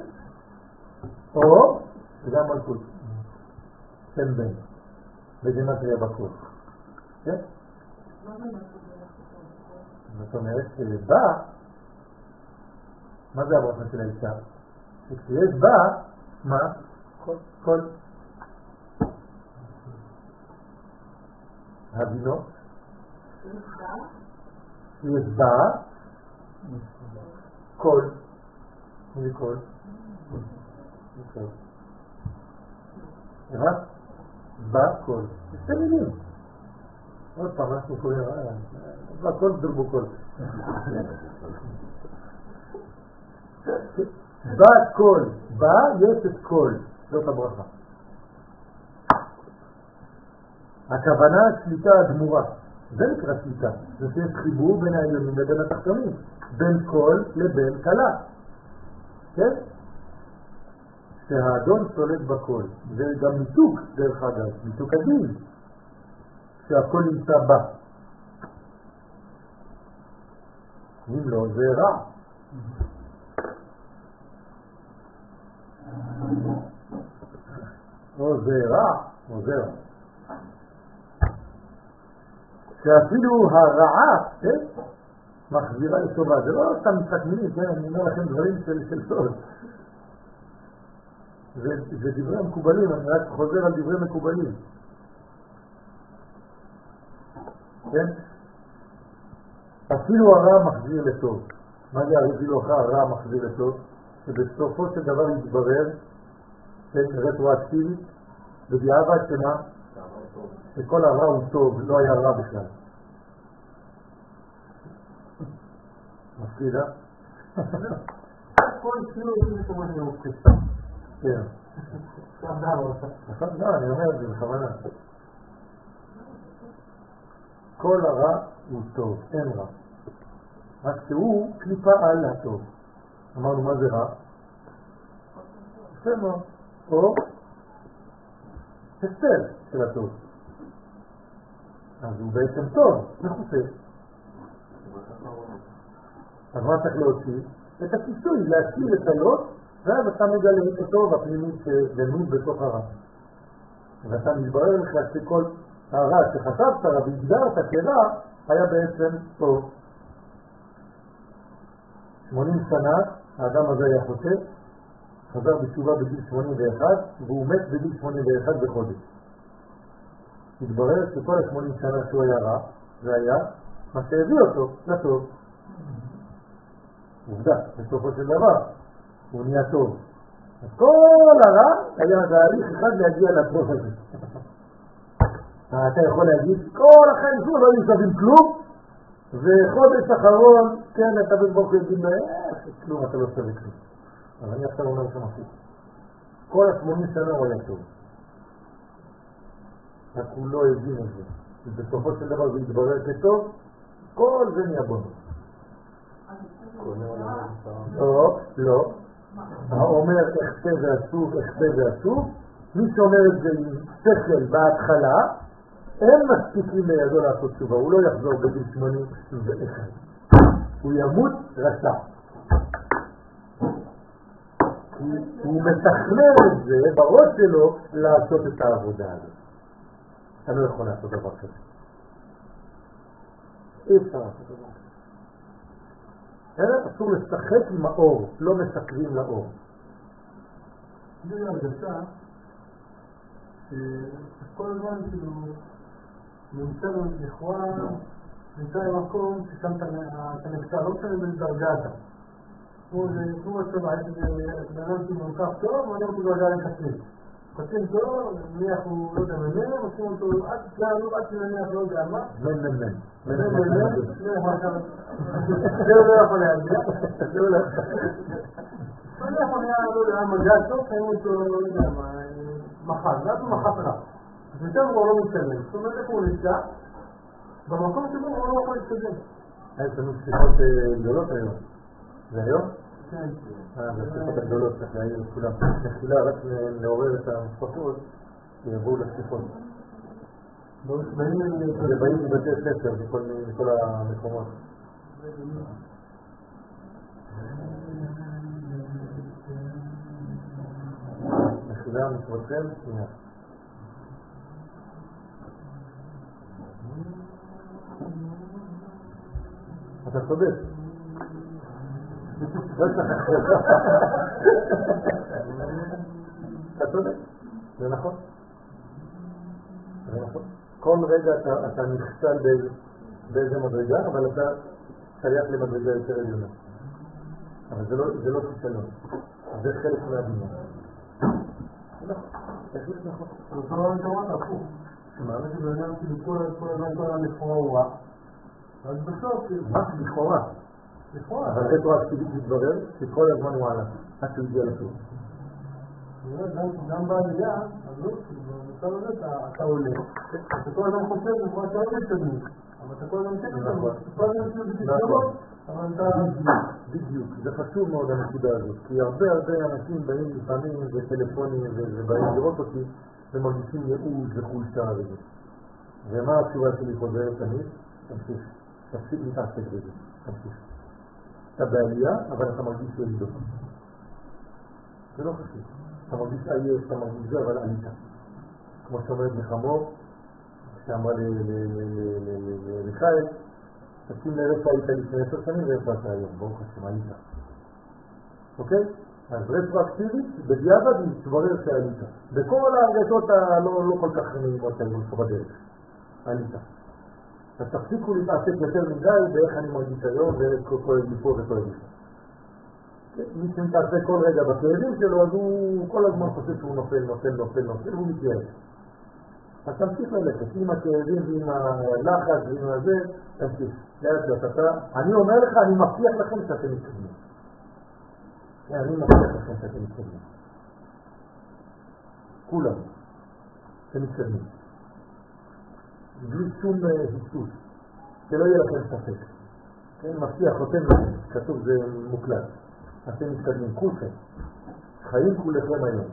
או, גם מלכות. בן בן. בגינת היה בקול. כן? זאת אומרת שבא, מה זה הברכה של האישה? שכשיש בא, מה? כל. הבינו? שיש בא, כל. מי כל? רק בא כל. שתי מילים. עוד פעם אנחנו קוראים, בא כל דרבו כל. בא כל. בא יש את כל. זאת הברכה. הכוונה שליטה הגמורה. זה נקרא שליטה. זה שיש חיבור בין העליונים לבין התחתונים. בין כל לבין קלה. כן? שהאדון שולט בכל. זה גם ניתוק דרך אגב. ניתוק הדין. שהכל נמצא בה. אם לא, זה רע. או זה רע, או זה רע. שאפילו הרעה, כן? מחזירה לטובה. זה לא סתם משחק מילים, כן? אני אומר לכם דברים של סוד. זה דברי המקובלים, אני רק חוזר על דברי מקובלים. כן? אפילו הרע מחזיר לטוב. מה זה אפילו הרע מחזיר לטוב? שבסופו של דבר יתברר, כן, רטרואקטיבית, בדיעבד שמה? שכל הרע הוא טוב, לא היה רע בכלל. מפחידה? כל שינוי יש לי כמו שאני מופחיד. כן. לא, אני אומר את זה בכוונה. כל הרע הוא טוב, אין רע. רק שהוא קליפה על הטוב. אמרנו מה זה רע? בסדר. או הסתר של הטוב. אז הוא בעצם טוב, מחוסה. אז מה צריך להוציא? את הכיסוי, להשאיר את הלוט, ואז אתה מגלה את הטוב הפנימי שגנוב בתוך הרע. ואתה מתברר לך שכל הרע שחשבת רע והגדרת כרע היה בעצם טוב. 80 שנה האדם הזה היה חוטא, חזר בתשובה בגיל 81 והוא מת בגיל 81 בחודש. התברר שכל ה-80 שנה שהוא היה רע, זה היה מה שהביא אותו לטוב. עובדה, בסופו של דבר הוא נהיה טוב. אז כל הרע היה תהליך אחד להגיע לטוב הזה. אתה יכול להגיד, כל החיים שלו לא יסבים כלום, וחודש אחרון, כן, אתה בברוך יגיד לו, כלום, אתה לא שווה כלום. אבל אני עכשיו אומר שם אחי. כל ה-80 שנה הוא היה טוב. רק הוא לא הבין את זה. ובסופו של דבר זה יתברר כטוב, כל זה נהיה בונוס. לא. האומר אכתה ואסוף, אכתה ואסוף, מי שאומר את זה עם שכל בהתחלה, אין מספיקים לידו לעשות תשובה, הוא לא יחזור בגיל 81. הוא ימות רשע. הוא מתכנן את זה בראש שלו לעשות את העבודה הזאת. אתה לא יכול לעשות דבר כזה. אי אפשר לעשות דבר כזה. אסור לשחק עם האור, לא מסקרים לאור. זה הרגשה שכל הזמן כאילו נמצא לכאורה, נמצא במקום ששם אתה נקצה, לא משנה בין דרגה אתה. כמו הצבא, נראה שהוא מורכב טוב, ואני רוצה דרגה לקצין. קצין טוב, נניח הוא לא יודע ממנו, עושים אותו עד שנניח לא יודע מה. זה לא יכול להגיע. אני יכול לא יודע מה מגע טוב, חיים אותו לא יודע מה, מחד, ואז הוא מחד רע. אז יותר הוא לא מתקדם. זאת אומרת איך הוא נמצא, במקום שבו הוא לא יכול להתקדם. יש לנו שיחות גדולות היום. זה היום? כן. זה שיחות הגדולות, צריך להעיר את כולם. נחילה רק לעורר את המשפחות שיבואו לשיחות. זה באים מבתי ספר, מכל המקומות. מחילה מתרוצם, שנייה. אתה צודק. אתה צודק, זה נכון. זה נכון. כל רגע אתה נכשל באיזה מדרגה, אבל אתה שייך למדרגה יותר עליונה. אבל זה לא כישלון. זה חלק מהבניין. איך נכון? זאת לא נתרון הפוך. שמעלה שבעניין כאילו כל הזמן לכאורה. אז בסוף... מה? לכאורה. לכאורה. אבל רטרואקטיבית מתברר שכל הזמן הוא עלה. עד שהוא הגיע לסוף. גם בעלייה, אז לא, במצב הזה אתה עולה. אתה כל הזמן חושב כמו אתה עוד מתקדמי. אבל אתה כל הזמן מתקדמי. כל הזמן מתקדמי. אבל אתה... בדיוק. זה חשוב מאוד הנקודה הזאת. כי הרבה אנשים באים לפעמים וטלפונים ובאים לראות אותי ומרגישים ייאוש וחולשה וזה. ומה התשובה שלי חוזרת תמיד? תמשיך. תפסיק להתעסק בזה. תמשיך. אתה בעלייה, אבל אתה מרגיש ירידות. זה לא חשוב. אתה מרגיש עייף, אתה מרגיש זה, אבל עלית. כמו שאומרת מחמור, שאמרה למיכאל, תשים לאיפה היית לפני 10 שנים ואיפה אתה היום, ברוך השם, עלית. אוקיי? אז רטרואקטיבית, בדיעבד מתברר שעלית. בכל ההרגשות הלא כל כך נעימות היו לך בדרך. עלית. אז תפסיקו להתעסק יותר מדי באיך אני מרגיש היום ואיך כואב לי פה וכואב לי. מי שמתעסק כל רגע בכאבים שלו, אז הוא כל הזמן חושב שהוא נופל, והוא מתייעץ. אז תמשיך ללכת, עם הכאבים ועם הלחץ ועם הזה, תמשיך. אני אומר לך, אני מבטיח לכם שאתם מתקדמים. אני מבטיח לכם שאתם מתקדמים. כולם. אתם מתקדמים. בלי שום היסוס. שלא יהיה לכם ספק. מבטיח, חותם לכם, כתוב זה מוקלט. אתם מתקדמים, כולכם. חיים כולכם היום.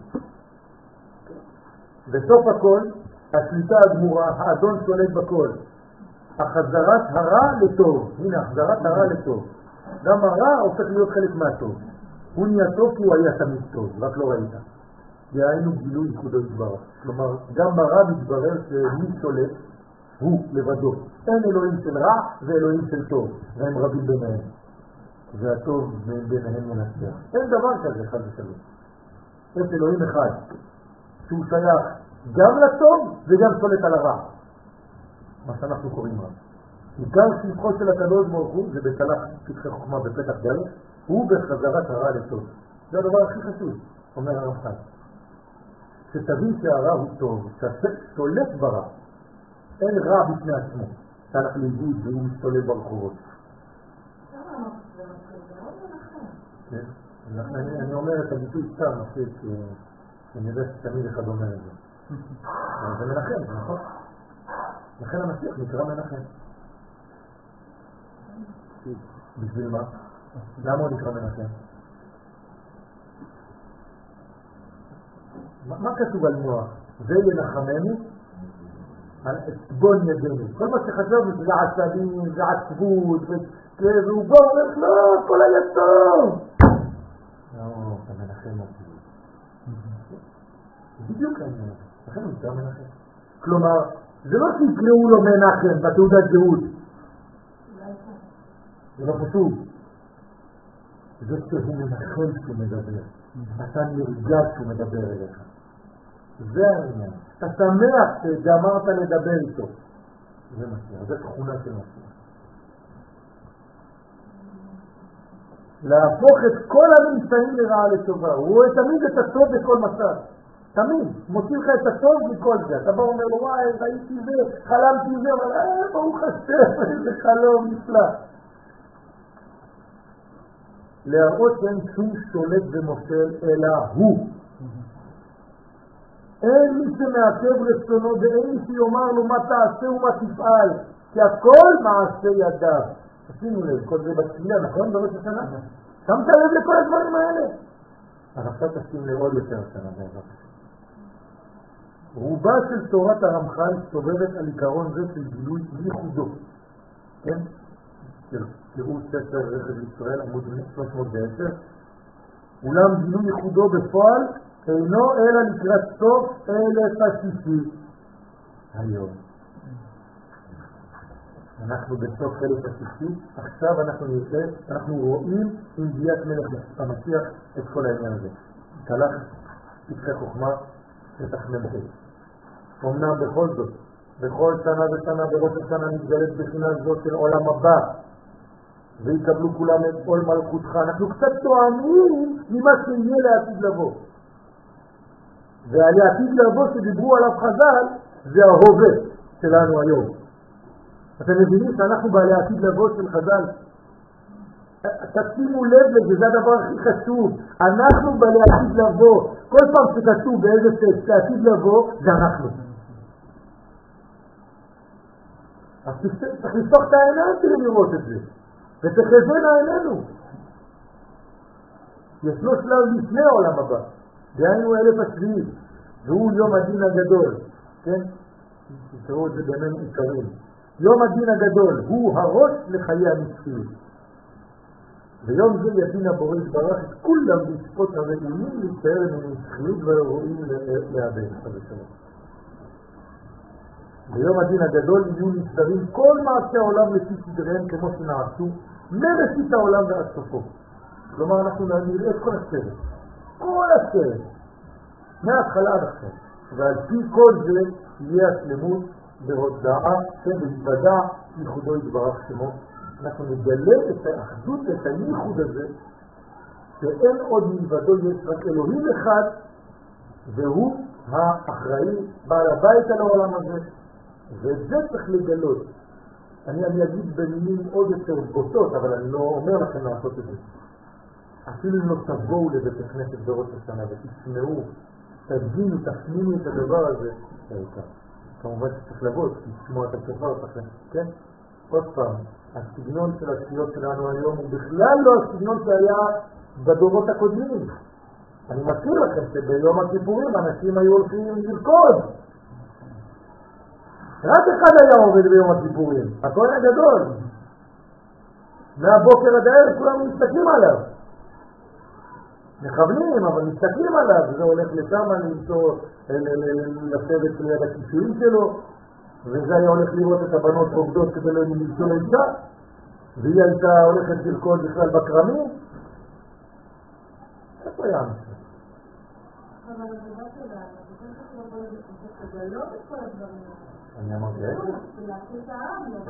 בסוף הכל, השליטה הגמורה, האדון שולט בכל. החזרת הרע לטוב. הנה, החזרת הרע לטוב. גם הרע הופך להיות חלק מהטוב. הוא נהיה טוב כי הוא היה תמיד טוב, רק לא ראית. דהיינו גילוי ייחודו יתברך. כלומר, גם ברע מתברר שמי שולט הוא לבדו. אין אלוהים של רע ואלוהים של טוב, והם רבים ביניהם. והטוב ביניהם מנצח. אין דבר כזה, חד ושלום. יש אלוהים אחד, שהוא שייך גם לטוב וגם שולט על הרע. מה שאנחנו קוראים רע. עיקר שבחו של הקדוש ברוך הוא, זה בתלך פתחי חוכמה בפתח דלת, הוא בחזרת הרע לטוב. זה הדבר הכי חשוב, אומר הרמח"ל. שתבין שהרע הוא טוב, ששולט ברע. אין רע בפני עצמו, שהלך לאיבוד והוא משתולל ברחובות. כן, אני אומר את הביטוי סתם, אני יודע שתמיד אחד אומר את זה. זה מנחם, זה נכון? לכן המשיח נקרא מנחם. בשביל מה? למה הוא נקרא מנחם? מה כתוב על נוח? זה ינחמנו על עצבון ידינו. כל מה שחשבנו שזה עצבים, זה עצבות, והוא בא ואומר, לא, כל היה טוב. לא, אתה מנחם אותי. בדיוק העניין הזה. לכן הוא נקרא מנחם. כלומר, זה לא שיקראו לו מנחם בתעודת זהות. זה לא חשוב. זה שהוא מנחם שהוא מדבר. אתה נרגש שהוא מדבר אליך. זה העניין. אתה שמח שגמרת לדבר איתו. זה משיח. זה תכונה של משיח. להפוך את כל הממצאים לרעה לטובה. הוא רואה תמיד את הטוב בכל מצב. תמיד. מוציא לך את הטוב מכל זה. אתה בא ואומר לו, וואי, ראיתי זה, חלמתי זה, אבל ברוך השם, איזה חלום נפלא. להראות שאין שום שולט ומושל, אלא הוא. אין מי שמעכב רצונו ואין מי שיאמר לו מה תעשה ומה תפעל, כי הכל מעשה ידיו. תשימו לב, כל זה בתפילה, נכון? בראש השנה? שמת לב לכל הדברים האלה? אז עכשיו תשים לב עוד יותר השנה בעזרת. רובה של תורת הרמח"ל סובבת על עיקרון זה של גילוי ייחודו. כן? תראו ספר רכב ישראל, עמוד 310. אולם גילוי ייחודו בפועל אינו אלא לקראת סוף 1060. היום. אנחנו בסוף 1060, עכשיו אנחנו רואים עם ביאת מלך המשיח את כל העניין הזה. תלך פתחי חוכמה ותחמם חי. אמנם בכל זאת, בכל שנה ושנה בראש השנה מתגלת בחינה זאת של עולם הבא, ויקבלו כולם את עול מלכותך. אנחנו קצת תואמים ממה שיהיה לעתיד לבוא. ועל העתיד לבוא שדיברו עליו חז"ל, זה ההווה שלנו היום. אתם מבינים שאנחנו בעלי העתיד לבוא של חז"ל? תשימו לב לזה, זה הדבר הכי חשוב. אנחנו בעלי העתיד לבוא. כל פעם שכתוב באיזה טקסט העתיד לבוא, זה אנחנו. אז צריך לפתוח את העיניים כדי לראות את זה. ותחזינה עינינו. ישנו שלב לפני העולם הבא. דהיינו 1007, והוא יום הדין הגדול. כן? תראו את זה בינינו עיקרים. יום הדין הגדול הוא הראש לחיי הנצחיות. ויום זה ידין הבורא יתברך את כולם לשפוט הרעימים להתאר מנצחיות והראויים לאבד. ביום הדין הגדול יהיו נסדרים כל מעשי העולם לפי סדריהם כמו שנעשו מראשית העולם ועד סופו. כלומר אנחנו נראה את כל הסרט. כל הסרט. מההתחלה עד עכשיו. ועל פי כל זה יהיה השלמות בהודעה שבהתוודע ייחודו יתברך שמו. אנחנו נגלה את האחדות, את הייחוד הזה, שאין עוד מלבדו, יש רק אלוהים אחד, והוא האחראי, בעל הבית על העולם הזה, ואת זה צריך לגלות. אני אגיד במילים עוד יותר בוטות, אבל אני לא אומר לכם לעשות את זה. אפילו אם לא תבואו לבית הכנסת בראש השנה ותשמעו, תבינו, תפנימו את הדבר הזה, כמובן שצריך לבוא, לשמוע את השופר, כן? עוד פעם, הסגנון של התפילות שלנו היום הוא בכלל לא הסגנון שהיה בדורות הקודמים. אני מכיר לכם שביום הכיפורים אנשים היו הולכים לרקוד. רק אחד היה עובד ביום הכיפורים, הכהן הגדול. מהבוקר עד הערב כולם מסתכלים עליו. מכוונים, אבל מסתכלים עליו. זה הולך לשם למצוא, לשבת ליד הכיסויים שלו. וזה היה הולך לראות את הבנות עובדות כדי למצוא לאישה, והיא הייתה הולכת לרקוד בכלל בקרמים. איפה היה המשל? אבל הדבר שלנו, זה כן לגלות את כל הדברים. אני אמרתי איזה? להכיר את העם.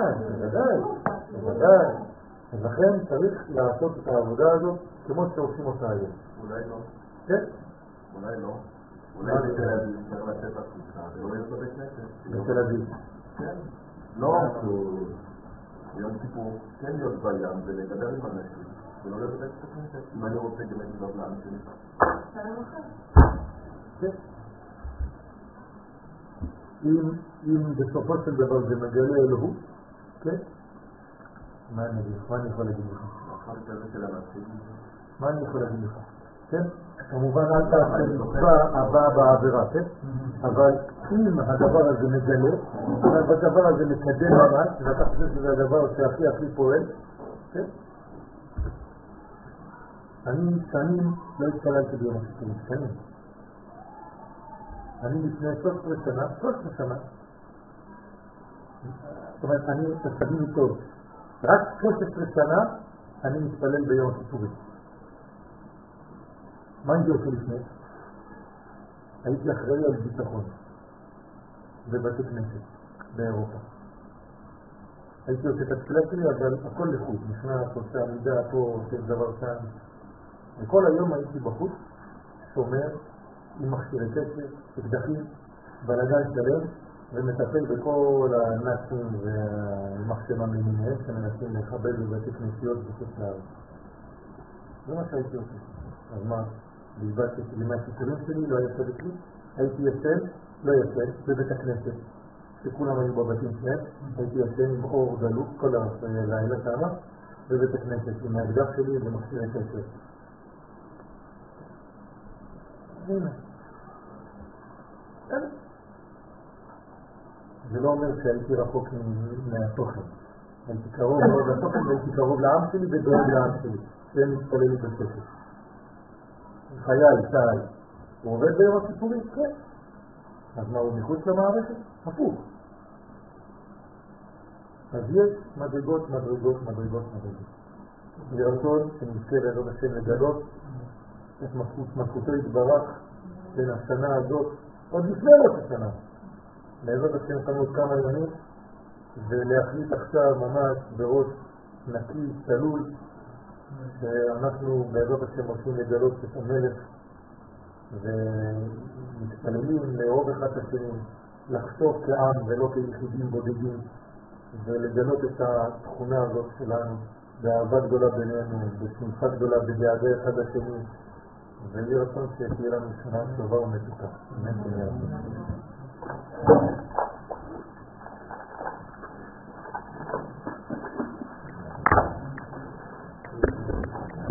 בוודאי. אז לכן צריך לעשות את העבודה הזאת כמו שעושים אותה היום. אולי לא. כן? אולי לא. אולי בתל אביב צריך לצאת לחוצה, ולא להיות בבית כנסת. בתל אביב. כן. לא, יום כיפור, כן להיות בים ולדבר עם אנשים, ולא להיות בבית כנסת. אם אני רוצה גם את לדבר לעם שלי. שלום אחר. כן. אם בסופו של דבר זה מגלה אלוהות, כן? מה אני יכול להגיד לך? מה אני יכול להגיד לך? כן? כמובן אל תעשה מצווה הבאה בעבירה, כן? אבל אם הדבר הזה מגלה, אבל בדבר הזה מקדם ממש, ואתה חושב שזה הדבר שהכי פועל, כן? אני שנים לא התפללתי ביום הכיפורים, שנים. אני לפני 13 שנה, זאת אומרת, אני תסתכלים טוב, רק 13 שנה אני מתפלל ביום הכיפורים. מה הייתי עושה לפני? הייתי אחראי על ביטחון בבתי כנסת באירופה. הייתי עושה את התפילה שלי, אבל הכל לחוץ, נכנס, עושה עמידה פה, עושה דבר שם. וכל היום הייתי בחוץ, שומר, עם מכשירי קשר, אקדחים, בלגן שלם, ומטפל בכל הנאצים והמחשמה למיניהם שמנסים לחבל בבתי כנסיות בחוץ לארץ. זה מה שהייתי עושה. אז מה? בלבדתי שלימי הסיפורים שלי, לא היה צדק לי. הייתי ישן, לא ישן, בבית הכנסת, שכולם היו בבתים שלהם. הייתי ישן עם אור דלוק, כל הלילה שמה, בבית הכנסת, עם האקדח שלי ומכשירי קשר. הנה. זה לא אומר שהייתי רחוק מהתוכן. הייתי קרוב מאוד לתוכן והייתי קרוב לעם שלי ודואג לעם שלי. שהם מתפללים בספר. חייל, צה"ל. הוא עובד ביום הכיפורים? כן. אז מה, הוא מחוץ למערכת? הפוך. אז יש מדרגות. לרצון שנזכה בעזרת השם לגלות את מלכותו יתברך בין השנה הזאת, עוד לפני ראש השנה. בעזרת השם כאן עוד כמה ימים, ולהחליט עכשיו ממש בראש נקי, צלול, שאנחנו בעזרת השם רוצים לגלות את המלך ומתפללים לאהוב אחד את השני, לחשוב כעם ולא כיחידים בודדים, ולגלות את התכונה הזאת שלנו באהבה גדולה בינינו, בשמחה גדולה בדאגה אחד השני, ויהי רצון שתהיה לנו שנה טובה ומתוקה. אמן.